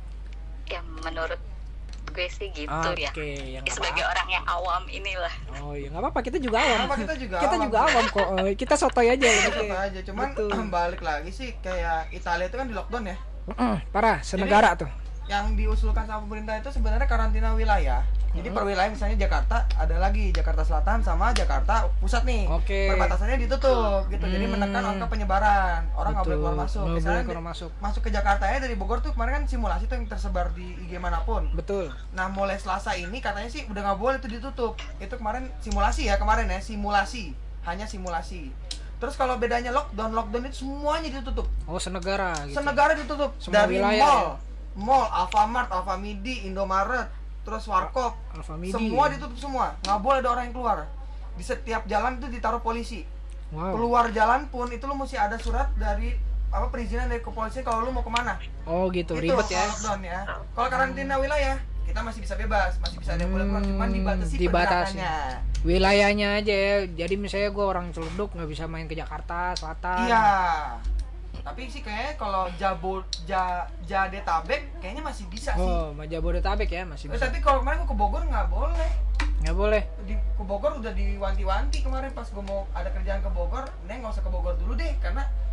S8: Ya menurut gue sih gitu
S2: Oke,
S8: ya.
S2: yang
S8: Ya,
S2: nggak
S8: sebagai orang yang awam inilah.
S2: Oh iya nggak apa-apa, kita juga awam.
S1: Apa kita juga
S2: kita
S1: awam.
S2: juga awam kok. Eh, Kita sotoy aja
S1: Tetap
S2: gitu.
S1: aja, cuman
S2: Betul.
S1: balik lagi sih kayak Italia itu kan di lockdown ya.
S2: Heeh, parah, senegara tuh.
S1: Yang diusulkan sama pemerintah itu sebenarnya karantina wilayah. Jadi per wilayah misalnya Jakarta ada lagi Jakarta Selatan sama Jakarta Pusat nih.
S2: Oke.
S1: Perbatasannya ditutup gitu. Jadi
S2: Hmm.
S1: menekan angka penyebaran. Orang nggak boleh
S2: Betul,
S1: keluar masuk.
S2: nggak
S1: Misalnya
S2: boleh
S1: di-
S2: keluar masuk.
S1: masuk ke Jakarta ya dari Bogor tuh kemarin kan simulasi tuh yang tersebar di I G manapun.
S2: Betul.
S1: Nah mulai Selasa ini katanya sih udah nggak boleh tuh ditutup. Itu kemarin simulasi ya kemarin ya simulasi, hanya simulasi. Terus kalau bedanya lockdown, lockdown itu semuanya ditutup.
S2: Oh, senegara gitu.
S1: Senegara ditutup.
S2: Semua
S1: Dari
S2: wilayah,
S1: mall, mall, Alfamart, Alfamidi, Indomaret, terus Warkop,
S2: Alfamidi.
S1: semua ditutup semua. Nggak boleh ada orang yang keluar. Di setiap jalan itu ditaruh polisi.
S2: Wow.
S1: Keluar jalan pun itu lu mesti ada surat dari apa perizinan dari kepolisian kalau lu mau kemana.
S2: Oh gitu,
S1: Itu
S2: ribet ya.
S1: kalau lockdown ya. Kalau karantina wilayah kita masih bisa bebas, masih bisa ada yang boleh keluar,
S2: Hmm,
S1: cuman dibatasi
S2: dibatasi.
S1: pergerakannya.
S2: Wilayahnya aja ya. Jadi misalnya gue orang Celeduk nggak bisa main ke Jakarta Selatan.
S1: Iya. Tapi sih kayaknya kalau Jabo ja, Jadetabek kayaknya masih bisa sih.
S2: Oh, Jabodetabek ya masih
S1: Eh,
S2: bisa.
S1: tapi kalau kemarin gua ke Bogor nggak boleh.
S2: Nggak boleh.
S1: Di ke Bogor udah diwanti-wanti kemarin pas gua mau ada kerjaan ke Bogor, Neng nggak usah ke Bogor dulu deh karena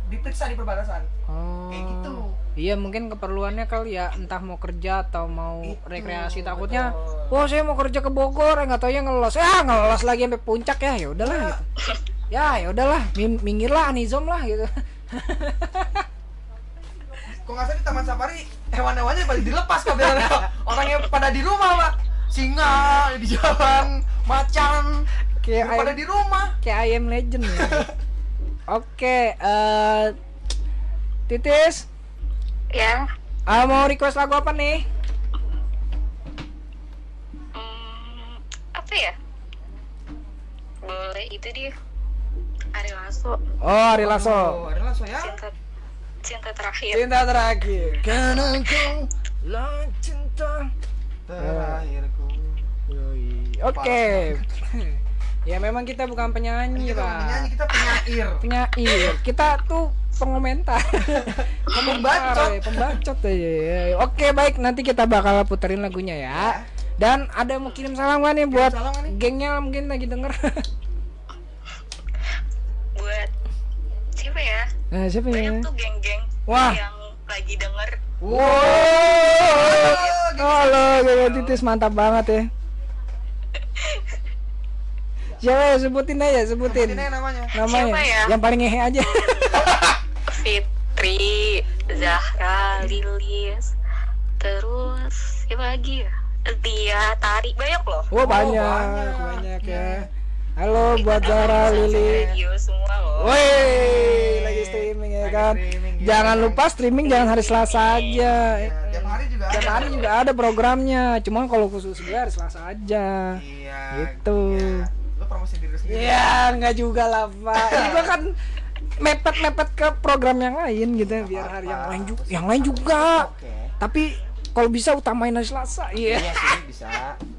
S1: diperiksa di perbatasan.
S2: Oh.
S1: Kayak gitu.
S2: Iya mungkin keperluannya kali ya, entah mau kerja atau mau
S1: Itu,
S2: rekreasi, takutnya
S1: betul.
S2: wah saya mau kerja ke Bogor, eh nggak taunya ngelos, ya ngelos lagi sampai puncak ya, ya udahlah gitu. Ya ya udahlah, min- minggirlah Anizom lah gitu.
S1: Kok nggak salah di Taman Safari hewan-hewannya pada dilepas kabel orangnya pada di rumah pak, singa di jalan, macan
S2: Kayak
S1: pada
S2: ayam,
S1: di rumah.
S2: kayak I Am Legend ya. Oke, eh Titis,
S8: Ya.
S2: ah, mau request lagu apa nih?
S8: Hmm, apa ya? Boleh itu dia. Ari Lasso.
S2: Oh, Ari Lasso.
S1: Oh, ada langsung ya.
S8: Cinta cinta terakhir.
S2: Cinta terakhir. Karena kau lah cinta
S1: Terakhirku.
S2: Yoi. Oke. Ya memang kita bukan penyanyi,
S1: Kita
S2: Pak.
S1: bukan penyanyi, kita penyair.
S2: Penyair. Kita tuh pengomentar.
S1: Pembacot.
S2: Ya, pembacot aja. Oke, baik, nanti kita bakal puterin lagunya ya. Dan ada mau kirim salam kan nih buat
S1: salam nggak nih?
S2: gengnya mungkin lagi denger.
S8: Buat siapa ya?
S2: Nah, siapa ya?
S8: Banyak tuh geng-geng
S2: Wah.
S8: yang lagi denger.
S2: Wow. Halo, geng Titis mantap banget ya. Siapa ya, sebutin aja, sebutin.
S1: Sebutin aja namanya.
S2: Namanya.
S8: Siapa ya?
S2: Yang paling ngehe aja.
S8: Fitri, Zahra, Lilis, terus siapa lagi ya? Dia, Tari, banyak loh.
S2: Oh, banyak,
S1: banyak.
S2: banyak ya. Halo buat Zara, Lili.
S8: Radio semua loh.
S2: Woi, lagi streaming ya
S1: Lagi
S2: kan.
S1: streaming, gila,
S2: Jangan
S1: kan.
S2: lupa streaming jangan hari Selasa aja.
S1: Ya, tiap hari juga
S2: Tiap
S1: ada.
S2: hari juga ada programnya. Cuma kalau khusus gue hari Selasa aja.
S1: Iya.
S2: Gitu.
S1: Iya. Lu promosi diri sendiri.
S2: Ya, enggak juga lah, Pak. Ini gua kan mepet-mepet ke program yang lain gitu ya, biar hari yang lain juga. Yang lain juga.
S1: Oke.
S2: Tapi kalau bisa utamain hari Selasa. Iya.
S1: Iya sih bisa.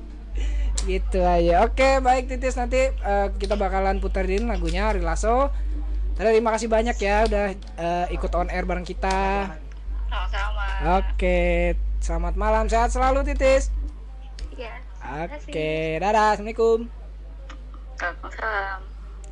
S2: Gitu aja. Oke, baik Titis, nanti eh, kita bakalan puterin lagunya Ari Lasso. Terima kasih banyak ya udah eh, ikut on air bareng kita.
S8: Sama-sama.
S2: Oke, selamat malam, sehat selalu Titis.
S8: Iya.
S2: Oke, dadah, assalamualaikum.
S8: Waalaikumsalam.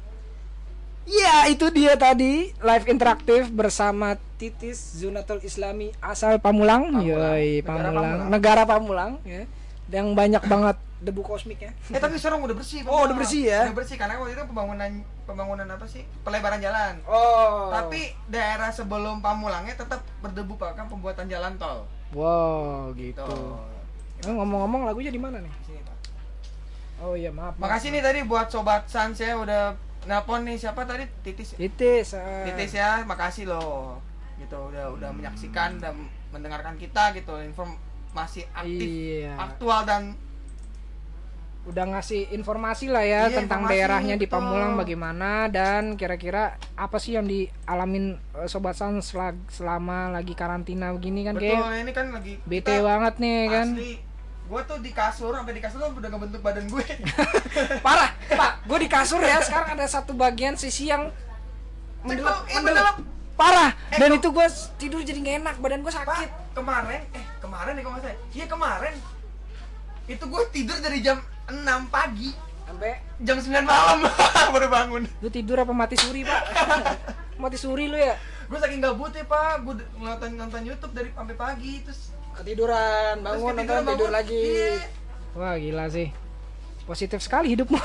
S2: Ya, itu dia tadi live interaktif bersama Titis Zunatul Islami asal Pamulang,
S1: Pamulang.
S2: yoi
S1: Negara
S2: Pamulang,
S1: Pamulang.
S2: negara Pamulang ya. Yang banyak banget debu kosmik ya.
S1: Eh tapi sekarang udah bersih.
S2: Oh, udah bersih ya?
S1: Udah bersih karena waktu itu pembangunan pembangunan apa sih? Pelebaran jalan.
S2: Oh.
S1: Tapi daerah sebelum Pamulangnya tetap berdebu Pak, kan pembuatan jalan tol.
S2: wow, gitu.
S1: Tuh.
S2: Eh, ngomong-ngomong lagunya di mana nih?
S1: Sini, Pak.
S2: Oh iya, maaf. maaf.
S1: Makasih nih tadi buat sobat Sans ya udah nelpon nih, siapa tadi? Titis.
S2: Titis. ah.
S1: Titis ya, makasih loh. Gitu udah udah menyaksikan dan mendengarkan kita gitu, informasi aktif,
S2: Iya.
S1: aktual dan
S2: Udah ngasih informasi lah ya
S1: Iya,
S2: tentang
S1: informasi,
S2: daerahnya di
S1: betul.
S2: Pamulang bagaimana dan kira-kira apa sih yang dialamin eh, sobat Sans sel- selama lagi karantina begini kan
S1: betul
S2: kayak
S1: ini kan lagi
S2: bete
S1: kita
S2: banget nih kan.
S1: asli. Gue tuh di kasur, sampai di kasur tuh udah ngebentuk badan gue.
S2: Parah, Pak. Gue di kasur ya, sekarang ada satu bagian sisi yang mendelep,
S1: Ceklok, eh,
S2: mendelep.
S1: mendelep.
S2: Parah.
S1: Eh,
S2: Dan
S1: kok-
S2: itu gue tidur jadi gak enak, badan gue sakit.
S1: Pak, kemarin, eh kemarin nih kalau nggak salah, iya kemarin itu gue tidur dari jam enam pagi
S2: Sampai
S1: jam sembilan malam baru bangun.
S2: lu tidur apa mati suri, Pak? Mati suri lu ya?
S1: Gue saking gabutnya Pak, gue nonton nonton YouTube dari sampai pagi terus
S2: Ketiduran, bangun,
S1: terus
S2: nonton,
S1: ketiduran,
S2: tidur
S1: bangun.
S2: lagi.
S1: Iya.
S2: Wah, gila sih. Positif sekali hidupmu.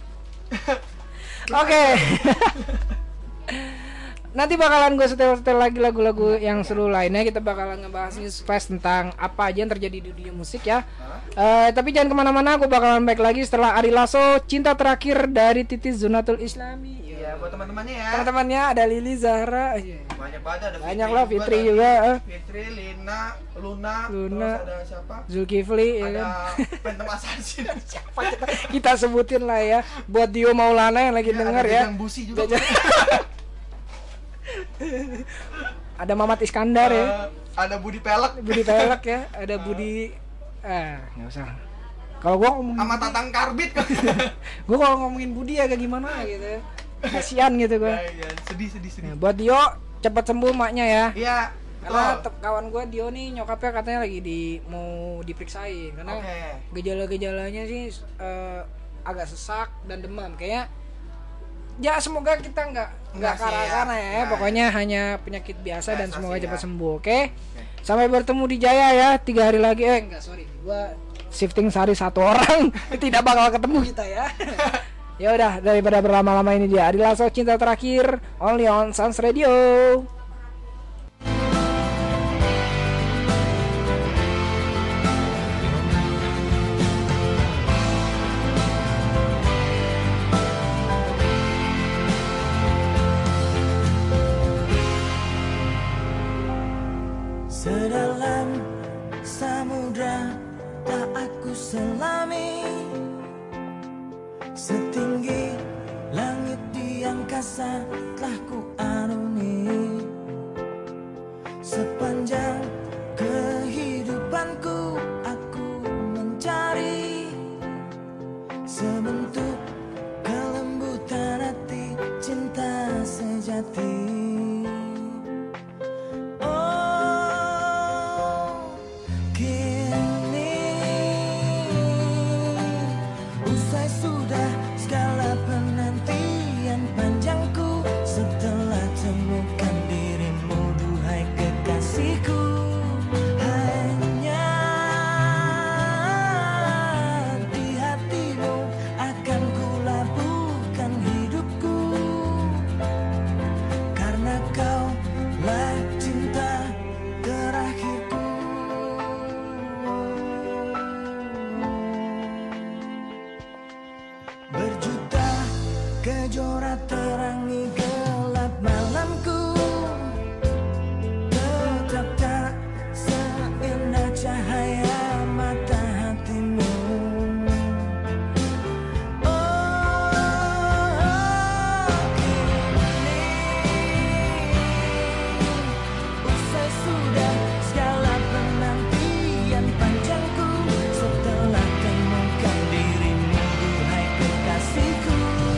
S2: Oke. Nanti bakalan gue setel-setel lagi lagu-lagu yang seru lainnya. Kita bakalan ngebahas news flash tentang apa aja yang terjadi di dunia musik ya. Eh, tapi jangan kemana-mana, aku bakalan back lagi setelah Ari Lasso, Cinta Terakhir dari Titis Zunatul Islami.
S1: Iya buat teman-temannya ya.
S2: Teman-temannya ada Lili, Zahra, iya.
S1: Banyak banget ada
S2: Banyak lah, Fitri
S1: tadi.
S2: juga, eh.
S1: Fitri, Lina, Luna,
S2: Luna.
S1: terus ada siapa?
S2: Zulkifli ya
S1: Ada
S2: kan.
S1: Phantom Assassin.
S2: Siapa kita, kita sebutin lah ya buat Dio Maulana yang lagi
S1: Iya,
S2: denger
S1: ada
S2: ya.
S1: Jajang Busi juga.
S2: Ada Mamat Iskandar ya.
S1: Eh, ada Budi Pelek
S2: Budi Pelek ya, ada Budi ah nggak usah. Kalau gua ngomongin
S1: sama Tatang Karbit kan.
S2: gua kalau ngomongin Budi agak gimana gitu ya. Kasihan gitu gua.
S1: Ya, ya, sedih sedih sedih.
S2: Nah, buat Dio cepat sembuh maknya ya.
S1: Iya,
S2: Karena
S1: betul.
S2: te- kawan gua Dio nih nyokapnya katanya lagi di mau diperiksain karena
S1: Oke.
S2: gejala-gejalanya sih eh, agak sesak dan demam kayaknya. Ya semoga kita nggak nggak
S1: sih,
S2: karena ya,
S1: Nah,
S2: pokoknya hanya penyakit biasa dan
S1: Biasa
S2: semoga
S1: sih,
S2: cepat
S1: ya.
S2: sembuh. Oke, sampai bertemu di Jaya ya, tiga hari lagi. Eh enggak, sorry, gua shifting sehari satu orang, tidak bakal ketemu kita ya. Ya udah, daripada berlama-lama ini dia Adi Lasso, cinta terakhir, only on Sans Radio.
S7: Sedalam samudra tak aku selami, setinggi langit di angkasa telah ku arungi. Sepanjang kehidupanku aku mencari sebentuk kelembutan hati, cinta sejati. Kejora terangi gelap malamku, tetap tak seindah cahaya mata hatimu. Oh, kini usai sudah segala penantian panjangku, setelah temukan dirimu, duhai kekasihku.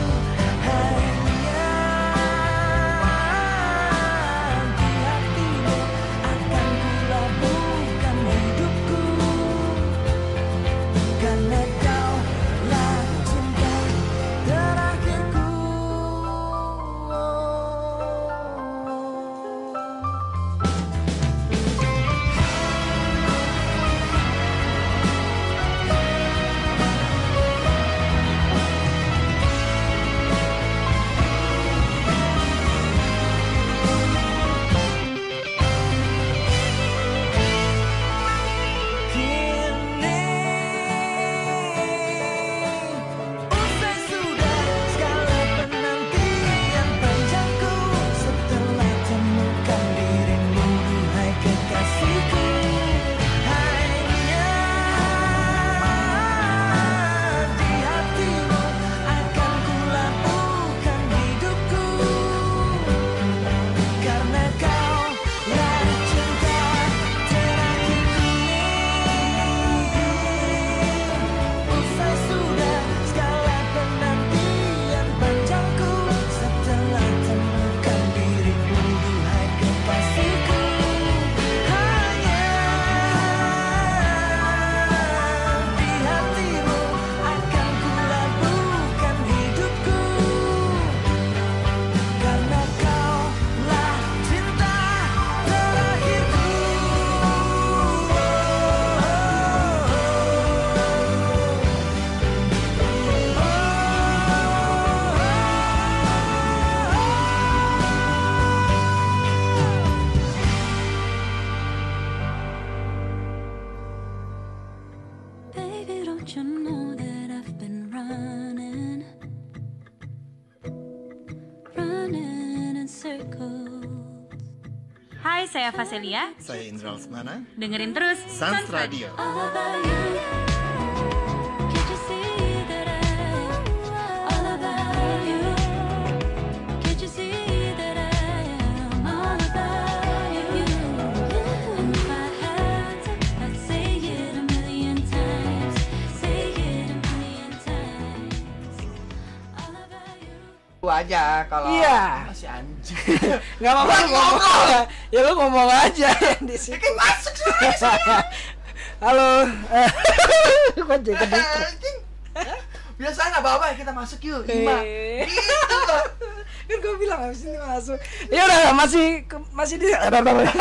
S9: Hai, saya Faselia.
S6: Saya Indra Lesmana.
S9: Dengerin terus
S6: Sans Radio.
S1: Gua aja kalau
S2: Iya.
S1: masih anjing.
S2: Gak apa-apa ngomong. Ya lu ngomong aja di sini.
S1: Bikin masuk sih.
S2: Halo. Kok jadi kedekut?
S1: Biasa nggak apa-apa kita masuk yuk. Lima.
S2: Eh.
S1: Gitu loh.
S2: Kan gue bilang habis ini masuk. Ya udah masih masih di ya kan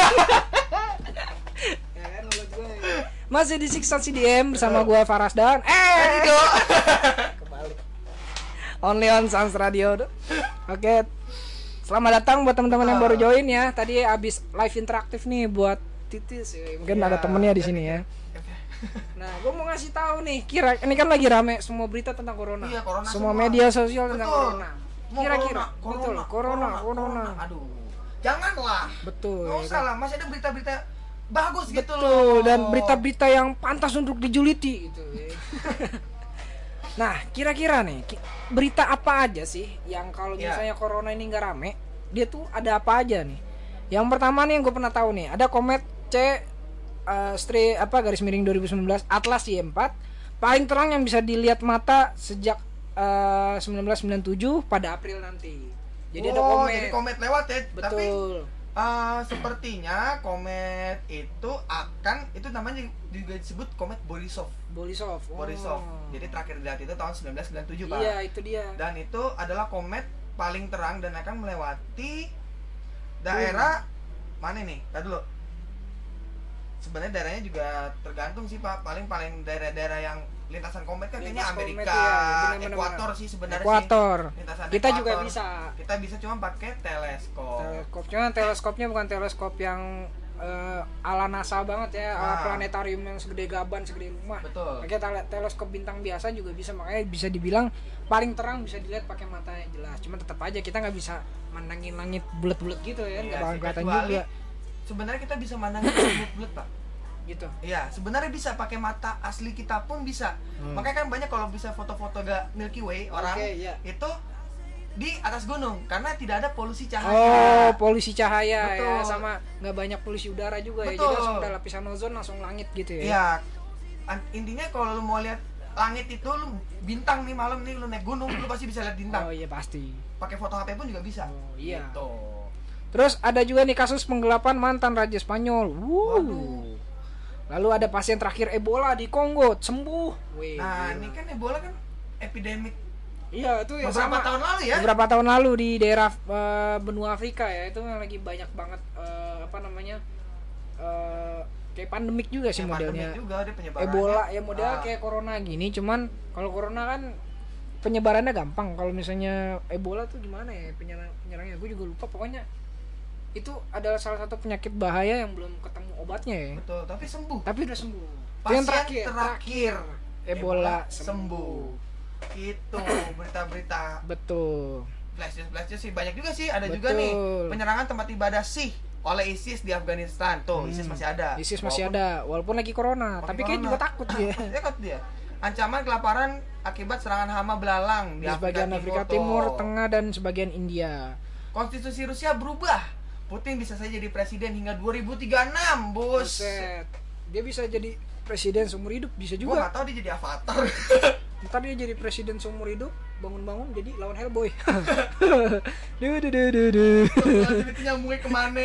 S2: mulut gue. Masih di Six C D M bersama gue Faras dan eh kebalik. Only on Sans Radio. Oke. Selamat datang buat teman-teman yang baru join ya. Tadi abis live interaktif nih buat Titis. Mungkin ada temennya di sini ya. Nah, gue mau ngasih tahu nih, kira ini kan lagi rame semua berita tentang corona.
S1: Iya, corona
S2: semua,
S1: semua.
S2: media sosial tentang
S1: Betul.
S2: corona. Kira-kira,
S1: corona,
S2: betul, corona, corona.
S1: Aduh, janganlah.
S2: Betul.
S1: Nggak
S2: ya
S1: usah
S2: kan?
S1: lah, masih ada berita-berita bagus gitu loh.
S2: Betul, dan berita-berita yang pantas untuk dijuliti gitu. Ya. Nah, kira-kira nih, ki- berita apa aja sih yang kalau
S1: Iya.
S2: misalnya corona ini nggak rame, dia tuh ada apa aja nih? Yang pertama nih yang gue pernah tahu nih, ada komet C uh, stri apa garis miring dua ribu sembilan belas Atlas Y empat paling terang yang bisa dilihat mata sejak uh, seribu sembilan ratus sembilan puluh tujuh pada April nanti. Jadi ada
S1: Oh,
S2: komet.
S1: jadi komet lewat ya.
S2: Betul.
S1: Tapi uh, sepertinya komet itu akan itu namanya juga disebut komet Borisov.
S2: Borisov. Oh.
S1: Borisov. Jadi terakhir dilihat itu tahun seribu sembilan ratus sembilan puluh tujuh, Pak.
S2: Iya, itu dia.
S1: Dan itu adalah komet paling terang dan akan melewati daerah mana nih? Tadi dulu. Sebenarnya daerahnya juga tergantung sih, Pak. Paling paling daerah-daerah yang lintasan komet kan kayaknya
S2: Lintas
S1: Amerika,
S2: komet, ya. Benar-benar.
S1: ekuator sih sebenarnya
S2: Ekuator.
S1: sih. Lintasan
S2: Kita juga
S1: ekuator.
S2: bisa.
S1: Kita bisa cuma pakai teleskop.
S2: Teleskopnya teleskopnya bukan teleskop yang eh, ala NASA banget ya, ala
S1: Nah.
S2: planetarium yang segede gaban, segede rumah.
S1: Betul.
S2: Pakai tele- teleskop bintang biasa juga bisa, makanya bisa dibilang paling terang bisa dilihat pakai mata yang jelas. Cuma tetap aja kita nggak bisa mandangin langit bulat-bulat gitu ya, nggak
S1: Iya
S2: bakal
S1: sih,
S2: kelihatan
S1: kecuali
S2: juga
S1: sebenarnya kita bisa mandangin bulat-bulat, Pak.
S2: gitu.
S1: Iya, sebenarnya bisa pakai mata asli kita pun bisa.
S2: Hmm.
S1: Makanya kan banyak kalau bisa foto-foto gak Milky Way orang
S2: Oke, iya.
S1: itu di atas gunung karena tidak ada polusi cahaya.
S2: Oh, polusi cahaya ya,
S1: Betul.
S2: sama nggak banyak polusi udara juga ya.
S1: Betul.
S2: Jadi langsung ada lapisan ozon langsung langit gitu ya.
S1: Iya. An- intinya kalau lu mau lihat langit itu lu bintang nih malam nih lu naik gunung lu pasti bisa lihat bintang.
S2: Oh iya pasti.
S1: Pakai foto H P pun juga bisa.
S2: Oh, iya.
S1: Gitu.
S2: Terus ada juga nih kasus penggelapan mantan raja Spanyol. Wuh.
S1: Waduh.
S2: Lalu ada pasien terakhir Ebola di Kongo sembuh. Wih,
S1: Nah,
S2: gila.
S1: ini kan Ebola kan epidemik
S2: Iya, itu ya
S1: beberapa
S2: sama.
S1: tahun lalu ya.
S2: Beberapa tahun lalu di daerah eh, benua Afrika ya, itu yang lagi banyak banget eh, apa namanya? eh, kayak pandemik juga sih
S1: Ya,
S2: modelnya.
S1: pandemik juga dia penyebarannya.
S2: Ebola ya model
S1: Ah.
S2: kayak corona gini, cuman kalau corona kan penyebarannya gampang. Kalau misalnya Ebola tuh gimana ya penyerang penyerangnya? Gue juga lupa pokoknya. Itu adalah salah satu penyakit bahaya yang belum ketemu obatnya ya.
S1: Betul, tapi sembuh.
S2: Tapi udah sembuh. Itu
S1: Pasien
S2: yang terakhir,
S1: terakhir
S2: Ebola
S1: sembuh.
S2: sembuh.
S1: Itu berita-berita
S2: Betul.
S1: flash news flash news sih banyak juga sih. Ada
S2: Betul.
S1: juga nih penyerangan tempat ibadah Sikh oleh ISIS di Afghanistan. Tuh,
S2: Hmm.
S1: ISIS masih ada.
S2: ISIS masih
S1: Walaupun-
S2: ada walaupun lagi corona,
S1: Pakai
S2: tapi kayak
S1: corona.
S2: juga takut dia.
S1: Takut dia. Ancaman kelaparan akibat serangan hama belalang
S2: Di sebagian Afrika Timur, Tengah dan sebagian India.
S1: Konstitusi Rusia berubah. Putin bisa saja jadi presiden hingga dua ribu tiga puluh enam, bos.
S2: Buset. Dia bisa jadi presiden seumur hidup, bisa
S1: Gua
S2: juga.
S1: nggak tahu dia jadi avatar.
S2: Ntar dia jadi presiden seumur hidup, bangun-bangun jadi lawan Hellboy. Duh, duh, duh, duh, duh.
S1: Kalau itu nyambungnya kemana?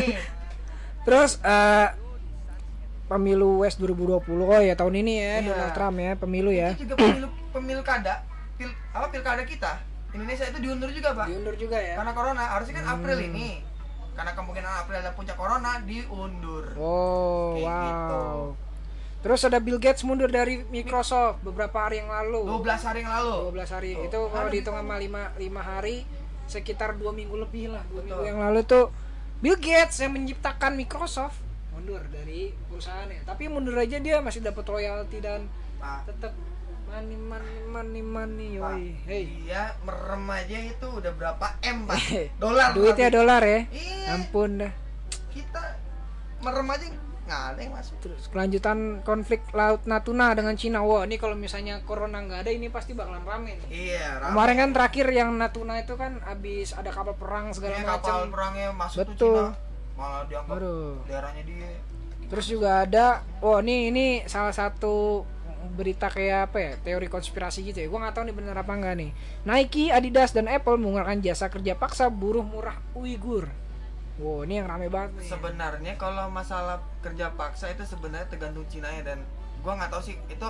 S2: Terus eh pemilu U S dua ribu dua puluh, oh ya tahun ini ya,
S1: Iya.
S2: Donald Trump ya, pemilu ya.
S1: Itu juga pemilu pemilu kada, pil, apa pilkada kita Indonesia itu diundur juga, Pak.
S2: Diundur juga ya.
S1: Karena corona, harusnya kan April
S2: Hmm.
S1: ini. Karena kemungkinan April ada puncak corona, diundur.
S2: Oh,
S1: Kayak
S2: wow.
S1: gitu.
S2: Terus ada Bill Gates mundur dari Microsoft beberapa hari yang lalu.
S1: dua belas hari yang lalu.
S2: dua belas hari.
S1: Tuh.
S2: Itu kalau
S1: Ada
S2: dihitung
S1: gitu.
S2: sama lima hari sekitar dua minggu lebih lah. dua
S1: Betul.
S2: minggu yang lalu tuh Bill Gates yang menciptakan Microsoft mundur dari perusahaannya. Tapi mundur aja dia masih dapat royalti dan
S1: Pak,
S2: tetap money money money money
S1: Pak,
S2: yoi. Hey.
S1: dia merem aja itu udah berapa M, Pak? Dolar.
S2: Duitnya
S1: tapi.
S2: dolar ya.
S1: Iya.
S2: Ampun dah.
S1: Kita merem aja nggak ada yang masuk.
S2: Terus kelanjutan konflik Laut Natuna dengan Cina. Wah, ini kalau misalnya corona nggak ada, ini pasti bakalan rame nih.
S1: Iya. rame.
S2: Kemarin kan terakhir yang Natuna itu kan abis ada kapal perang segala
S1: Iya,
S2: macam.
S1: kapal perangnya masuk tuh
S2: Betul.
S1: Cina. Malah dianggap
S2: Aduh.
S1: daerahnya dia.
S2: Terus juga ada, oh ini ini salah satu berita kayak apa ya, teori konspirasi gitu ya. Gua nggak tahu nih bener apa enggak nih. Nike, Adidas dan Apple menggunakan jasa kerja paksa buruh murah Uighur. Wow, ini yang rame banget nih.
S1: Sebenarnya kalau masalah kerja paksa itu sebenarnya tergantung Cina ya, dan gua nggak tahu sih itu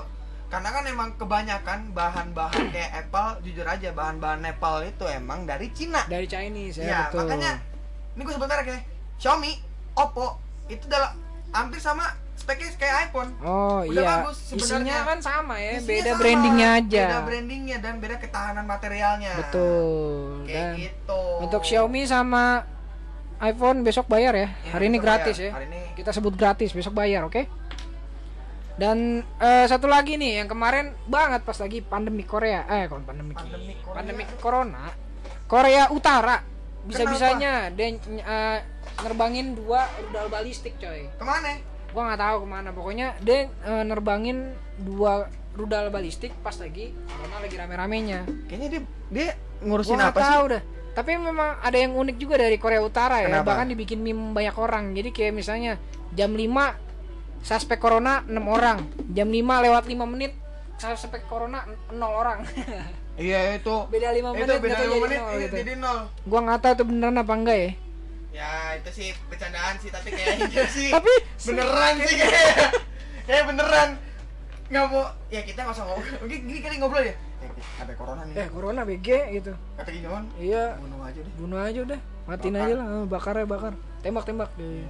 S1: Karena kan emang kebanyakan bahan-bahan kayak Apple, jujur aja bahan-bahan Apple itu emang dari Cina.
S2: Dari Chinese ya,
S1: Ya,
S2: betul.
S1: makanya ini gue sebentar kayak Xiaomi, Oppo itu dalam hampir sama speknya kayak iPhone.
S2: Oh
S1: Udah
S2: iya,
S1: bagus sebenarnya.
S2: isinya kan sama ya,
S1: Isinya
S2: beda
S1: sama,
S2: brandingnya aja.
S1: Beda brandingnya dan beda ketahanan materialnya.
S2: Betul.
S1: Kayak
S2: Dan
S1: gitu.
S2: untuk Xiaomi sama iPhone besok bayar ya.
S1: Ya,
S2: Hari ini
S1: besok
S2: gratis
S1: bayar.
S2: ya.
S1: Hari ini.
S2: Kita sebut gratis, besok bayar, oke? Dan eh, satu lagi nih yang kemarin banget pas lagi pandemi Korea. Eh, kon pandemi.
S1: Pandemi Korea.
S2: Pandemi Corona. Korea Utara bisa-bisanya dia eh, nerbangin dua rudal balistik, coy.
S1: Kemana?
S2: Gua nggak tahu kemana, pokoknya dia eh, nerbangin dua rudal balistik pas lagi corona lagi rame-ramenya.
S1: Kayaknya dia dia ngurusin
S2: Gua nggak
S1: apa sih?
S2: tahu dah. Tapi memang ada yang unik juga dari Korea Utara ya.
S1: Kenapa?
S2: Bahkan dibikin meme banyak orang. Jadi kayak misalnya jam lima suspek corona enam orang, jam lima lewat lima menit suspek corona nol orang.
S1: Iya itu.
S2: Beda lima
S1: Itu
S2: menit
S1: beda
S2: gitu
S1: lima
S2: jadi
S1: menit
S2: nol
S1: iya,
S2: gitu.
S1: jadi nol.
S2: Gua nggak tahu itu beneran apa enggak ya.
S1: Ya itu sih bercandaan sih tapi kayaknya sih.
S2: Tapi
S1: beneran sih kayak. Kayak beneran. Nggak mau ya kita nggak usah ngobrol. Mungkin gini kali ngobrol ya. Eh, ada corona nih.
S2: eh corona B G gitu.
S1: Kata gimana?
S2: Iya,
S1: Bunuh aja deh.
S2: bunuh aja udah. Matiin
S1: Bakar.
S2: aja lah, eh, bakar ya bakar. Tembak-tembak deh.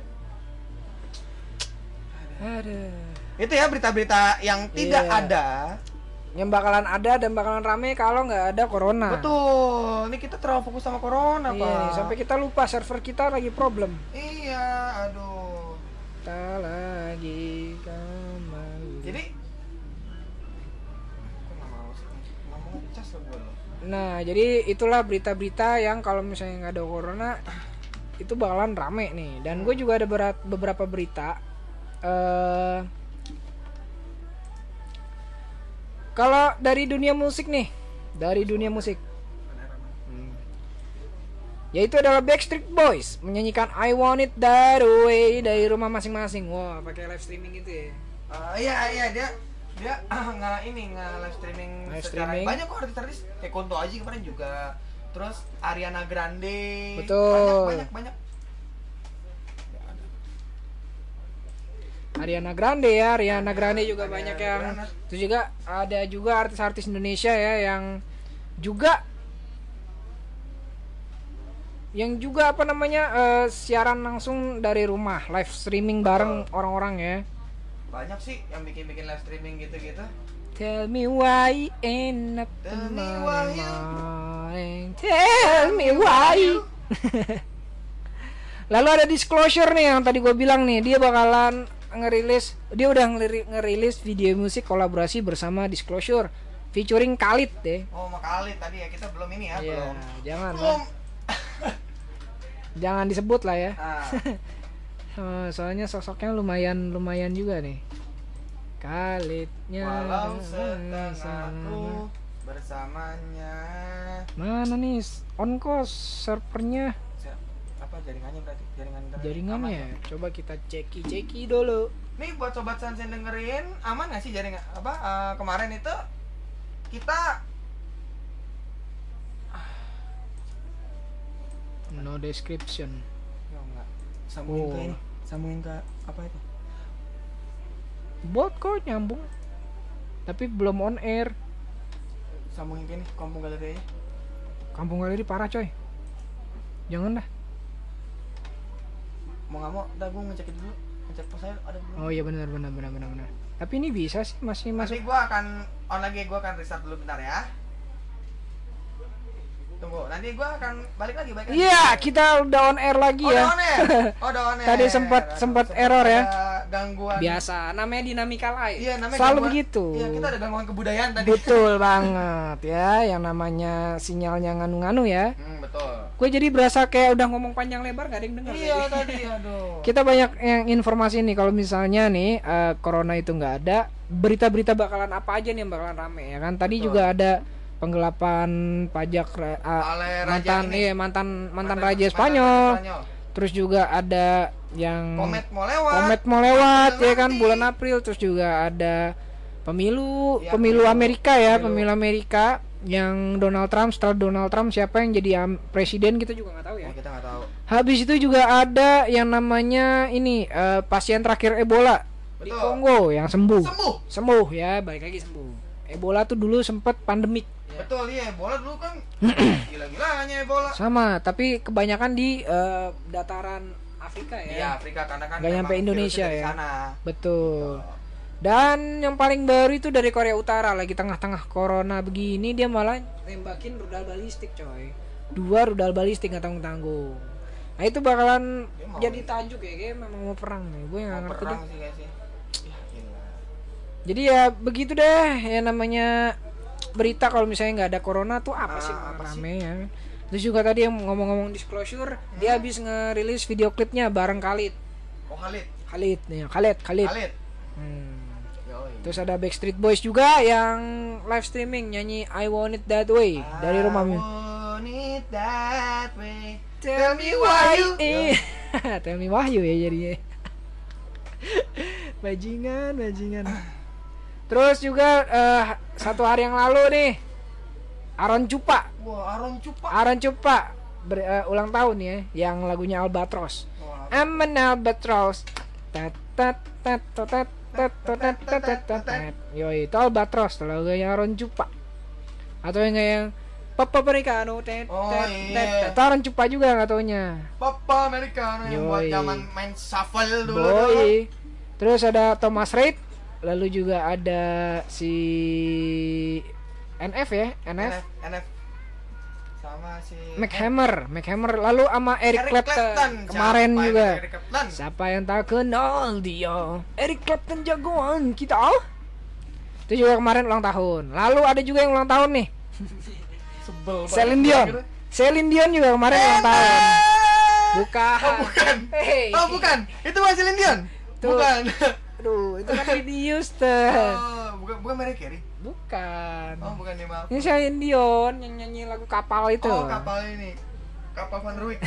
S2: Ada.
S1: Itu ya berita-berita yang tidak
S2: Iya.
S1: ada.
S2: Yang bakalan ada dan bakalan rame kalau nggak ada corona.
S1: Betul. Ini kita terlalu fokus sama corona,
S2: Iya,
S1: Pak.
S2: nih, sampai kita lupa server kita lagi problem.
S1: Iya, aduh.
S2: Kita lagi kembali.
S1: Jadi aku nggak mau sih ngomong cas lo gue lo.
S2: Nah, jadi itulah berita-berita yang kalau misalnya nggak ada corona itu bakalan rame nih. Dan gue juga ada berat, beberapa berita. Eh, kalau dari dunia musik nih, dari dunia musik, hmm. yaitu adalah Backstreet Boys menyanyikan I Want It That Way dari rumah masing-masing. Wah, pakai live streaming gitu ya.
S1: Uh, iya iya dia dia nggak ini nggak live streaming
S2: Live
S1: secara
S2: streaming.
S1: banyak kok artis-artis kayak Kunto Aji kemarin juga, terus Ariana Grande.
S2: Betul.
S1: banyak banyak banyak.
S2: Ariana Grande ya, Ariana Grande juga
S1: Ariana
S2: banyak yang
S1: Grande.
S2: itu juga ada juga artis-artis Indonesia ya yang juga yang juga apa namanya eh, siaran langsung dari rumah, live streaming bareng orang-orang ya.
S1: Banyak sih yang bikin-bikin live streaming gitu-gitu.
S2: Tell me why ain't up
S1: Tell me why you-
S2: morning. Tell me why. Lalu ada Disclosure nih yang tadi gue bilang nih, dia bakalan ngerilis, dia udah ngeri- ngerilis video musik kolaborasi bersama Disclosure featuring Khalid deh.
S1: Oh mau kali tadi ya kita belum ini ya
S2: Iya,
S1: belum.
S2: jangan lah.
S1: Belum.
S2: Jangan disebut lah ya.
S1: Ah,
S2: Eh, soalnya sosoknya lumayan lumayan juga nih. Khalidnya
S1: walau setengahku bersamanya.
S2: mana nih onkos servernya
S1: Siap. Apa jaringannya berarti? Jaringan internet
S2: jaringannya
S1: aman?
S2: coba kita ceki ceki dulu.
S1: Nih buat sobat Sansen dengerin aman nggak sih jaringan apa eh, kemarin itu kita
S2: No description.
S1: ya enggak sambungin
S2: Oh.
S1: ke ini sambungin ke apa itu
S2: Bot kok nyambung tapi belum on air.
S1: sambungin ke ini kampung galeri aja.
S2: Kampung Galeri parah coy, jangan dah.
S1: Mau nggak mau dah gue ngecek dulu ngecek pos saya ada belum.
S2: Oh iya benar benar benar benar benar. Tapi ini bisa sih masih
S1: Nanti
S2: masuk.
S1: gue akan on lagi, gue akan restart dulu bentar ya. Tunggu, nanti gue akan balik lagi balik lagi.
S2: Iya, kita udah on air lagi
S1: Oh,
S2: ya.
S1: udah on air. Oh, udah on air.
S2: Tadi sempat-
S1: Aduh,
S2: sempat error ya.
S1: ada Gangguan.
S2: Biasa, namanya dinamika live.
S1: Iya, namanya
S2: Selalu
S1: gangguan-
S2: begitu.
S1: Iya, kita ada gangguan kebudayaan tadi.
S2: Betul banget ya, yang namanya sinyalnya nganu-nganu ya.
S1: Hmm, betul.
S2: Gue jadi berasa kayak udah ngomong panjang lebar gak ada yang denger.
S1: Iya
S2: tadi.
S1: tadi, aduh.
S2: Kita banyak yang informasi nih kalau misalnya nih eh, corona itu nggak ada, berita-berita bakalan apa aja nih yang bakalan rame ya kan. Tadi
S1: Betul.
S2: juga ada penggelapan pajak ra- ah,
S1: Oleh raja
S2: mantan
S1: ini.
S2: iya mantan mantan,
S1: Mantan-
S2: raja
S1: mantan
S2: Spanyol.
S1: raja Spanyol.
S2: Terus juga ada yang
S1: Komet mau lewat.
S2: Komet mau lewat
S1: April
S2: ya kan
S1: nanti.
S2: bulan April. Terus juga ada pemilu
S1: Iya,
S2: pemilu
S1: pemilu.
S2: Amerika ya,
S1: Pemilu.
S2: pemilu Amerika yang Donald Trump. Setelah Donald Trump siapa yang jadi am- presiden kita juga nggak tahu ya.
S1: Oh, kita nggak tahu.
S2: Habis itu juga ada yang namanya ini eh, pasien terakhir Ebola di
S1: Betul.
S2: Kongo yang sembuh.
S1: Sembuh.
S2: Sembuh ya, balik lagi sembuh. Ebola tuh dulu sempet pandemik.
S1: Betul, iya, Ebola dulu kan gila-gilanya Ebola.
S2: Sama, tapi kebanyakan di eh, dataran Afrika ya.
S1: Iya, Afrika karena kan
S2: Nggak
S1: memang
S2: nyampe Indonesia
S1: virusnya dari
S2: ya.
S1: sana.
S2: Betul. Dan yang paling baru itu dari Korea Utara, lagi tengah-tengah corona begini dia malah nembakin rudal balistik coy. Dua rudal balistik nggak tanggung-tanggung. Nah itu bakalan
S1: Dia mau
S2: jadi
S1: nih.
S2: tajuk ya, kayak memang mau perang nih. Gue nggak
S1: Mau
S2: ngerti
S1: perang
S2: deh.
S1: sih guys ya. Ya gila.
S2: Jadi ya begitu deh ya namanya berita kalau misalnya nggak ada corona tuh apa
S1: Ah,
S2: sih
S1: apa
S2: rame ya. Terus juga tadi yang ngomong-ngomong disclosure,
S1: Hmm.
S2: dia habis ngerilis video klipnya bareng Khalid.
S1: Oh Khalid.
S2: Khalid nih, Khalid, Khalid.
S1: Khalid.
S2: Hmm.
S1: Yoi.
S2: Terus ada Backstreet Boys juga yang live streaming nyanyi I Want It That Way dari rumah.
S1: I want it that way.
S2: Tell me why you eh. Tell me Wahyu ya jadinya. Bajingan, bajingan. Terus juga eh, satu hari yang lalu nih Aaron Cupa,
S1: Wah, Aaron Cupa.
S2: Aaron Cupa ber, eh, ulang tahun ya, yang lagunya Albatross.
S1: Wah,
S2: I'm an Albatross. Tat tat tat tat tat tat tat tat tat tat tat. Yoi, itu Albatross lagunya Aaron Cupa. Atau yang kayak Papa Americano tet
S1: Oh,
S2: tet
S1: iya.
S2: tet. Itu Aaron Cupa juga nggak taunya.
S1: Papa Americano yang buat
S2: Yoi.
S1: zaman main shuffle dulu. dulu.
S2: Boy. Terus ada Thomas Reid, lalu juga ada si N F ya, N F,
S1: N F, N F. Sama si
S2: McHammer, McHammer, lalu sama Eric,
S1: Eric
S2: Clapton,
S1: Clapton.
S2: kemarin
S1: Siapa
S2: juga.
S1: yang Eric Clapton?
S2: Siapa yang tak kenal dia? Eric Clapton jagoan kita. Itu juga kemarin ulang tahun. Lalu ada juga yang ulang tahun nih.
S1: Sebel banget.
S2: Celine Dion. Celine Dion juga kemarin ulang tahun. Bukan.
S1: Oh bukan.
S2: Hey.
S1: Oh bukan. Itu masih Celine Dion.
S2: Tuh.
S1: Bukan.
S2: Aduh, itu kan Whitney Houston.
S1: Oh, bukan bukan Mariah Carey.
S2: Bukan.
S1: Oh, bukan nih maaf.
S2: Ini Celine Dion yang nyanyi lagu Kapal itu.
S1: Oh, kapal ini. Kapal Van Ruik.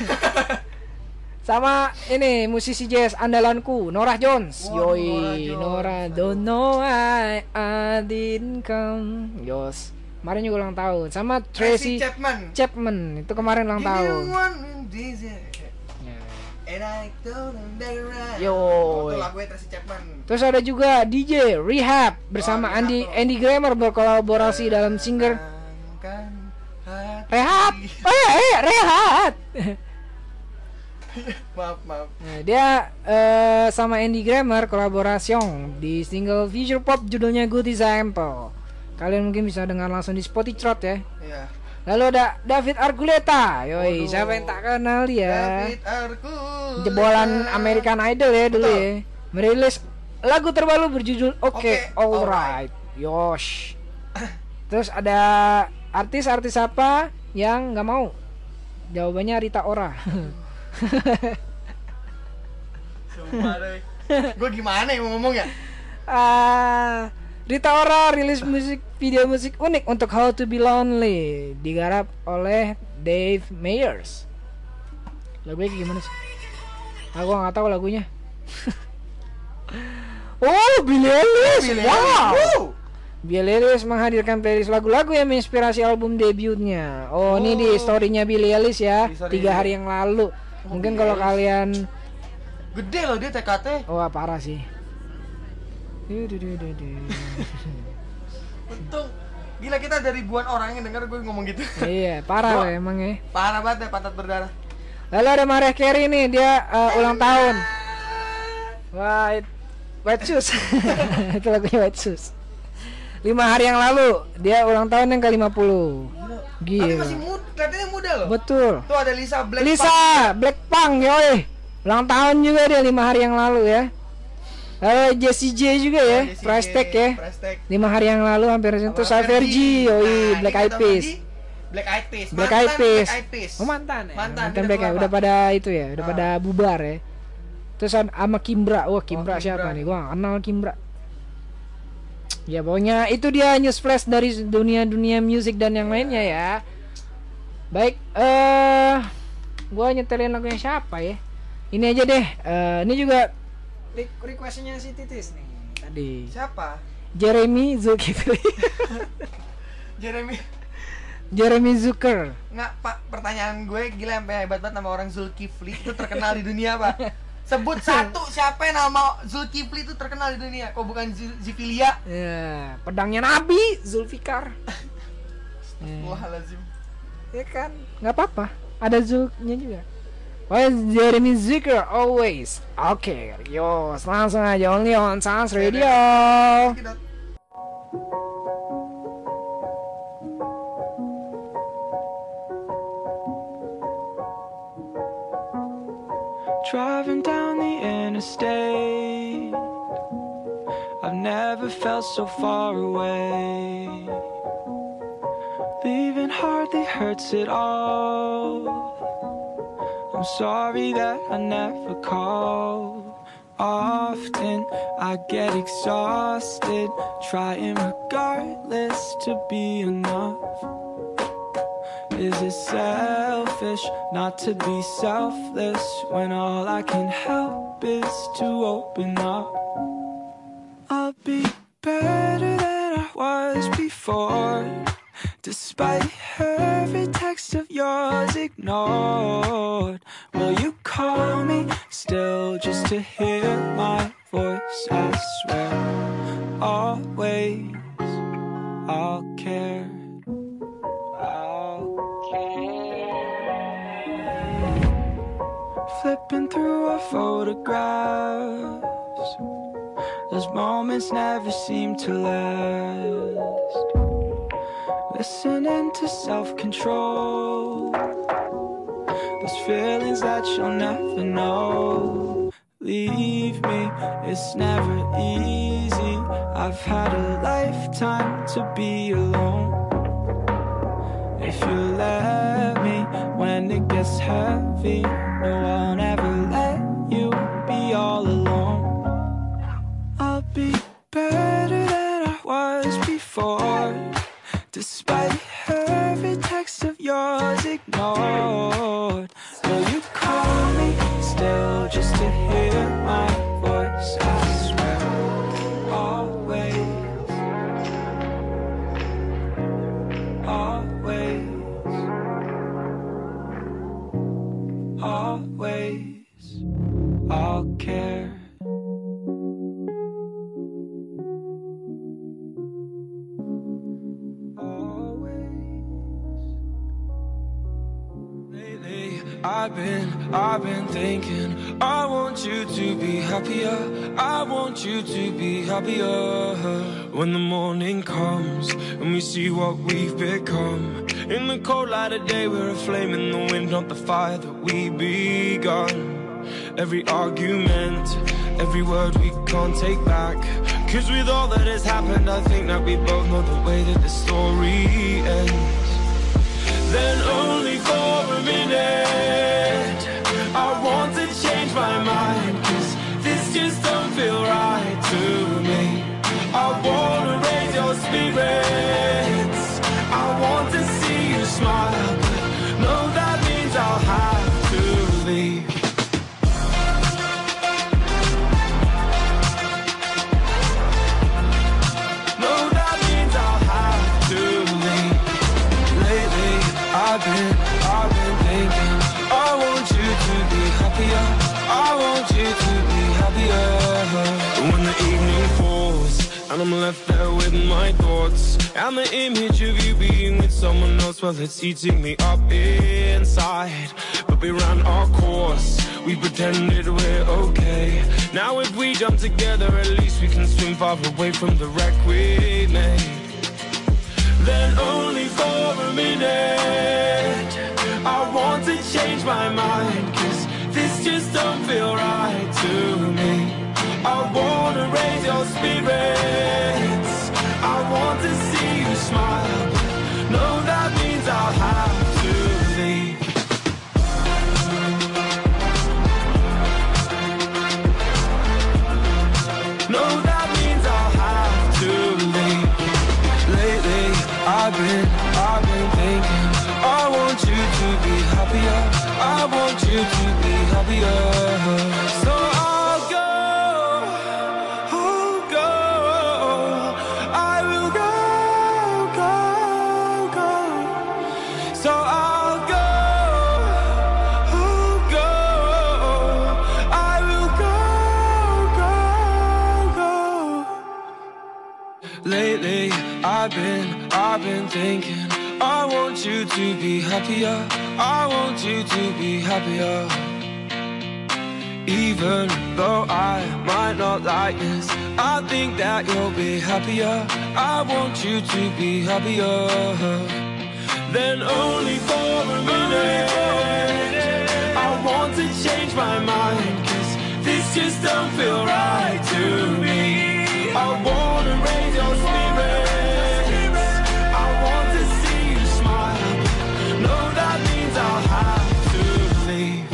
S2: Sama ini musisi jazz andalanku Norah Jones.
S1: Waduh,
S2: Yoi,
S1: Norah Jones.
S2: Norah don't know why I didn't come. Yos. Kemarin juga ulang tahun. Sama Tracy
S1: Tracy Chapman.
S2: Chapman itu kemarin ulang
S1: Give me
S2: tahun.
S1: one in this year.
S2: Ya.
S1: And I told them they right.
S2: Yo.
S1: Oh, itu lagunya Tracy Chapman.
S2: Terus ada juga D J Rehab bersama
S1: Oh, Rehab
S2: Andy
S1: tuh.
S2: Andy Grammer berkolaborasi dalam singer
S1: Kan hati.
S2: Rehat. Eh, eh, Rehat.
S1: Maaf, maaf.
S2: Nah, dia eh, sama Andy Grammer kolaborasi di single future pop judulnya Good Example. Kalian mungkin bisa dengar langsung di Spotify ya.
S1: Iya.
S2: Lalu ada David Archuleta. Yoi,
S1: Waduh.
S2: siapa yang tak kenal dia?
S1: David Archuleta.
S2: Jebolan American Idol ya dulu
S1: Betul.
S2: ya. Merilis lagu terbaru berjudul Oke,
S1: Oke,
S2: Alright. Yosh. Terus ada artis-artis apa yang nggak mau? Jawabannya Rita Ora.
S1: Sumpah deh. Gue gimana ya mau ngomong ya?
S2: Ah, Rita Ora rilis musik video musik unik untuk How to Be Lonely, digarap oleh Dave Meyers. Lagunya kayak gimana sih? Aku nggak tahu lagunya. Oh, Billie Eilish.
S1: Billie
S2: Wow.
S1: Eilish. Wow.
S2: Billie Eilish menghadirkan playlist lagu-lagu yang menginspirasi album debutnya. Oh, ini di story-nya Billie Eilish ya,
S1: Di story
S2: tiga
S1: dia.
S2: hari yang lalu.
S1: Oh,
S2: Mungkin
S1: Billie
S2: kalau
S1: Eilish.
S2: kalian,
S1: Gede loh dia T K T.
S2: wah parah sih. Du, du, du, du, du.
S1: Untung gila kita ada ribuan orang yang denger gue ngomong gitu.
S2: Iya, parah
S1: Gua-
S2: loh emang ya.
S1: Parah banget ya pantat berdarah.
S2: Lalu ada Mariah Carey nih, dia uh, ulang tahun. White White Shoes. Itu lagunya White Shoes. Lima hari yang lalu dia ulang tahun yang ke lima puluh.
S1: Tapi
S2: Gila.
S1: masih muda, katanya muda loh.
S2: Betul.
S1: Tuh ada Lisa Black.
S2: Lisa Blackpink yoi. Ulang tahun juga dia lima hari yang lalu ya. Lalu Jessie J juga ya, Price Tag ya. Lima hari yang lalu hampir sentuh Saverji, yoi, Black Eyed Peas.
S1: Black Eyed Peas.
S2: Black
S1: Mantan
S2: Eyed Peas.
S1: Black Eyed Peas.
S2: Oh mantan ya.
S1: Mantan,
S2: Mantan
S1: dia
S2: Black
S1: keluar,
S2: Eyed, udah
S1: Pak.
S2: pada itu ya, udah
S1: Ah.
S2: pada bubar ya. Terus ada sama Kimbra. Wah, Kimbra
S1: Oh,
S2: siapa
S1: Kimbra.
S2: nih? Gua gak kenal Kimbra. Ya pokoknya itu dia news flash dari dunia-dunia musik dan yang lainnya ya. Baik, eh gua nyetelin lagunya siapa ya? Ini aja deh. Eh ini juga re- requestnya si Titis nih tadi.
S1: Siapa?
S2: Jeremy Zulkifli.
S1: Jeremy.
S2: Jeremy Zucker.
S1: Nggak, Pak, pertanyaan gue gila sampai hebat banget nama orang Zulkifli itu terkenal di dunia, Pak. Sebut satu siapa yang nama Zulkifli itu terkenal di dunia. Kok bukan Zul- Zifilia?
S2: Ya, pedangnya Nabi Zulfikar.
S1: Astagfirullahaladzim.
S2: Ya kan, nggak apa-apa. Ada Zulnya juga. Why is Jeremy Zucker always? Oke, okay, yo, langsung aja only on Sans Radio.
S10: Driving down the interstate, I've never felt so far away. Leaving hardly hurts at all. I'm sorry that I never called. Often I get exhausted, trying regardless to be enough. Is it selfish not to be selfless when all I can help is to open up? I'll be better than I was before, despite every text of yours ignored. Will you call me still just to hear my voice? I swear, always I'll care. Flipping through our photographs, those moments never seem to last. Listening to self-control, those feelings that you'll never know. Leave me, it's never easy. I've had a lifetime to be alone. If you let me, when it gets heavy, no, I'll never let you be all alone. I'll be better than I was before, despite every text of yours ignored. Will you call me still just to hear my voice? I swear, always, always, always, I'll care. I've been, I've been thinking, I want you to be happier, I want you to be happier. When the morning comes and we see what we've become, in the cold light of day we're a flame in the wind, not the fire that we begun. Every argument, every word we can't take back, cause with all that has happened I think that we both know the way that the story ends. Then only for a minute I want to change my mind, cause this just don't feel right to me. I wanna raise your spirits, I want to see you smile, but no, that means I'll have to leave. No, that means I'll have to leave. Lately I've been, I've been thinking, I want you to be happier, I want you to be happier. When the evening falls and I'm left there with my thoughts, and the image of you being with someone else, well, it's eating me up inside. But we ran our course, we pretended we're okay. Now if we jump together, at least we can swim far away from the wreck we made. Then only for a minute I want to change my mind, cause this just don't feel right to me. I wanna raise your spirits, I want to see you smile, but no, that means I'll have to leave. No, that means I'll have to leave. Lately I've been, I've been thinking, I want you to be happier, I want you to be happier. So I'll go, I'll go, I will go, go, go. So I'll go, I'll go, I will I've been, I've been thinking. I want you to be happier. I want you to be happier. Even though I might not like this, I think that you'll be happier. I want you to be happier. Then only for a minute, I want to change my mind, 'cause this just don't feel right to me. I wanna raise your spirits, I want to see you smile. No, that means I'll have to leave.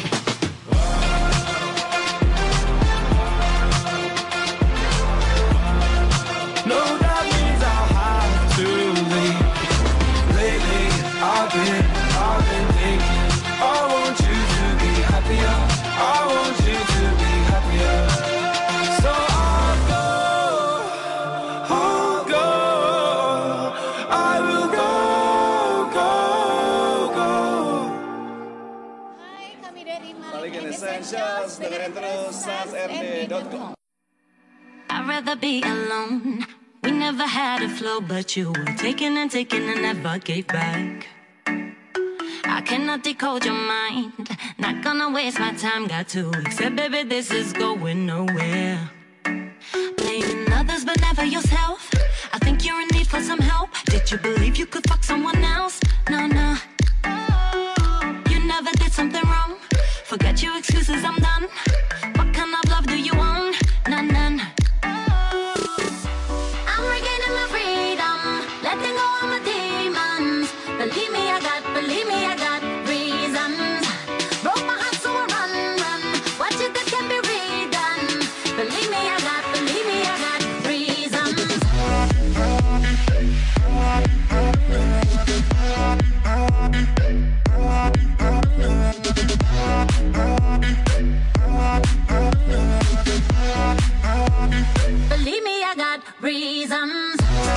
S10: No, that means I'll have to leave. Lately, I've been, I've been thinking. I want you to be happier. I want you to be happier. So I'll go, I'll go, I will go, go, go.
S11: Hai, kami dari
S12: Balikin Essentials, dengerin terus sans r d dot com.
S9: I'd rather be alone. We never had a flow, but you were taking and taking and never gave back. I cannot decode your mind. Not gonna waste my time. Got to accept, baby, this is going nowhere. Blaming others, but never yourself. I think you're in need for some help. Did you believe you could fuck someone else? No, no. You never did something wrong. Forget your excuses, I'm done. What kind of love do you want? None, none. I'm regaining my freedom, letting go of my demons. Believe me, I got, believe me, I got reasons. Broke my heart, so I run, run. What you did can be redone. Believe me, I got, believe me, I got reasons. Believe me, I got reasons.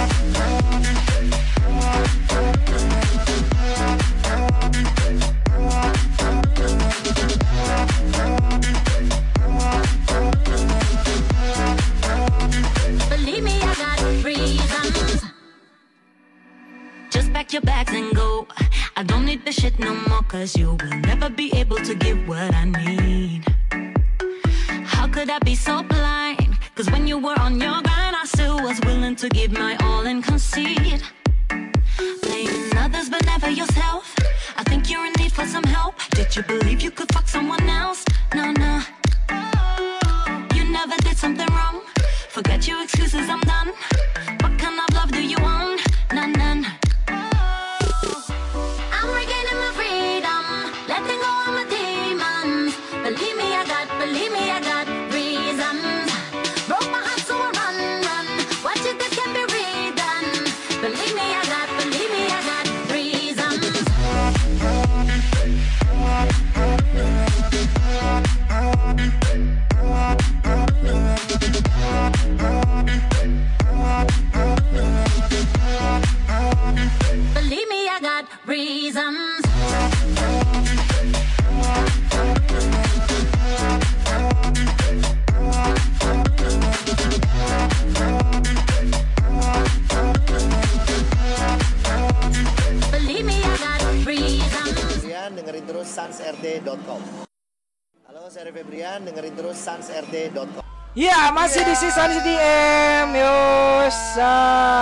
S9: Believe me, I got reasons. Just pack your bags and go. I don't need the shit no more, 'cause you will never be able to give what I need. How could I be so blind? 'Cause when you were on your grind, I still was willing to give my all and concede. Blaming others but never yourself. I think you're in need for some help. Did you believe you could fuck someone else? No, no. You never did something wrong. Forget your excuses, I'm done. What kind of love do you want? None, none. I'm regaining my freedom, letting go of my demons. Believe me, I got, believe me, I got reasons. Broke my heart, so I run, run. What you did can be redone. Believe me, I got, believe me, I got reasons. Believe me, I got reasons. Believe me, I got reasons.
S12: Febrian, dengerin terus sans r d dot com. Halo, saya Febrian, dengerin terus sans r d dot com.
S2: Ya, masih di Sans D M. Yosa.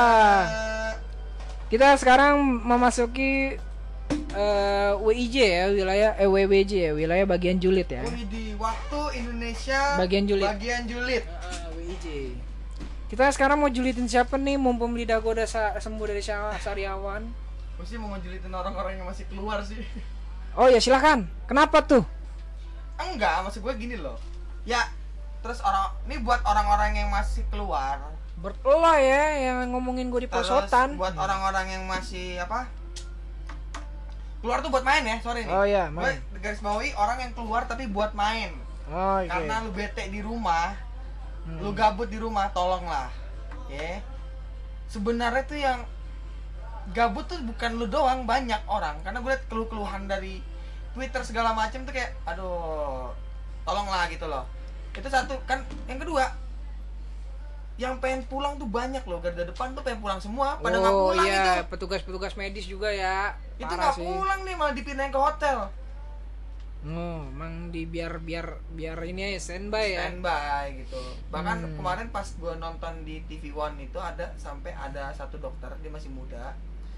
S2: Kita sekarang memasuki uh, W I J ya, wilayah eh, W W J ya, wilayah bagian julid ya.
S1: Wih, di waktu Indonesia
S2: Bagian julid.
S1: Bagian julid.
S2: Uh, W I J. Kita sekarang mau julitin siapa nih? Mumpung lidah gue udah sa- sembuh dari Sya- Sariawan.
S1: Gue sih mau ngejulitin orang-orang yang masih keluar sih.
S2: Oh ya silakan. Kenapa tuh?
S1: Enggak, maksud gue gini loh. Ya, terus orang ini buat orang-orang yang masih keluar.
S2: Bertelah ya yang ngomongin gue di posotan.
S1: Terus buat orang-orang yang masih apa? Keluar tuh buat main ya, sorry nih.
S2: Oh iya,
S1: Gue
S2: main.
S1: garis bawahi orang yang keluar tapi buat main.
S2: Oh iya.
S1: Karena lu bete di rumah,
S2: Hmm.
S1: lu gabut di rumah, tolonglah. Ya. Sebenarnya tuh yang gabut tuh bukan lu doang, banyak orang. Karena gue liat keluh-keluhan dari Twitter segala macem tuh kayak, aduh, tolonglah gitu loh. Itu satu kan. Yang kedua, yang pengen pulang tuh banyak loh, garda depan tuh pengen pulang semua, pada nggak
S2: Oh
S1: pulang
S2: iya,
S1: itu.
S2: petugas-petugas medis juga ya.
S1: Itu
S2: Parah
S1: nggak
S2: sih.
S1: pulang nih, malah dipindahin ke hotel.
S2: Oh, emang di biar biar biar ini aja standby ya.
S1: Standby gitu. Bahkan
S2: Hmm.
S1: kemarin pas gua nonton di T V One itu ada sampai ada satu dokter, dia masih muda.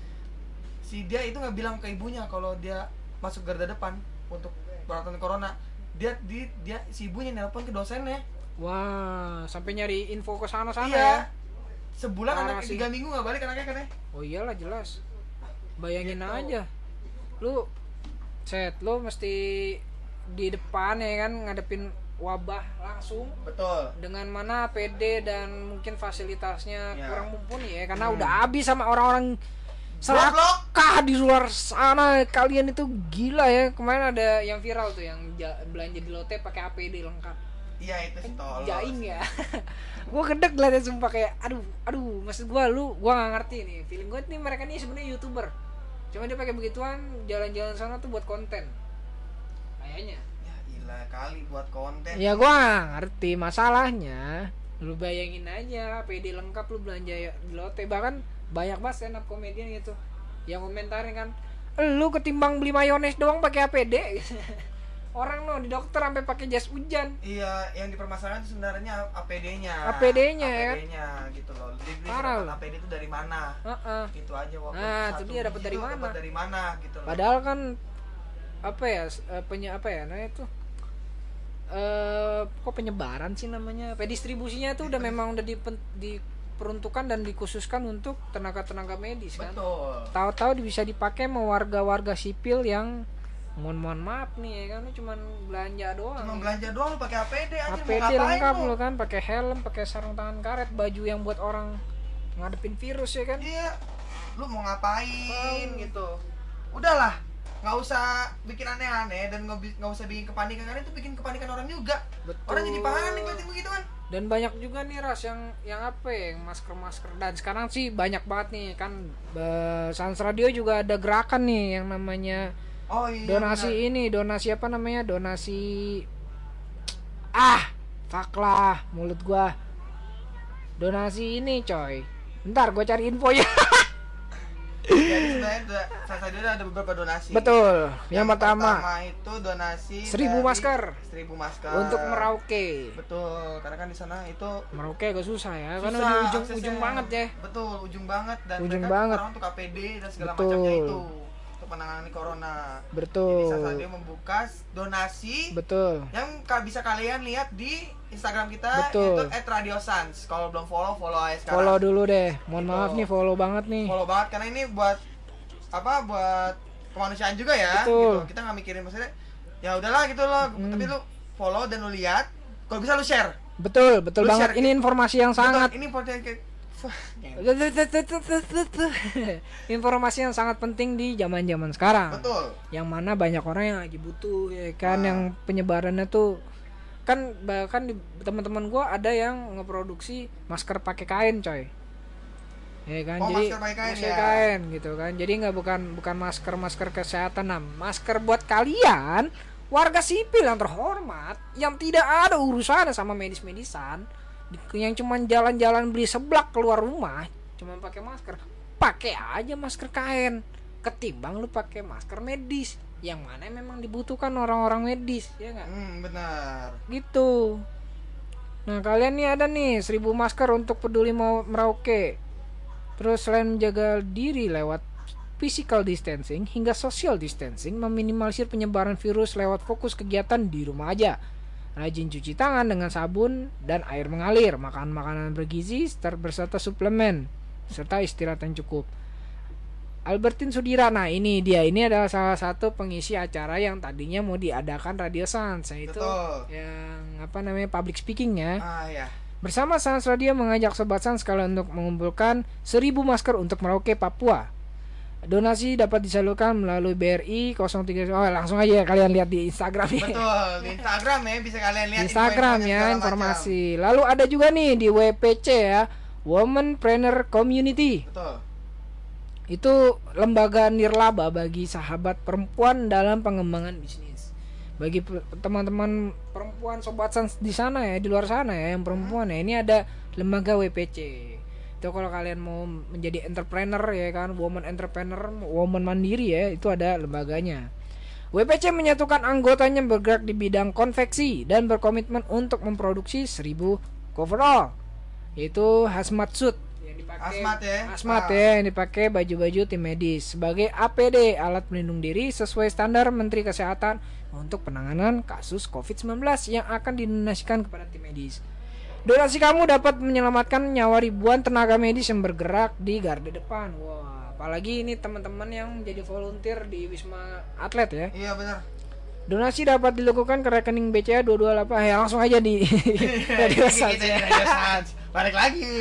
S1: Si dia itu nggak bilang ke ibunya kalau dia masuk garda depan untuk perawatan corona. Dia di dia si ibunya nelpon ke dosennya.
S2: Wah, sampai nyari info ke sana-sana
S1: Iya.
S2: ya.
S1: Sebulan
S2: Parah
S1: anaknya
S2: sih.
S1: tiga minggu nggak balik anaknya kan ya.
S2: Oh iyalah jelas. Bayangin
S1: Gitu.
S2: aja. Lu set, lu mesti di depan ya kan ngadepin wabah langsung.
S1: Betul.
S2: Dengan mana A P D dan mungkin fasilitasnya
S1: Ya.
S2: kurang mumpuni ya karena
S1: Hmm.
S2: udah habis sama orang-orang serakah di luar sana. Kalian itu gila ya. Kemarin ada yang viral tuh yang ja- belanja di Lotte pakai A P D lengkap.
S1: Iya itu sih tolol.
S2: Jaing ya. Gue gedek liatnya sumpah kayak aduh aduh maksud gue lu gue nggak ngerti nih feeling gue nih mereka nih sebenarnya YouTuber cuma dia pakai begituan jalan-jalan sana tuh buat konten kayaknya.
S1: Ya gila kali buat konten.
S2: Ya gue nggak ngerti masalahnya. Lu bayangin aja A P D lengkap lu belanja di Lotte, bahkan banyak banget stand up comedian gitu yang komentarin kan lu ketimbang beli mayones doang pakai A P D. Orang no di dokter sampai pakai jas hujan.
S1: Iya, yang dipermasalahkan itu sebenarnya A P D-nya.
S2: A P D-nya ya kan?
S1: A P D-nya gitu loh. Jadi dia
S2: Parah
S1: dapat
S2: loh.
S1: A P D itu dari mana?
S2: Heeh.
S1: Gitu aja walaupun
S2: Nah,
S1: satu
S2: itu dia dapat
S1: biji
S2: dari
S1: tuh
S2: mana?
S1: dapat dari mana gitu loh.
S2: Padahal kan apa ya eh, penye apa ya namanya itu eh kok penyebaran sih namanya apa distribusinya itu udah memang udah dipen- diperuntukkan dan dikhususkan untuk tenaga-tenaga medis kan.
S1: Betul.
S2: Tahu-tahu bisa dipakai sama warga-warga sipil yang mohon mohon maaf nih ya kan lu cuman belanja doang.
S1: Cuma
S2: nih.
S1: belanja doang lu pakai A P D aja
S2: A P
S1: mau
S2: D
S1: ngapain
S2: lengkap
S1: lu?
S2: lu kan pakai helm, pakai sarung tangan karet, baju yang buat orang ngadepin virus ya kan.
S1: Iya. Lu mau ngapain
S2: Oh.
S1: gitu. Udahlah, nggak usah bikin aneh-aneh dan nggak bi- nggak usah bikin kepanikan, karena itu bikin kepanikan orang juga.
S2: Betul.
S1: Orang jadi panik ngeliatin begitu kan.
S2: Dan banyak juga nih ras yang yang apa ya, yang masker-masker dan sekarang sih banyak banget nih kan eh, Sans Radio juga ada gerakan nih yang namanya
S1: Oh iya.
S2: donasi
S1: benar.
S2: ini, donasi apa namanya? Donasi ah, fuck lah mulut gua. Donasi ini coy. Bentar gua cari info ya.
S1: Jadi sebenarnya da- Sans Radio ada beberapa donasi.
S2: Betul. Yang, pertama,
S1: itu donasi
S2: seribu
S1: dari
S2: masker.
S1: seribu masker
S2: untuk Merauke.
S1: Betul, karena kan di sana itu
S2: Merauke agak susah ya,
S1: susah
S2: karena di ujung-ujung
S1: aksesnya.
S2: banget ya.
S1: Betul, ujung banget dan
S2: Ujung
S1: mereka
S2: banget.
S1: orang untuk A P D dan segala
S2: Betul.
S1: macamnya itu untuk menangani corona.
S2: Betul.
S1: Jadi Sans Radio membuka donasi
S2: Betul.
S1: yang ka- bisa kalian lihat di Instagram kita
S2: Betul.
S1: itu et radio sans. Kalau belum follow, follow aja sekarang.
S2: Follow dulu deh. Mohon
S1: Gitu.
S2: maaf nih follow banget nih.
S1: Follow banget karena ini buat apa? Buat kemanusiaan juga ya.
S2: Betul.
S1: Gitu. Kita nggak mikirin maksudnya. Ya udahlah gitu loh.
S2: Hmm.
S1: Tapi lu follow dan lu lihat. Kalau bisa lu share.
S2: Betul, betul
S1: Lu
S2: banget.
S1: share.
S2: Ini informasi yang sangat
S1: Betul, ini podcast kayak
S2: informasi yang sangat penting di zaman-zaman sekarang.
S1: betul.
S2: Yang mana banyak orang yang lagi butuh ya kan,
S1: Ah.
S2: yang penyebarannya tuh kan bahkan di teman-teman gua ada yang ngeproduksi masker pakai kain coy. Ya kan,
S1: Oh,
S2: jadi
S1: masker pakai kain,
S2: masker
S1: ya.
S2: kain gitu kan. Jadi nggak bukan bukan masker masker kesehatan, nah masker buat kalian warga sipil yang terhormat yang tidak ada urusannya sama medis-medisan, di- yang cuman jalan-jalan beli seblak keluar rumah cuman pakai masker, pakai aja masker kain ketimbang lu pakai masker medis yang mana memang dibutuhkan orang-orang medis ya nggak
S1: Hmm, benar.
S2: gitu. Nah kalian nih ada nih seribu masker untuk peduli mau Merauke. Terus selain menjaga diri lewat physical distancing hingga social distancing, meminimalisir penyebaran virus lewat fokus kegiatan di rumah aja. Rajin cuci tangan dengan sabun dan air mengalir, makan makanan bergizi serta berserta suplemen, serta istirahat yang cukup. Albertin Sudira, nah ini dia, ini adalah salah satu pengisi acara yang tadinya mau diadakan Radio Sans, yaitu
S1: Betul.
S2: yang apa namanya public speaking ya.
S1: Ah ya.
S2: Bersama Sans Radio mengajak Sobat Sans sekalian untuk mengumpulkan seribu masker untuk Merauke, Papua. Donasi dapat disalurkan melalui B R I nol tiga. Oh, langsung aja ya kalian lihat di Instagram ya.
S1: Betul, di Instagram ya bisa kalian lihat
S2: Instagram
S1: info-infonya
S2: ya
S1: segala
S2: informasi. Lalu ada juga nih di W P C ya, Womanpreneur Community.
S1: macam. Betul.
S2: Itu lembaga nirlaba bagi sahabat perempuan dalam pengembangan bisnis. Bagi pe- teman-teman perempuan sobat Sans di sana ya, di luar sana ya, yang perempuan ya, ini ada lembaga W P C. Itu kalau kalian mau menjadi entrepreneur ya kan, woman entrepreneur, woman mandiri ya, itu ada lembaganya. W P C menyatukan anggotanya bergerak di bidang konveksi dan berkomitmen untuk memproduksi seribu coverall, yaitu hazmat suit yang dipakai
S1: Hazmat ya?
S2: hazmat
S1: Ah.
S2: ya, yang dipakai baju-baju tim medis sebagai A P D, alat pelindung diri sesuai standar Menteri Kesehatan untuk penanganan kasus covid sembilan belas yang akan didonasikan kepada tim medis. Donasi kamu dapat menyelamatkan nyawa ribuan tenaga medis yang bergerak di garda depan. Wah, apalagi ini teman-teman yang jadi volunteer di Wisma Atlet ya.
S1: Iya benar.
S2: Donasi dapat dilakukan ke rekening B C A dua dua delapan. Ya langsung aja di Radio Sans
S1: Kita
S2: ya.
S1: di Radio Sans. Balik lagi.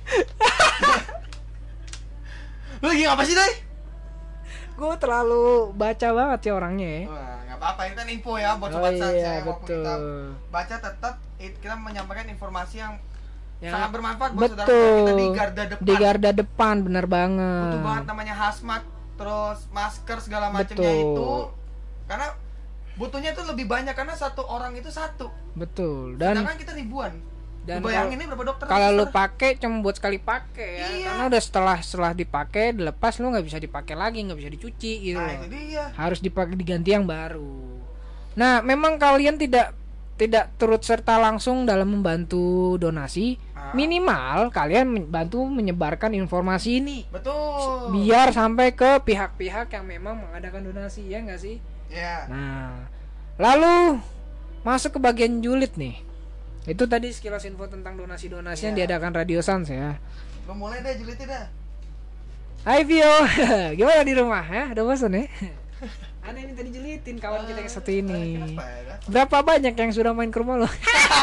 S1: Lu lagi ngapa sih, Doi?
S2: Gue terlalu baca banget sih orangnya ya.
S1: Wah, nggak apa-apa, itu kan info ya buat
S2: Oh
S1: sobat Sans
S2: iya,
S1: ya. Walaupun kita
S2: betul.
S1: baca tetap it- kita menyampaikan informasi yang
S2: Ya,
S1: sangat bermanfaat buat saudara
S2: betul.
S1: kita di garda depan.
S2: Di garda depan, bener banget.
S1: Butuh banget namanya hazmat, terus masker segala macamnya
S2: Betul.
S1: itu. Karena butuhnya itu lebih banyak karena satu orang itu satu.
S2: Betul. Dan
S1: Sedangkan kita ribuan.
S2: dan
S1: Lu bayangin ini berapa dokter?
S2: kalau lu
S1: suster?
S2: pakai cuma buat sekali pakai ya,
S1: Iya.
S2: karena udah setelah setelah dipakai dilepas lu nggak bisa dipakai lagi, nggak bisa dicuci gitu.
S1: Nah, itu dia.
S2: Harus dipakai diganti yang baru. Nah, memang kalian tidak tidak turut serta langsung dalam membantu donasi,
S1: Ah.
S2: minimal kalian bantu menyebarkan informasi ini
S1: Betul.
S2: biar sampai ke pihak-pihak yang memang mengadakan donasi, ya nggak sih?
S1: Ya.
S2: Nah, lalu masuk ke bagian julid nih. Itu tadi sekilas info tentang donasi-donasi yang
S1: Iya.
S2: diadakan Radio Sans ya.
S1: Lu mulai deh julidnya dah.
S2: Hai Vio, gimana di rumah ya? Udah bosan ya? Ada ini tadi julitin kawan kita yang satu ini.
S1: Kenapa ya?
S2: Berapa banyak yang sudah main ke rumah lo?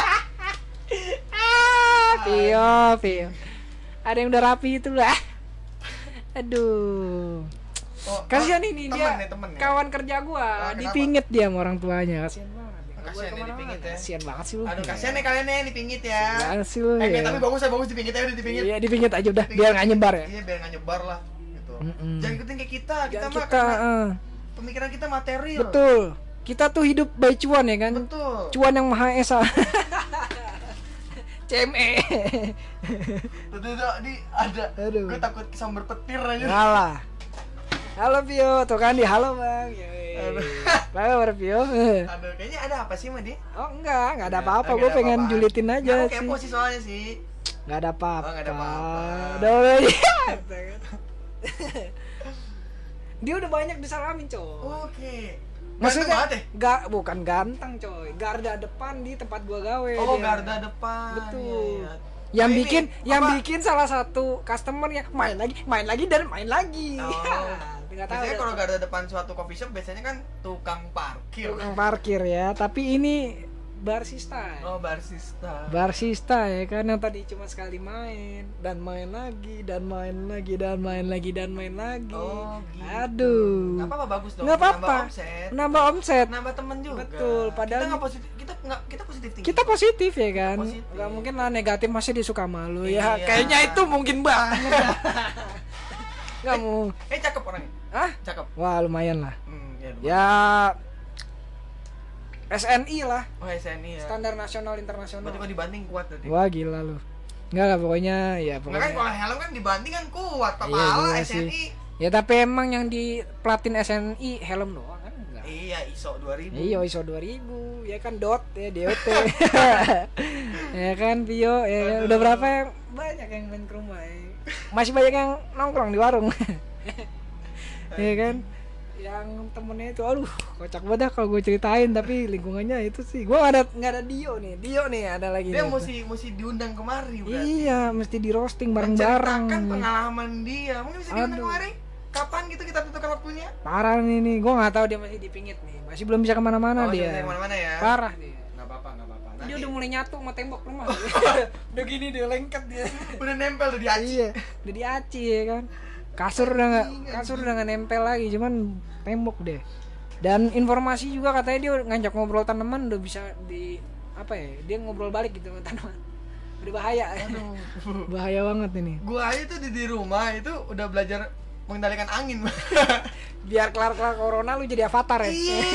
S2: Ah, Vio, Vio. Ada yang udah rapi itu lah. Aduh.
S1: Oh,
S2: Kasihan
S1: oh,
S2: ini
S1: temen
S2: dia
S1: nih, temen nih.
S2: kawan kerja gua,
S1: Oh, kenapa?
S2: dipingit dia sama orang tuanya. Kasihan banget.
S1: Kasihan ya dipingit ya.
S2: Kasihan banget sih lu.
S1: Aduh, kasihan nih kalian nih dipingit ya.
S2: Banget sih lu.
S1: Eh,
S2: ya.
S1: tapi bagus ya, bagus dipingit ya, udah dipingit.
S2: Iya, dipingit aja udah,
S1: Dipingit.
S2: biar nggak nyebar ya.
S1: Iya, biar nggak nyebar lah gitu.
S2: Mm-mm.
S1: Jangan ikutin kayak kita, kita
S2: Jangan
S1: mah
S2: kita,
S1: karena
S2: eh.
S1: pemikiran kita material.
S2: Betul. Kita tuh hidup by cuan ya kan.
S1: Betul.
S2: Cuan yang Maha Esa. C M E.
S1: Betul, betul, di ada.
S2: Aduh.
S1: Gue takut kesambar petir aja.
S2: Ngalah. Halo Vio, tuh kan di halo bang.
S1: Aduh.
S2: Apa kabar Vio?
S1: Aduh, kayaknya ada apa sih sama dia?
S2: Oh enggak, enggak ada
S1: Ya,
S2: apa-apa.
S1: enggak
S2: Gue
S1: ada
S2: pengen
S1: apa-apa.
S2: julitin aja
S1: Nggak,
S2: sih.
S1: kepo sih soalnya sih.
S2: Enggak ada apa-apa.
S1: Oh, nggak ada apa-apa.
S2: Udah ya. Dia udah banyak disalamin, coy.
S1: Oke.
S2: Maksudnya
S1: Ganteng banget ya?
S2: Gak, bukan ganteng coy. Garda depan di tempat gua gawe.
S1: Oh,
S2: dia.
S1: garda depan.
S2: Betul.
S1: Iya, iya.
S2: Yang
S1: Oh, ini
S2: bikin yang
S1: apa?
S2: bikin salah satu customer ya main lagi, main lagi dan main lagi.
S1: Oh.
S2: Nggak tahu.
S1: Biasanya
S2: dah.
S1: kalau garda depan suatu coffee shop biasanya kan tukang parkir.
S2: Tukang parkir ya, tapi ini barsista.
S1: Oh, barsista.
S2: Barsista ya kan, yang tadi cuma sekali main dan main lagi dan main lagi dan main lagi dan main lagi.
S1: Oh, gitu.
S2: Aduh.
S1: Nggak apa-apa, bagus dong.
S2: Nggak apa-apa.
S1: Nambah omset.
S2: Nambah omset.
S1: Nambah temen juga.
S2: Betul, padahal
S1: kita nggak positif, kita nggak kita positif tinggi.
S2: Kita positif ya kan.
S1: Positif.
S2: Nggak mungkin lah negatif masih disuka malu ya.
S1: Iya.
S2: Kayaknya itu mungkin banget. Nggak mau.
S1: Eh, cakep orangnya.
S2: Hah?
S1: Cakep.
S2: Wah lumayan lah.
S1: Hmm, ya. lumayan.
S2: Ya S N I lah.
S1: Oh, S N I ya.
S2: Standar nasional internasional.
S1: Berarti kalau dibanting kuat tadi.
S2: Wah gila lu. Enggak lah pokoknya ya
S1: Nah, kan
S2: pokoknya.
S1: kalau helm kan dibanting kan kuat,
S2: Iya
S1: kepala
S2: juga
S1: S N I.
S2: sih. Ya tapi emang yang di platin S N I helm doang kan enggak.
S1: Iya, I S O dua ribu.
S2: Iya I S O dua ribu, ya kan dot ya D O T. Ya kan Vio, ya kan? Udah berapa yang banyak yang main ke rumah ya. Masih banyak yang nongkrong di warung. Ya kan? Yang temennya itu aduh kocak banget dah kalau gue ceritain, tapi lingkungannya itu sih gue gak ada nggak ada Dio nih Dio nih ada lagi
S1: Dia
S2: nih.
S1: mesti mesti diundang kemari berarti.
S2: Iya mesti di roasting bareng-bareng.
S1: Menceritakan pengalaman dia. Mungkin bisa diundang
S2: Aduh.
S1: kemari. Kapan gitu kita tentukan waktunya?
S2: Parah nih nih gue nggak tahu dia masih dipingit nih, masih belum bisa kemana-mana
S1: Oh,
S2: dia.
S1: bisa kemana-mana ya?
S2: Parah dia.
S1: Nggak apa-apa, nggak apa-apa.
S2: Dia
S1: Nanti
S2: udah mulai nyatu sama tembok rumah. Udah gini dia lengket dia.
S1: udah nempel udah diaci.
S2: Iya, udah diaci ya kan. Kasur udah nggak kasur udah nggak nempel lagi, cuman tembok deh. Dan informasi juga katanya dia ngajak ngobrol tanaman udah bisa di apa ya? Dia ngobrol balik gitu sama tanaman. Udah bahaya.
S1: Aduh.
S2: Bahaya banget ini.
S1: Gua aja tuh di, di rumah itu udah belajar mengendalikan angin.
S2: Biar kelar-kelar corona lu jadi avatar ya.
S1: Iya,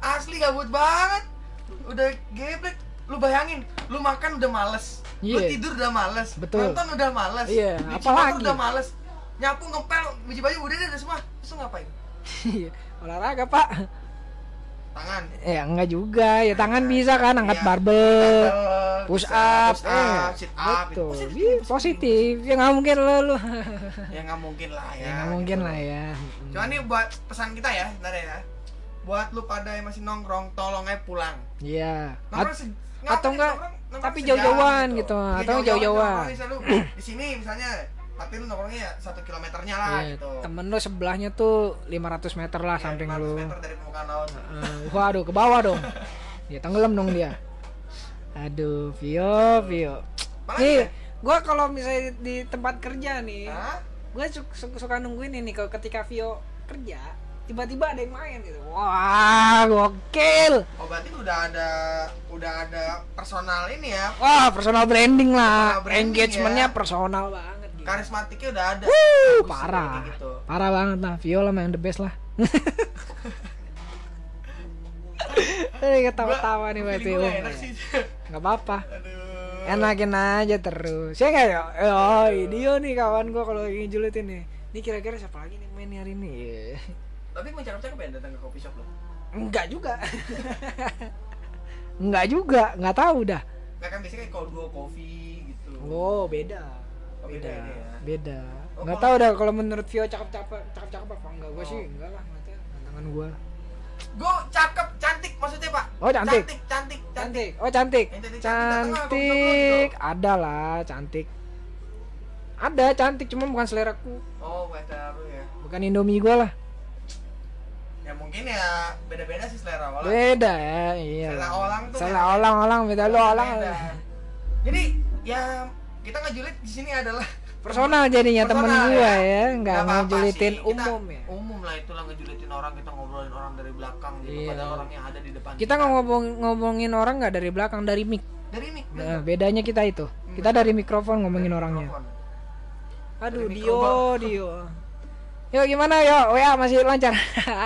S1: Asli gabut banget. Udah geblek. Lu bayangin, lu makan udah males. Lu
S2: Iya.
S1: tidur udah males.
S2: Betul.
S1: Nonton udah males.
S2: Iya,
S1: Nyuci
S2: apalagi?
S1: motor udah males. Nyapu, ngepel, cuci baju udah deh udah semua. Terus lu ngapain?
S2: Olahraga pak.
S1: Tangan.
S2: Ya enggak juga, ya tangan bisa kan, angkat
S1: Iya.
S2: barbel,
S1: Barbel,
S2: push
S1: bisa
S2: up,
S1: push
S2: eh,
S1: up, sit up,
S2: betul,
S1: itu positif,
S2: Ih, positif, ya nggak mungkin lo lu,
S1: Ya nggak mungkin lah ya.
S2: ya nggak mungkin
S1: gitu.
S2: lah ya.
S1: Cuman ini buat pesan kita ya, sebenarnya ya. Buat lu pada yang masih nongkrong, tolong aja pulang.
S2: Iya.
S1: Nongkrong
S2: At-
S1: se-
S2: atau
S1: ngapain
S2: enggak,
S1: nongkrong- nongkrong
S2: tapi
S1: sejam
S2: jauh-jauhan gitu,
S1: Ya,
S2: atau jauh-jauhan.
S1: nongkrong misalnya lu di sini misalnya, tapi lu nongkrongnya ya satu kilometernya lah
S2: Iya,
S1: gitu.
S2: temen lu sebelahnya tuh lima ratus meter lah
S1: Ya,
S2: samping
S1: lima ratus
S2: lu.
S1: meter dari permukaan laut.
S2: Eh, waduh, ke bawah dong. Ya tenggelam dong dia. Aduh, Vio, Vio.
S1: Apalagi
S2: Nih,
S1: ya?
S2: gua kalau misalnya di tempat kerja nih,
S1: Hah?
S2: gua su- su- suka nungguin ini kalau ketika Vio kerja, tiba-tiba ada yang main gitu. Wah, gokil.
S1: Oh berarti udah ada udah ada personal ini ya.
S2: Wah, personal branding lah.
S1: Personal branding
S2: Engagementnya
S1: ya.
S2: personal banget gitu.
S1: Karismatiknya udah ada.
S2: Wuh,
S1: Bagus
S2: parah.
S1: kayak gitu.
S2: Parah banget lah. Vio lah yang the best lah. Eh, ketawa-tawa nih buat
S1: Feeling
S2: Vio.
S1: gue enak sih.
S2: Enggak apa-apa.
S1: Aduh.
S2: Enakin aja terus. Ya enggak ya? Oh, dia nih kawan gua kalau lagi ngejulitin nih. Ini kira-kira siapa lagi nih main hari ini?
S1: Tapi mau cakep-cakep ya datang ke coffee shop lo?
S2: Enggak juga. Enggak juga, enggak tahu dah.
S1: Nggak kan biasanya kayak kalau duo coffee gitu.
S2: Oh, beda.
S1: Oh, beda
S2: Beda.
S1: ini ya.
S2: Beda.
S1: Oh,
S2: Enggak
S1: kalau-
S2: tahu dah kalau menurut Vio cakep-cakep cakep-cakep apa enggak. Gua
S1: Oh.
S2: sih enggak lah, mata tangan gua.
S1: Gue cakep, cantik maksudnya pak.
S2: Oh, cantik.
S1: Cantik, cantik, cantik.
S2: Cantik. Oh, cantik.
S1: Yang cantik, cantik, datang lah,
S2: Cantik. Ada lah, cantik. Ada cantik, cuma bukan seleraku.
S1: Oh, bahasa lu ya.
S2: Bukan Indomie gua lah.
S1: Ya mungkin ya beda-beda sih selera orang.
S2: Beda ya, iya.
S1: Selera orang tuh
S2: Selera
S1: beda.
S2: orang-orang beda lu orang.
S1: Beda. Jadi ya kita ngejulit di sini adalah
S2: Personal jadinya temen
S1: personal,
S2: gua
S1: ya.
S2: ya, enggak
S1: Nggak apa-apa
S2: ngejulitin
S1: sih, kita
S2: umum ya.
S1: Umum lah itulah ngejulitin orang, kita ngobrolin orang dari belakang gitu.
S2: Iya.
S1: Padahal orang yang ada di depan.
S2: Kita nggak ngomong ngomongin orang nggak dari belakang, dari mic.
S1: Dari mic.
S2: Nah, bedanya kita itu. Kita dari mikrofon ngomongin orangnya. Aduh,
S1: Dari
S2: Dio,
S1: mikrofon.
S2: Dio. Yo gimana yo? W A masih lancar?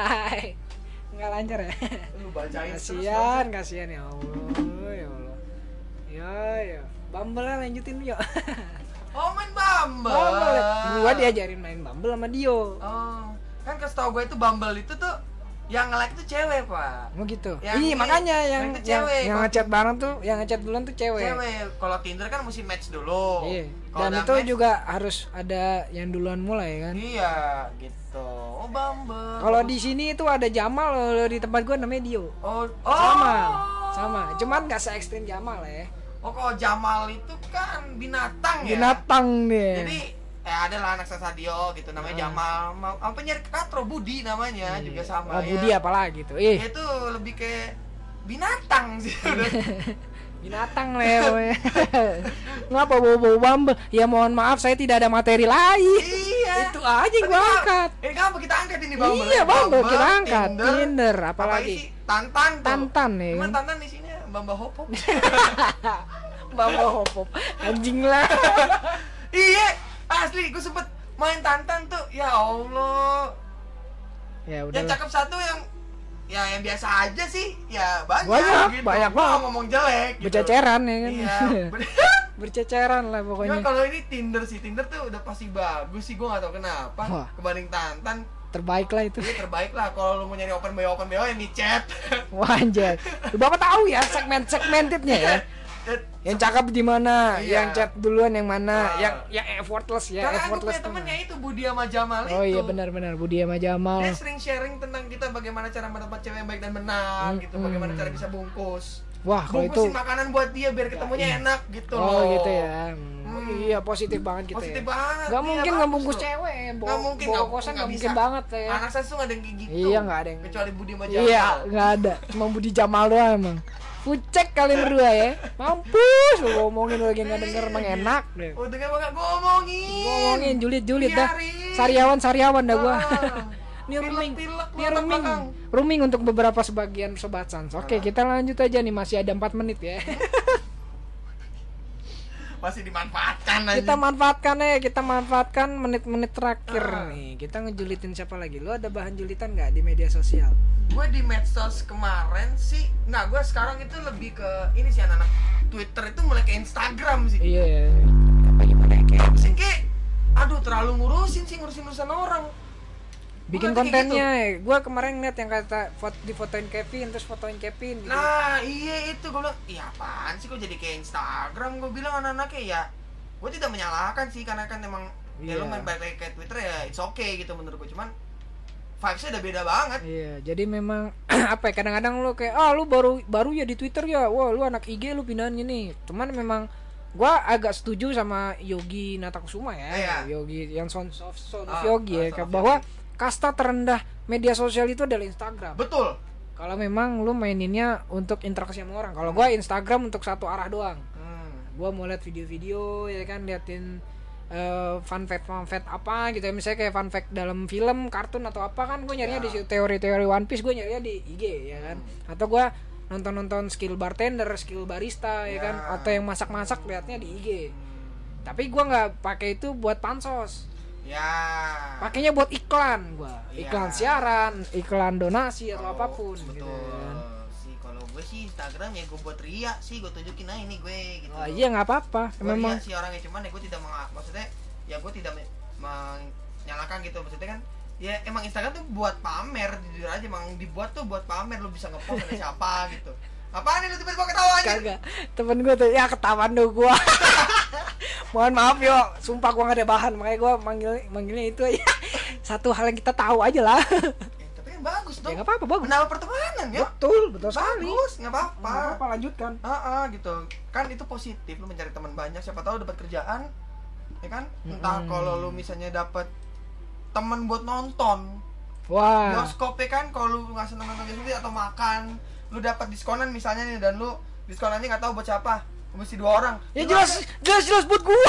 S2: Enggak lancar ya?
S1: Lu bacain terus,
S2: Kasihan, kasihan ya Allah, ya Allah. Ya, ya. Bumble lanjutin yuk.
S1: Oh main Bumble.
S2: Bumble. Gua diajarin main Bumble sama Dio.
S1: Oh, kan kasih tau gue itu Bumble itu tuh yang nge-like tuh cewek pak.
S2: Oh gitu.
S1: Yang
S2: Ih,
S1: ini,
S2: makanya yang
S1: yang itu
S2: yang,
S1: cewek.
S2: yang ngechat bareng tuh, yang ngechat duluan tuh cewek.
S1: Cewek. Kalau Tinder kan mesti match dulu.
S2: Iya.
S1: Kalau
S2: Dan
S1: udah
S2: itu
S1: match,
S2: juga harus ada yang duluan mulai kan.
S1: Iya, gitu. Oh Bumble.
S2: Kalau di sini itu ada Jamal loh, di tempat gua namanya Dio.
S1: Oh, oh.
S2: Sama. Sama. Cuman nggak se ekstrim Jamal ya.
S1: Oh, kalau Jamal itu kan binatang ya.
S2: Binatang dia.
S1: Jadi eh ada lah anak Sasadio gitu namanya
S2: Ah.
S1: Jamal. Mau apa nyari katro Budi namanya juga sama
S2: Oh,
S1: ya.
S2: Budi apalagi tuh. Ih,
S1: Dia tuh lebih kayak binatang sih udah.
S2: binatang lah ya pokoknya. Ngapa bau-bau Bumble? Ya mohon maaf saya tidak ada materi lain.
S1: Iya.
S2: Itu aja yang gua
S1: Tapi
S2: angkat.
S1: Ini kenapa kita angkat ini Bumble?
S2: Iya,
S1: ya?
S2: Bumble kita angkat.
S1: Tinder,
S2: Tinder,
S1: apalagi
S2: apalagi
S1: sih? Tantan tuh.
S2: Tantan ya
S1: Cuman
S2: kan?
S1: Tantan di sini Bamba Hopop.
S2: Bumble hopop. Anjing lah.
S1: Iya, asli gue sempet main Tantan tuh. Ya Allah.
S2: Ya udah.
S1: Yang cakep satu yang ya yang biasa aja sih. Ya banyak,
S2: Banyak,
S1: gitu.
S2: banyak
S1: Gua
S2: banget.
S1: nggak ngomong jelek gitu.
S2: Berceceran ya kan.
S1: Iya.
S2: Berceceran lah
S1: Cuma
S2: pokoknya.
S1: kalau ini Tinder sih, Tinder tuh udah pasti bagus sih, gue gak tau kenapa.
S2: Wah.
S1: Kebanding Tantan,
S2: Terbaik lah itu.
S1: ini terbaik lah. Kalau lu mau nyari open bio open bio yang di chat.
S2: Wah anjay. Bapak tahu ya segmen segmentednya ya. Yang cakep di mana,
S1: Iya.
S2: yang chat duluan yang mana,
S1: Ah.
S2: yang yang effortless ya,
S1: Karena aku
S2: effortless.
S1: punya
S2: tuh.
S1: temennya itu Budi sama Jamal itu.
S2: Oh iya benar-benar Budi sama Jamal.
S1: Dia sering sharing tentang kita bagaimana cara mendapat cewek yang baik dan benar
S2: Hmm,
S1: gitu,
S2: hmm.
S1: bagaimana cara bisa bungkus.
S2: Wah kalau itu.
S1: Bungkusin makanan buat dia biar ketemunya
S2: iya.
S1: enak gitu.
S2: Oh
S1: loh.
S2: gitu ya. Hmm.
S1: Hmm.
S2: Iya positif banget gitu
S1: Positif
S2: ya.
S1: banget.
S2: Gak
S1: iya,
S2: mungkin
S1: bagus
S2: ngebungkus
S1: loh.
S2: cewek, bawa,
S1: Nggak mungkin,
S2: bawa
S1: nggak-
S2: kosan
S1: nggak
S2: nggak mungkin
S1: bisa.
S2: banget ya.
S1: Anak saya tuh gak ada yang kayak gitu.
S2: Iya nggak ada yang.
S1: Kecuali Budi sama Jamal.
S2: Iya nggak ada, cuma Budi Jamal doang emang. Fucek kalian berdua ya. Mampus lu ngomongin lagi nggak denger emang enak deh.
S1: Oh denger banget gue ngomongin.
S2: Gua ngomongin julit-julit dah.
S1: Biarin.
S2: Sariawan-sariawan dah gua.
S1: Ah.
S2: Ini rooming,
S1: Pilek-pilek
S2: ini
S1: latar
S2: rooming,
S1: belakang.
S2: rooming untuk beberapa sebagian sobat Sans. Oke, kita lanjut aja nih, masih ada empat menit ya.
S1: Masih dimanfaatkan aja.
S2: Kita manfaatkan ya, kita manfaatkan menit-menit terakhir
S1: Ah.
S2: nih. Kita ngejulitin siapa lagi? Lu ada bahan julitan nggak di media sosial?
S1: Gue di medsos kemarin sih, nggak, gue sekarang itu lebih ke ini sih, anak-anak Twitter itu mulai ke Instagram sih.
S2: Iya. Apa gimana kayak
S1: Sih kayak, aduh terlalu ngurusin sih, ngurusin urusan orang.
S2: bikin
S1: Gua ngerti kayak
S2: kontennya. Gue kemarin ngeliat yang kata foto difotoin Kevin terus fotoin Kevin gitu.
S1: Nah iya itu gue bilang, iya apaan sih kok jadi kayak Instagram. Gue bilang anak-anaknya ya, gue tidak menyalahkan sih, karena kan emang ya
S2: Iya.
S1: lu main balik kayak Twitter ya it's okay gitu menurut gue. Cuman vibesnya udah beda banget.
S2: Iya, jadi memang apa ya, kadang-kadang lu kayak ah lu baru baru ya di Twitter ya, wah lu anak I G lu pindahan gini. Cuman memang gua agak setuju sama Yogi Natakusuma ya,
S1: Iya.
S2: Yogi yang Son of Son of
S1: Ah,
S2: Yogi
S1: ah,
S2: ya,
S1: Son of
S2: bahwa
S1: Yogi.
S2: kasta terendah media sosial itu adalah Instagram.
S1: Betul.
S2: Kalau memang lu maininnya untuk interaksi sama orang. Kalau gua Instagram untuk satu arah doang.
S1: Hmm.
S2: Gua mau lihat video-video ya kan, liatin uh, fun fact fun fact apa gitu ya, misalnya kayak fun fact dalam film, kartun atau apa kan gue nyarinya
S1: Ya.
S2: di situ, teori-teori One Piece gue nyarinya di I G ya kan, atau gue nonton-nonton skill bartender, skill barista ya,
S1: Ya.
S2: kan, atau yang masak-masak liatnya di I G. Tapi gue nggak pakai itu buat pansos,
S1: Ya.
S2: pakainya buat iklan gue,
S1: Ya.
S2: iklan siaran, iklan donasi atau
S1: Kalau-
S2: apapun
S1: betul
S2: gitu kan.
S1: sih. Kalau gue sih Instagram ya gue buat ria sih, gue tunjukin aja ini gue gitu.
S2: Oh iya nggak apa-apa,
S1: Gue
S2: memang
S1: ria sih orangnya, cuman ya gue tidak meng- maksudnya ya gue tidak me- menyalahkan gitu, maksudnya kan ya emang Instagram tuh buat pamer, jujur aja emang dibuat tuh buat pamer, lu bisa ngepost ada siapa gitu. Apaan nih lu tiba-tiba ketawa aja?
S2: kagak, temen gue tuh ya ketahuan tuh gue. Mohon maaf yo, sumpah gue gak ada bahan, makanya gue manggil manggilnya itu ya. Satu hal yang kita tahu aja lah.
S1: Eh, tapi kan bagus dong.
S2: Ya nggak apa-apa, bagus.
S1: Menambah pertemanan ya.
S2: Betul, betul sekali.
S1: Bagus, nggak apa-apa.
S2: Nggak apa-apa, lanjutkan.
S1: Ah, ah, gitu. Kan itu positif, lu mencari teman banyak, siapa tahu dapat kerjaan. Ya kan? Entah
S2: Mm-mm.
S1: kalau lu misalnya dapat teman buat nonton.
S2: Wah,
S1: Bioskop ya kan, kalau lu nggak seneng nonton bioskop atau makan, lu dapat diskonan misalnya nih, dan lu diskonannya nggak tahu buat siapa, mesti dua orang.
S2: ya
S1: Lu
S2: jelas, jelas jelas buat gue.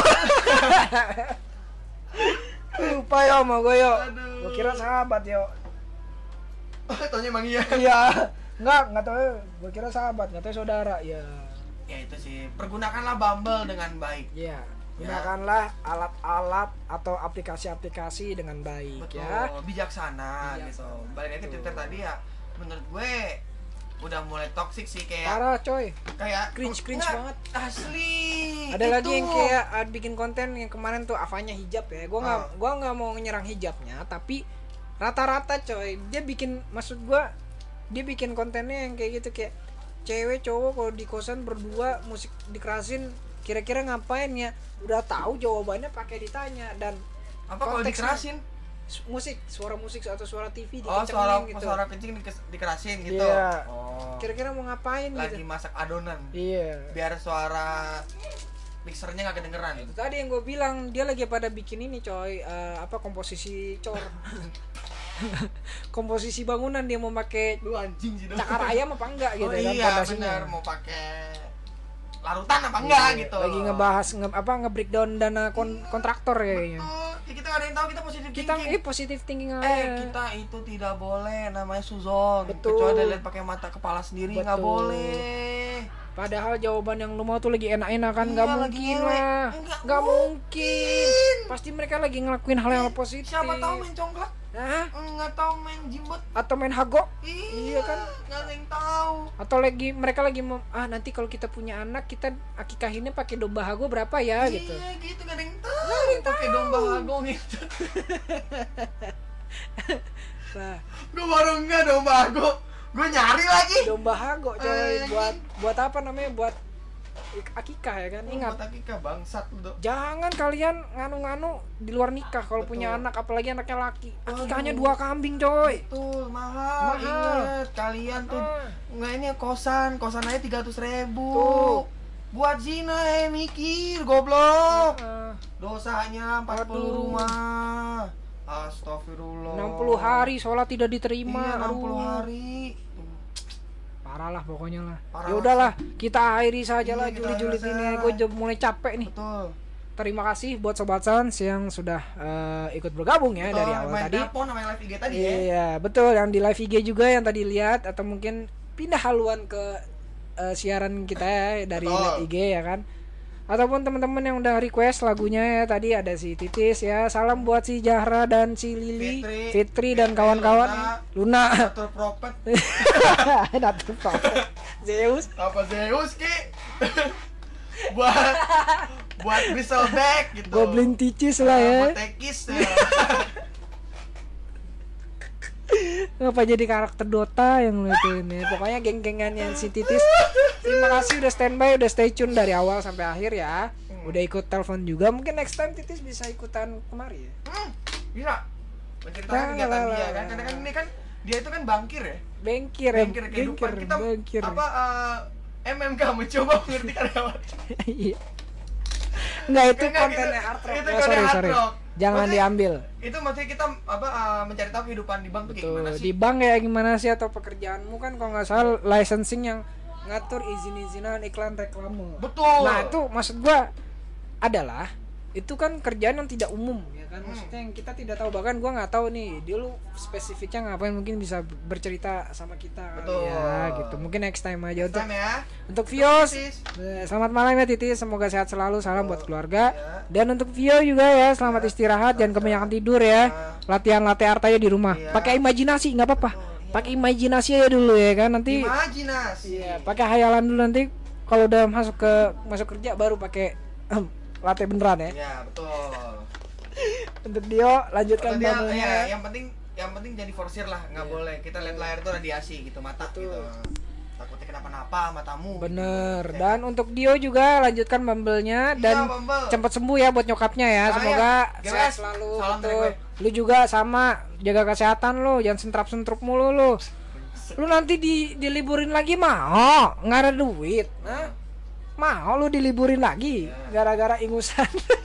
S2: Lupa yo sama gue yo.
S1: Aduh.
S2: Gue kira sahabat yo.
S1: ada- taunya emang iya.
S2: Iya, nggak nggak tahu. Gue kira sahabat, nggak tahu saudara. Ya,
S1: Ya itu sih, pergunakanlah Bumble dengan baik.
S2: ya. Gunakanlah alat-alat atau aplikasi-aplikasi dengan baik
S1: Betul,
S2: ya.
S1: bijaksana,
S2: Bijaksana,
S1: gitu. Balik lagi ke
S2: betul.
S1: Twitter tadi ya, menurut gue udah mulai toxic sih, kayak
S2: Parah coy.
S1: kayak
S2: Cringe-cringe
S1: Nggak,
S2: banget.
S1: asli.
S2: Ada
S1: itu.
S2: lagi yang kayak uh, bikin konten yang kemarin tuh Avanya hijab ya. Gua nggak
S1: Ah.
S2: gua nggak mau nyerang hijabnya, tapi rata-rata coy dia bikin, maksud gua dia bikin kontennya yang kayak gitu, kayak cewek cowok kalau di kosan berdua musik dikerasin, kira-kira ngapain ya? Udah tahu jawabannya pakai ditanya. Dan
S1: apa kalau
S2: konteksnya-
S1: dikerasin?
S2: su- musik, suara musik atau suara T V
S1: Oh,
S2: dikencengin
S1: suara
S2: gitu.
S1: suara kencing dikes- dikerasin gitu.
S2: Iya.
S1: Oh.
S2: Kira-kira mau ngapain
S1: Lagi
S2: gitu.
S1: masak adonan.
S2: Iya.
S1: Biar suara mixernya nggak kedengeran.
S2: Itu tadi yang gue bilang, dia lagi pada bikin ini coy, eh, apa komposisi cor. Komposisi bangunan, dia mau pakai
S1: Lu anjing sih dong.
S2: cakar ayam apa enggak gitu
S1: Oh
S2: kan
S1: iya,
S2: fondasinya.
S1: benar, mau pakai larutan apa enggak
S2: Iya,
S1: gitu.
S2: lagi ngebahas nge, apa nge-breakdown dana kon- kontraktor kayaknya.
S1: Betul. Ya, kita nggak ada yang tahu, kita positif
S2: Kita
S1: thinking.
S2: eh positive thinking aja.
S1: Eh, kita itu tidak boleh namanya suzon.
S2: Betul.
S1: Kecuali lihat pakai mata kepala sendiri, nggak
S2: Betul.
S1: boleh.
S2: Padahal jawaban yang lu mau tuh lagi enak-enak kan,
S1: Iya,
S2: nggak
S1: lagi
S2: mungkin
S1: ngewe.
S2: lah,
S1: Nggak
S2: nggak mungkin. Pasti mereka lagi ngelakuin hal yang positif.
S1: Siapa tahu main congklak?
S2: Hah?
S1: Nggak tahu main jimbot.
S2: Atau main hago?
S1: Iya
S2: kan?
S1: Nggak ada yang tahu.
S2: Atau lagi mereka lagi mem- ah nanti kalau kita punya anak kita akikahinnya pakai domba hago berapa ya gitu.
S1: Iya gitu, nggak ada yang tahu. Pakai domba hago gitu.
S2: Nah,
S1: Gue baru nggak domba hago. Gue nyari lagi.
S2: domba hago coy,
S1: Eh,
S2: buat buat apa namanya, buat ik- akikah ya kan. Ingat,
S1: Buat akikah bangsat lu, Dok.
S2: jangan kalian nganu-nganu di luar nikah kalau
S1: Betul.
S2: punya anak, apalagi anaknya laki. Akikahnya
S1: Waduh.
S2: dua kambing coy.
S1: Betul, mahal.
S2: Mahal.
S1: Ingat, kalian tuh
S2: Ah.
S1: nggak ini kosan, kosan aja tiga ratus ribu.
S2: Tuh.
S1: Buat zina eh mikir, goblok.
S2: Ah,
S1: Dosanya empat puluh
S2: Aduh.
S1: rumah. Astagfirullah.
S2: enam puluh hari sholat tidak diterima.
S1: Iya, enam puluh
S2: Aduh.
S1: hari.
S2: Parah lah pokoknya lah.
S1: Parah
S2: Ya udahlah, kita akhiri saja
S1: Iya,
S2: lah
S1: kita
S2: juli-juli
S1: akhiri
S2: ini.
S1: saja.
S2: Gue udah mulai capek nih.
S1: Betul.
S2: Terima kasih buat Sobat Sans yang sudah eh, ikut bergabung ya
S1: Betul,
S2: dari awal
S1: main
S2: tadi.
S1: telepon sama yang live I G tadi ya.
S2: Iya, betul, yang di live I G juga yang tadi lihat, atau mungkin pindah haluan ke eh, siaran kita ya dari
S1: Betul.
S2: live I G ya kan. ataupun teman-teman yang udah request lagunya ya. Tadi ada si Titis ya. Salam buat si Zahra dan si Lili,
S1: Fitri,
S2: Fitri dan kawan-kawan. Luna.
S1: Natur Propet.
S2: Natur Propet. Zeus.
S1: Apa Zeus ki? buat buat Bristleback gitu.
S2: Goblin Ticis lah ya.
S1: Buat Tekis ya.
S2: Ngapa jadi karakter Dota yang lu itu ini. Pokoknya geng-gengannya si Titis. Terima kasih udah standby, udah stay tune dari awal sampai akhir ya. Udah ikut telepon juga. Mungkin next time Titis bisa ikutan kemari ya.
S1: Hmm, bisa. Menceritakan kegiatan dia kan. Karena kan ini kan dia itu kan bangkir ya.
S2: Bengkir,
S1: Bangkir kehidupan kita.
S2: bengkir.
S1: Apa uh, M M K mencoba mengerti karyawan.
S2: Iya. Enggak, itu
S1: Enggak,
S2: kontennya
S1: gitu.
S2: hard rock.
S1: Itu
S2: Oh,
S1: konten
S2: sorry,
S1: hard
S2: sorry.
S1: rock.
S2: Jangan
S1: Maksudnya,
S2: diambil.
S1: Itu maksudnya kita apa uh, mencari tahu kehidupan di bank tuh kayak gimana
S2: Tuh,
S1: sih?
S2: di bank ya gimana sih, atau pekerjaanmu kan kalau nggak salah licensing yang ngatur izin-izinan iklan reklame.
S1: Betul.
S2: Nah, itu maksud gua adalah itu kan kerjaan yang tidak umum ya kan,
S1: Hmm.
S2: maksudnya yang kita tidak tahu, bahkan gua nggak tahu nih dia lu spesifiknya ngapain, mungkin bisa bercerita sama kita kali
S1: Betul.
S2: ya gitu. Mungkin next time aja.
S1: Next
S2: untuk
S1: time ya.
S2: untuk Vios,
S1: Titis.
S2: eh, selamat malam ya Titis, semoga sehat selalu, salam buat keluarga.
S1: Ya.
S2: Dan untuk Vio juga ya, selamat istirahat, jangan kebanyakan tidur ya. Latihan latte artaya di rumah.
S1: Iya.
S2: Pakai imajinasi nggak apa-apa. Pakai imajinasi aja dulu ya kan, nanti
S1: Imajinasi.
S2: iya, pakai hayalan dulu, nanti kalau udah masuk ke masuk kerja baru pakai latte beneran ya.
S1: Ya, betul.
S2: Untuk Dio lanjutkan
S1: Atau dia,
S2: bubble-nya.
S1: ya, yang penting yang penting jadi forsir lah, nggak
S2: Iya.
S1: boleh kita lihat layar itu radiasi gitu, mata
S2: Betul.
S1: gitu. Takutnya kenapa-napa matamu.
S2: Bener.
S1: Gitu.
S2: Dan untuk Dio juga lanjutkan bumble-nya dan
S1: Iya, Bumble.
S2: cepat sembuh ya buat nyokapnya ya.
S1: Ah,
S2: Semoga
S1: iya.
S2: sehat
S1: Gemes.
S2: selalu.
S1: Salam dari
S2: Betul. Lu juga sama, jaga kesehatan lu, jangan sentrap-sentruk mulu lu. Lu nanti di diliburin lagi mau, nggak ada duit. Hah? Mau lu diliburin lagi gara-gara ingusan.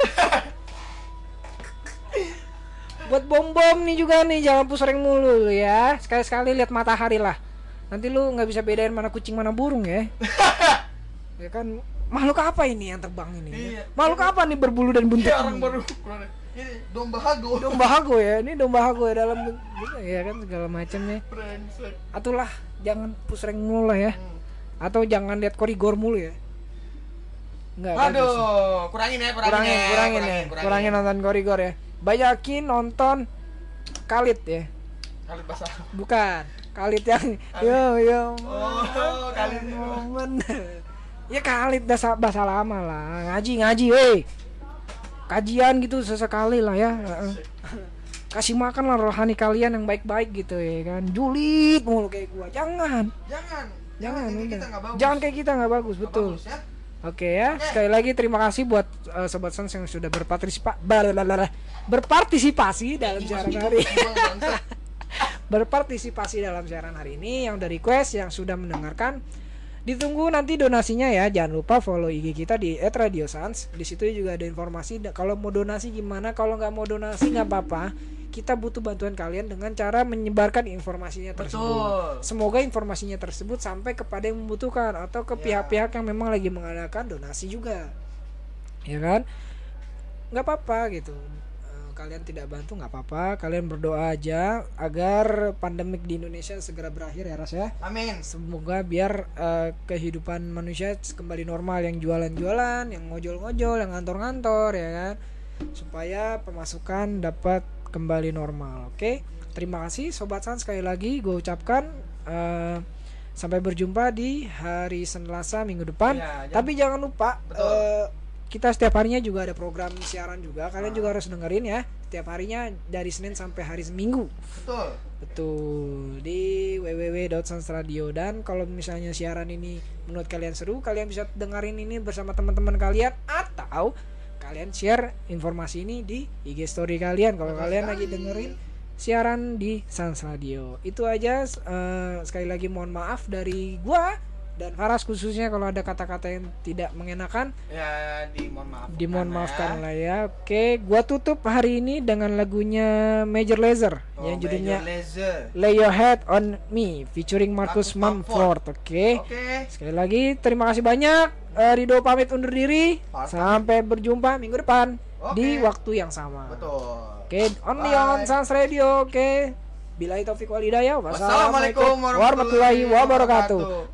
S2: Buat bom-bom nih juga nih, jangan pusreng mulu lu ya. Sekali-sekali lihat matahari lah. Nanti lu nggak bisa bedain mana kucing mana burung ya. Ya kan, makhluk apa ini yang terbang ini?
S1: Iya.
S2: Makhluk apa nih berbulu dan buntut?
S1: Iya, orang baru. Ini domba hago.
S2: Domba hago ya, ini domba hago ya dalam gitu ya kan, segala macamnya.
S1: Brengsek.
S2: Atulah, jangan pusreng mulu lah ya. Atau jangan lihat koridor mulu ya. Enggak bagus.
S1: Aduh, kurangin ya, kurangin,
S2: Kurangin,
S1: ya,
S2: kurangin ya. Kurangin nonton koridor ya. Banyakin nonton Khalid ya.
S1: Khalid basah.
S2: Bukan, Khalid yang yo yo.
S1: Oh, Khalid.
S2: momen. Ya Khalid bahasa bahasa lama lah. Ngaji ngaji, weh. Kajian gitu sesekali lah ya. Heeh. Kasih makan lah rohani kalian yang baik-baik gitu ya kan. Julid mulu kayak gua. Jangan.
S1: Jangan.
S2: Jangan,
S1: kayak
S2: udah.
S1: kita nggak bagus.
S2: Jangan kayak kita, nggak bagus,
S1: Nggak
S2: betul.
S1: bagus, ya.
S2: Oke ya, sekali lagi terima kasih buat uh, sobat Sans yang sudah berpartisipa balalala, berpartisipasi dalam siaran hari. berpartisipasi dalam siaran hari ini, yang udah request, yang sudah mendengarkan. Ditunggu nanti donasinya ya. Jangan lupa follow I G kita di et radio sans. Di situ juga ada informasi. Kalau mau donasi gimana, kalau nggak mau donasi nggak apa-apa. Kita butuh bantuan kalian dengan cara menyebarkan informasinya tersebut.
S1: Betul.
S2: Semoga informasinya tersebut sampai kepada yang membutuhkan atau ke
S1: Ya.
S2: pihak-pihak yang memang lagi mengadakan donasi juga. Ya kan? Nggak apa-apa gitu. Eh, Kalian tidak bantu nggak apa-apa. Kalian berdoa aja agar pandemik di Indonesia segera berakhir ya Ras ya.
S1: Amin.
S2: Semoga biar eh, kehidupan manusia kembali normal, yang jualan-jualan, yang ngojol-ngojol, yang ngantor-ngantor ya kan. Supaya pemasukan dapat kembali normal. Oke, terima kasih Sobat Sans, sekali lagi gue ucapkan uh, sampai berjumpa di hari Selasa minggu depan.
S1: Ya,
S2: Tapi jangan lupa uh, kita setiap harinya juga ada program siaran juga. Kalian
S1: Ah.
S2: juga harus dengerin ya. Setiap harinya dari Senin sampai hari Minggu.
S1: Betul.
S2: Betul, di w w w dot sans radio. Dan kalau misalnya siaran ini menurut kalian seru, kalian bisa dengerin ini bersama teman-teman kalian, atau kalian share informasi ini di I G story kalian kalau
S1: Betul
S2: kalian
S1: sekali.
S2: lagi dengerin siaran di Sans Radio. Itu aja, eh, sekali lagi mohon maaf dari gua dan Faras khususnya kalau ada kata-kata yang tidak mengenakan,
S1: Ya, dimohon maaf.
S2: dimohon maafkan lah ya. Oke, gua tutup hari ini dengan lagunya Major Lazer
S1: Oh,
S2: yang judulnya
S1: Major Lazer.
S2: Lay Your Head on Me featuring Marcus
S1: Marcus
S2: Mumford. Oke.
S1: Oke.
S2: Sekali lagi terima kasih banyak. Eh, Rido pamit undur diri.
S1: Pamit.
S2: Sampai berjumpa minggu depan
S1: Oke.
S2: di waktu yang sama.
S1: Betul.
S2: Oke, only
S1: Bye.
S2: on Sans Radio. Oke. Billahi taufiq wal hidayah.
S1: Wassalamualaikum warahmatullahi wabarakatuh.